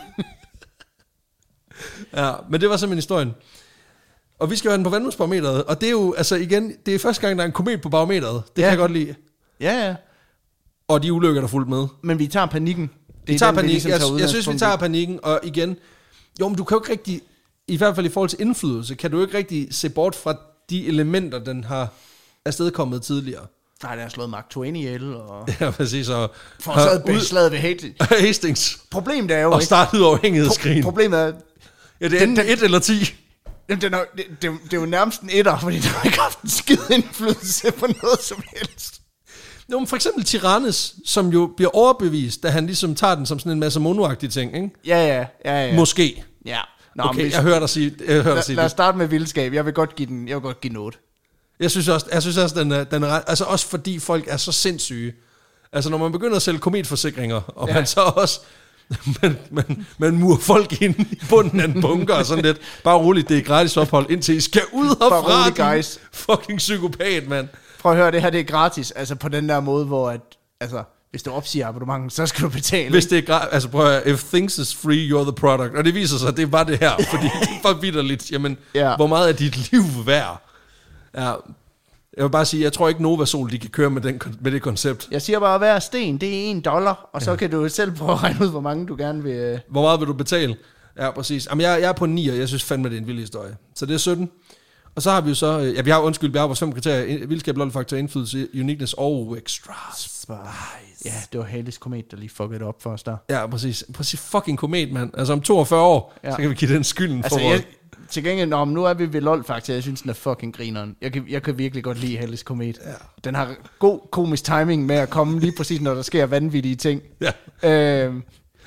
Ja, men det var simpelthen historien. Og vi skal jo have den på vandmusbarometeret, og det er jo, altså igen, det er første gang, der er en komet på barometeret. Det ja. kan jeg godt lide. Ja, ja. Og de ulykker, der er fulgt med. Men vi tager panikken. Det vi tager panikken. Ligesom jeg, tager jeg synes, vi tager panikken, og igen, jo, men du kan jo ikke rigtig, i hvert fald i forhold til indflydelse, kan du jo ikke rigtig se bort fra de elementer, den har afstedkommet tidligere. Nej, den har slået Mark Twain ihjel, og... Ja, præcis, og... Forårsaget beslaget ved Hastings. Hastings. Problemet er jo... Og startede uafhængighedskrigen. Pro- problemet er... Ja, det er den, et eller ti. Jamen, det, er, det, det, det er jo nærmest en etter, fordi der har ikke haft en skid indflydelse på noget som helst. Jo, men for eksempel Tyrannus, som jo bliver overbevist, da han ligesom tager den som sådan en masse monoagtige ting, ikke? Ja, ja, ja, ja. Måske. Ja. Nå, okay, hvis, jeg hører dig sige, jeg hører dig sige lad, lad os starte med vildskab. Jeg vil godt give den, jeg vil godt give den otte. Jeg synes også, jeg synes også den er, den er, altså også fordi folk er så sindssyge. Altså når man begynder at sælge kometforsikringer, og ja. man så også man, man, man murer folk ind i bunden af en bunker og sådan lidt. Bare roligt, det er gratis ophold, indtil I skal ud herfra, guys. Fucking psykopat, mand. Prøv at høre, det her det er gratis, altså på den der måde, hvor at, altså, hvis du opsiger abonnementen, så skal du betale. Hvis det er gratis, altså prøv at høre, if things is free, you're the product. Og det viser sig, at det er bare det her, fordi det er bare vitterligt. Jamen, ja. Hvor meget er dit liv værd? Ja, jeg vil bare sige, jeg tror ikke Nova Sol, de kan køre med, den, med det koncept. Jeg siger bare, at hver sten, det er en dollar, og så ja. kan du selv prøve at regne ud, hvor mange du gerne vil... Hvor meget vil du betale? Ja, præcis. Jamen, jeg, jeg er på ni, og jeg synes fandme, det er en vild historie. Så det er sytten. Og så har vi jo så... Ja, vi har undskyld, vi har vores fem kriterier. Vildskab, lol-faktor, indflydelse, uniqueness og extra spice. Ja, det var Halley's Komet, der lige fuckede det op for os der. Ja, præcis. Præcis fucking komet, mand. Altså om toogfyrre år, ja. Så kan vi give den skylden altså, for jeg, til gengæld, nå, nu er vi ved lol faktisk. Jeg synes, den er fucking grineren. Jeg kan, jeg kan virkelig godt lide Halley's Komet. Ja. Den har god komisk timing med at komme lige præcis, når der sker vanvittige ting. Ja. Øhm,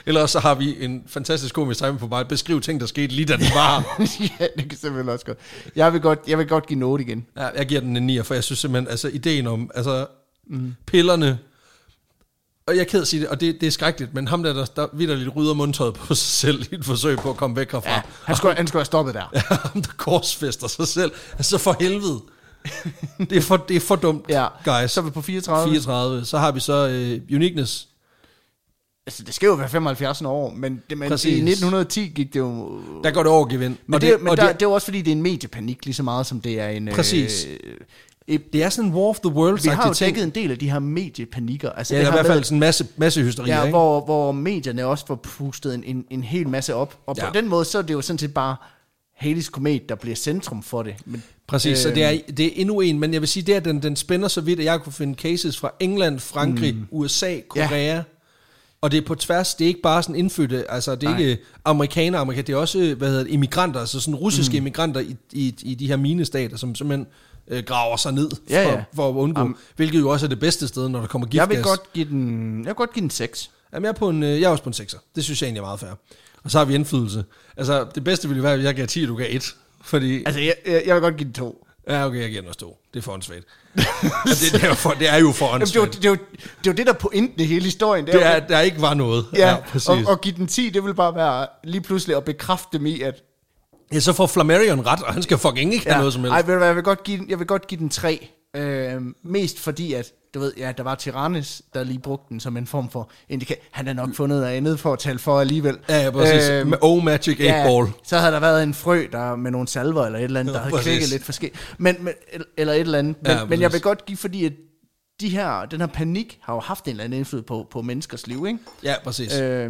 Ellers så har vi en fantastisk komisk time på bare at beskrive ting, der skete lige da den var. Ja, det kan selvfølgelig også godt. Jeg vil godt, jeg vil godt give note igen. Ja, jeg giver den en nier, for jeg synes simpelthen, altså ideen om, altså mm. pillerne, og jeg er ked at sige det, og det, det er skrækkeligt, men ham der, der, der vitterligt rydder mundtøjet på sig selv i et forsøg på at komme væk herfra. Ja, han skulle, han skulle have stoppet der. Ja, ham der korsfester sig selv. Altså for helvede. Det er for, det er for dumt, ja, guys. Så er vi på fireogtredive. fireogtredive. Så har vi så uh, Uniqueness. Altså, det skal jo være femoghalvfjerds år, men, det, men i nitten ti gik det jo... Der går det over gevind. Men, det, det, men der, det, det er jo også fordi, det er en mediepanik, lige så meget som det er en... Præcis. Øh, det er sådan en War of the Worlds. Vi har jo dækket en del af de her mediepanikker. Altså, ja, det er har i hvert fald været, sådan en masse, masse hysteri. Ja, ikke? hvor, hvor medierne også får pustet en, en, en hel masse op. Og ja. På den måde, så er det jo sådan set bare Haleys komet, der bliver centrum for det. Men, præcis, øh, så det er, det er endnu en, men jeg vil sige, det er, at den, den spænder så vidt, at jeg kunne finde cases fra England, Frankrig, mm. U S A, Korea. Ja. Og det er på tværs, det er ikke bare sådan indfødte, altså det er Nej. ikke amerikanere, amerikanere, det er også, hvad hedder det, immigranter, altså sådan russiske mm. immigranter i, i, i de her minestater, som simpelthen øh, graver sig ned for, ja, ja. for at undgå, um, hvilket jo også er det bedste sted, når der kommer giftgas. Jeg vil godt give den, jeg vil godt give den seks. Jamen, jeg er, på en, jeg er også på en sekser. Det synes jeg egentlig er meget fair. Og så har vi indflydelse. Altså, det bedste ville være, at jeg gav ti, og du gav et. Fordi... Altså, jeg, jeg, jeg vil godt give den to. Ja, okay, jeg giver den også to. Det er for åndssvagt. altså, det, det, er for, det er jo for åndssvagt. Det er jo det, det, det, det der pointen i hele historien. Det er, det er der ikke var noget. Ja, ja præcis. Og, og give den ti, det vil bare være lige pludselig at bekræfte dem i, at... Ja, så får Flammarion ret, og han skal fucking ikke ja. have noget som helst. Ej, ved du hvad, jeg vil godt give den, jeg vil godt give den tre. Øh, mest fordi, at du ved, ja, der var Tyrannis, der lige brugte den som en form for indikator. Han har nok fundet noget andet for at tale for alligevel. Ja, ja præcis. Øh, med Oh Magic eight ja, Ball. Så havde der været en frø, der med nogle salver eller et eller andet, der ja, havde kvækket lidt forskelligt. Men, men, eller et eller andet. Men, ja, men jeg vil godt give, fordi at de her, den her panik har jo haft en eller anden indflydelse på, på menneskers liv, ikke? Ja, præcis. Øh,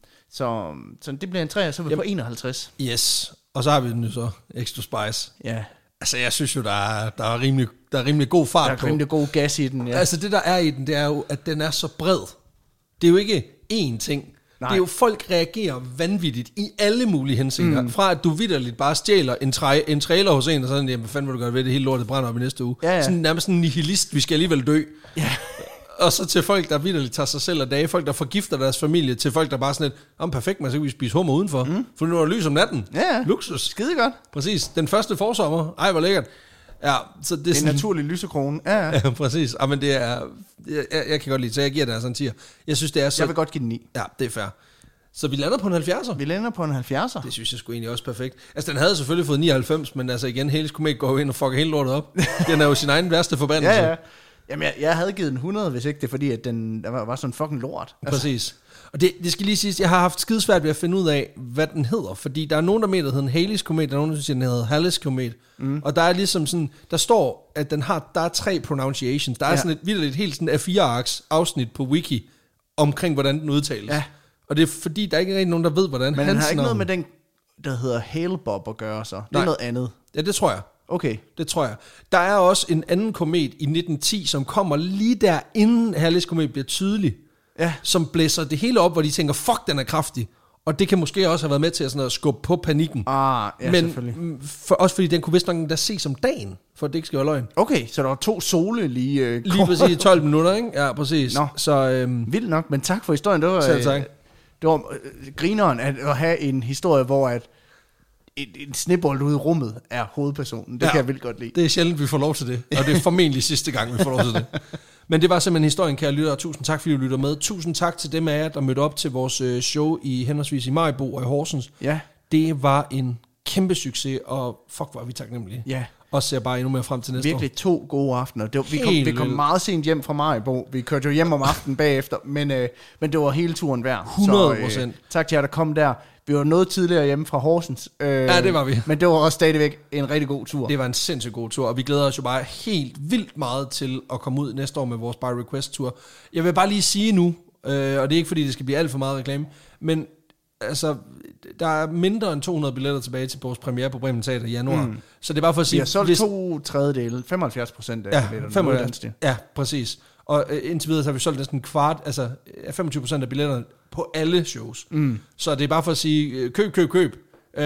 så, så det bliver en tre, og så er vi Jamen, på enoghalvtreds. Yes. Og så har vi den jo så, Extra Spice. Ja. Altså, jeg synes jo, der er, der er, rimelig, der er rimelig god fart på. Der er rimelig god gas i den, ja. Altså, det der er i den, det er jo, at den er så bred. Det er jo ikke én ting. Nej. Det er jo, folk reagerer vanvittigt i alle mulige henseender. Mm. Fra at du vitterligt bare stjæler en, tra- en trailer hos en, og sådan, jamen, hvad fanden vil du gøre ved det? Hele lortet brænder op i næste uge. Ja, ja. Sådan nærmest sådan en nihilist, vi skal alligevel dø. Ja. Og så til folk, der vitterligt tager sig selv af dage, folk, der forgifter deres familie, til folk, der bare sådan lidt, om perfekt, man så kan vi spise hummer udenfor, mm. for nu er der lys om natten. Ja, luksus. Skide godt. Præcis. Den første forsommer. Ej, hvor lækkert. Ja, så det er en naturlig lysekrone. Ja, ja. ja præcis. Ja, men det er, jeg, jeg kan godt lide, så jeg giver det altså en tier. Jeg synes, det er så... Jeg vil godt give den ni. Ja, det er fair. Så vi lander på en halvfjerdser. Vi lander på en halvfjerdser. Det synes jeg sgu egentlig også perfekt. Altså, den havde selvfølgelig fået nioghalvfems, men altså igen, Hales komet går jo ind og fucker hele lortet op. Den er jo sin egen værste forbandelse. Ja, ja. Jamen, jeg, jeg havde givet den hundrede, hvis ikke det er fordi, at den der var, var sådan fucking lort. Altså. Præcis. Og det, det skal lige siges, jeg har haft skidesvært ved at finde ud af, hvad den hedder. Fordi der er nogen, der mener, at den hedder Hales komet, der er nogen, der siger, at den hedder Halley's komet. Mm. Og der er ligesom sådan, der står, at den har, der er tre pronunciations. Der er ja. sådan et vitterligt helt sådan A fire arks afsnit på wiki, omkring hvordan den udtales. Ja. Og det er fordi, der er ikke rigtig nogen, der ved, hvordan Men hans den har ikke navn... noget med den, der hedder Hale-Bob at gøre så. Det Nej. er noget andet. Ja, det tror jeg. Okay. Det tror jeg. Der er også en anden komet i nitten ti, som kommer lige der, inden Halley's komet bliver tydelig. Ja. Som blæser det hele op, hvor de tænker, fuck, den er kraftig. Og det kan måske også have været med til at, sådan at skubbe på panikken. Ah, ja, Men selvfølgelig. For, også fordi den kunne vist nok da ses om dagen, for at det ikke skal være løgn. Okay, så der var to sole lige... Øh, lige præcis tolv minutter, ikke? Ja, præcis. Nå, så, øhm, vildt nok, men tak for historien. Det var, selv tak. Øh, det var øh, grineren at, at have en historie, hvor at en, en snebold ude i rummet er hovedpersonen. Det ja, kan jeg vildt godt lide. Det er sjældent, vi får lov til det. Og det er formentlig sidste gang, vi får lov til det. Men det var simpelthen historien, kære lyttere. Tusind tak, fordi du lytter med. Tusind tak til dem af jer, der mødte op til vores show i henholdsvis i Maribo og i Horsens. Ja. Det var en kæmpe succes, og fuck, hvor er vi taknemmelige. Ja. Og ser bare endnu mere frem til næste Virkelig år. to gode aftener. Det var, vi, kom, vi kom meget sent hjem fra Maribo. Vi kørte jo hjem om aftenen bagefter, men, øh, men det var hele turen værd. hundrede procent. Så, øh, tak til jer, der kom der. Vi var noget tidligere hjemme fra Horsens. Øh, ja, det var vi. Men det var også stadigvæk en rigtig god tur. Det var en sindssygt god tur, og vi glæder os jo bare helt vildt meget til at komme ud næste år med vores By Request tur. Jeg vil bare lige sige nu, øh, og det er ikke fordi, det skal blive alt for meget reklame, men altså, der er mindre end to hundrede billetter tilbage til vores premiere på Bremen Teater i januar. Mm. Så det er bare for at sige... Vi har solgt hvis... to tredjedele, femoghalvfjerds procent af ja, billetterne. femoghalvfjerds, ja, præcis. Og øh, indtil videre så har vi solgt næsten en kvart, altså femogtyve procent af billetterne på alle shows. Mm. Så det er bare for at sige, køb, køb, køb.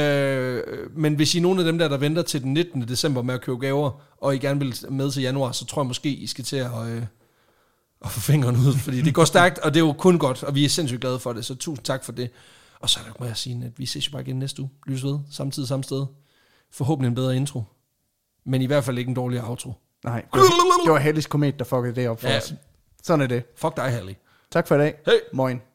Øh, men hvis I er nogle af dem der, der venter til den nittende december med at købe gaver, og I gerne vil med til januar, så tror jeg måske, I skal til at, øh, at få fingeren ud, fordi det går stærkt, og det er jo kun godt, og vi er sindssygt glade for det, så tusind tak for det. Og så må jeg sige, at vi ses jo bare igen næste uge. Lyttes ved, samme tid, samme sted. Forhåbentlig en bedre intro, men i hvert fald ikke en dårligere outro. Nej, det var, det var Helligs Komet, der fuckede det op for ja. os. Sådan er det. Fuck dig, Hellig. Tak for i dag. Hej. Moin.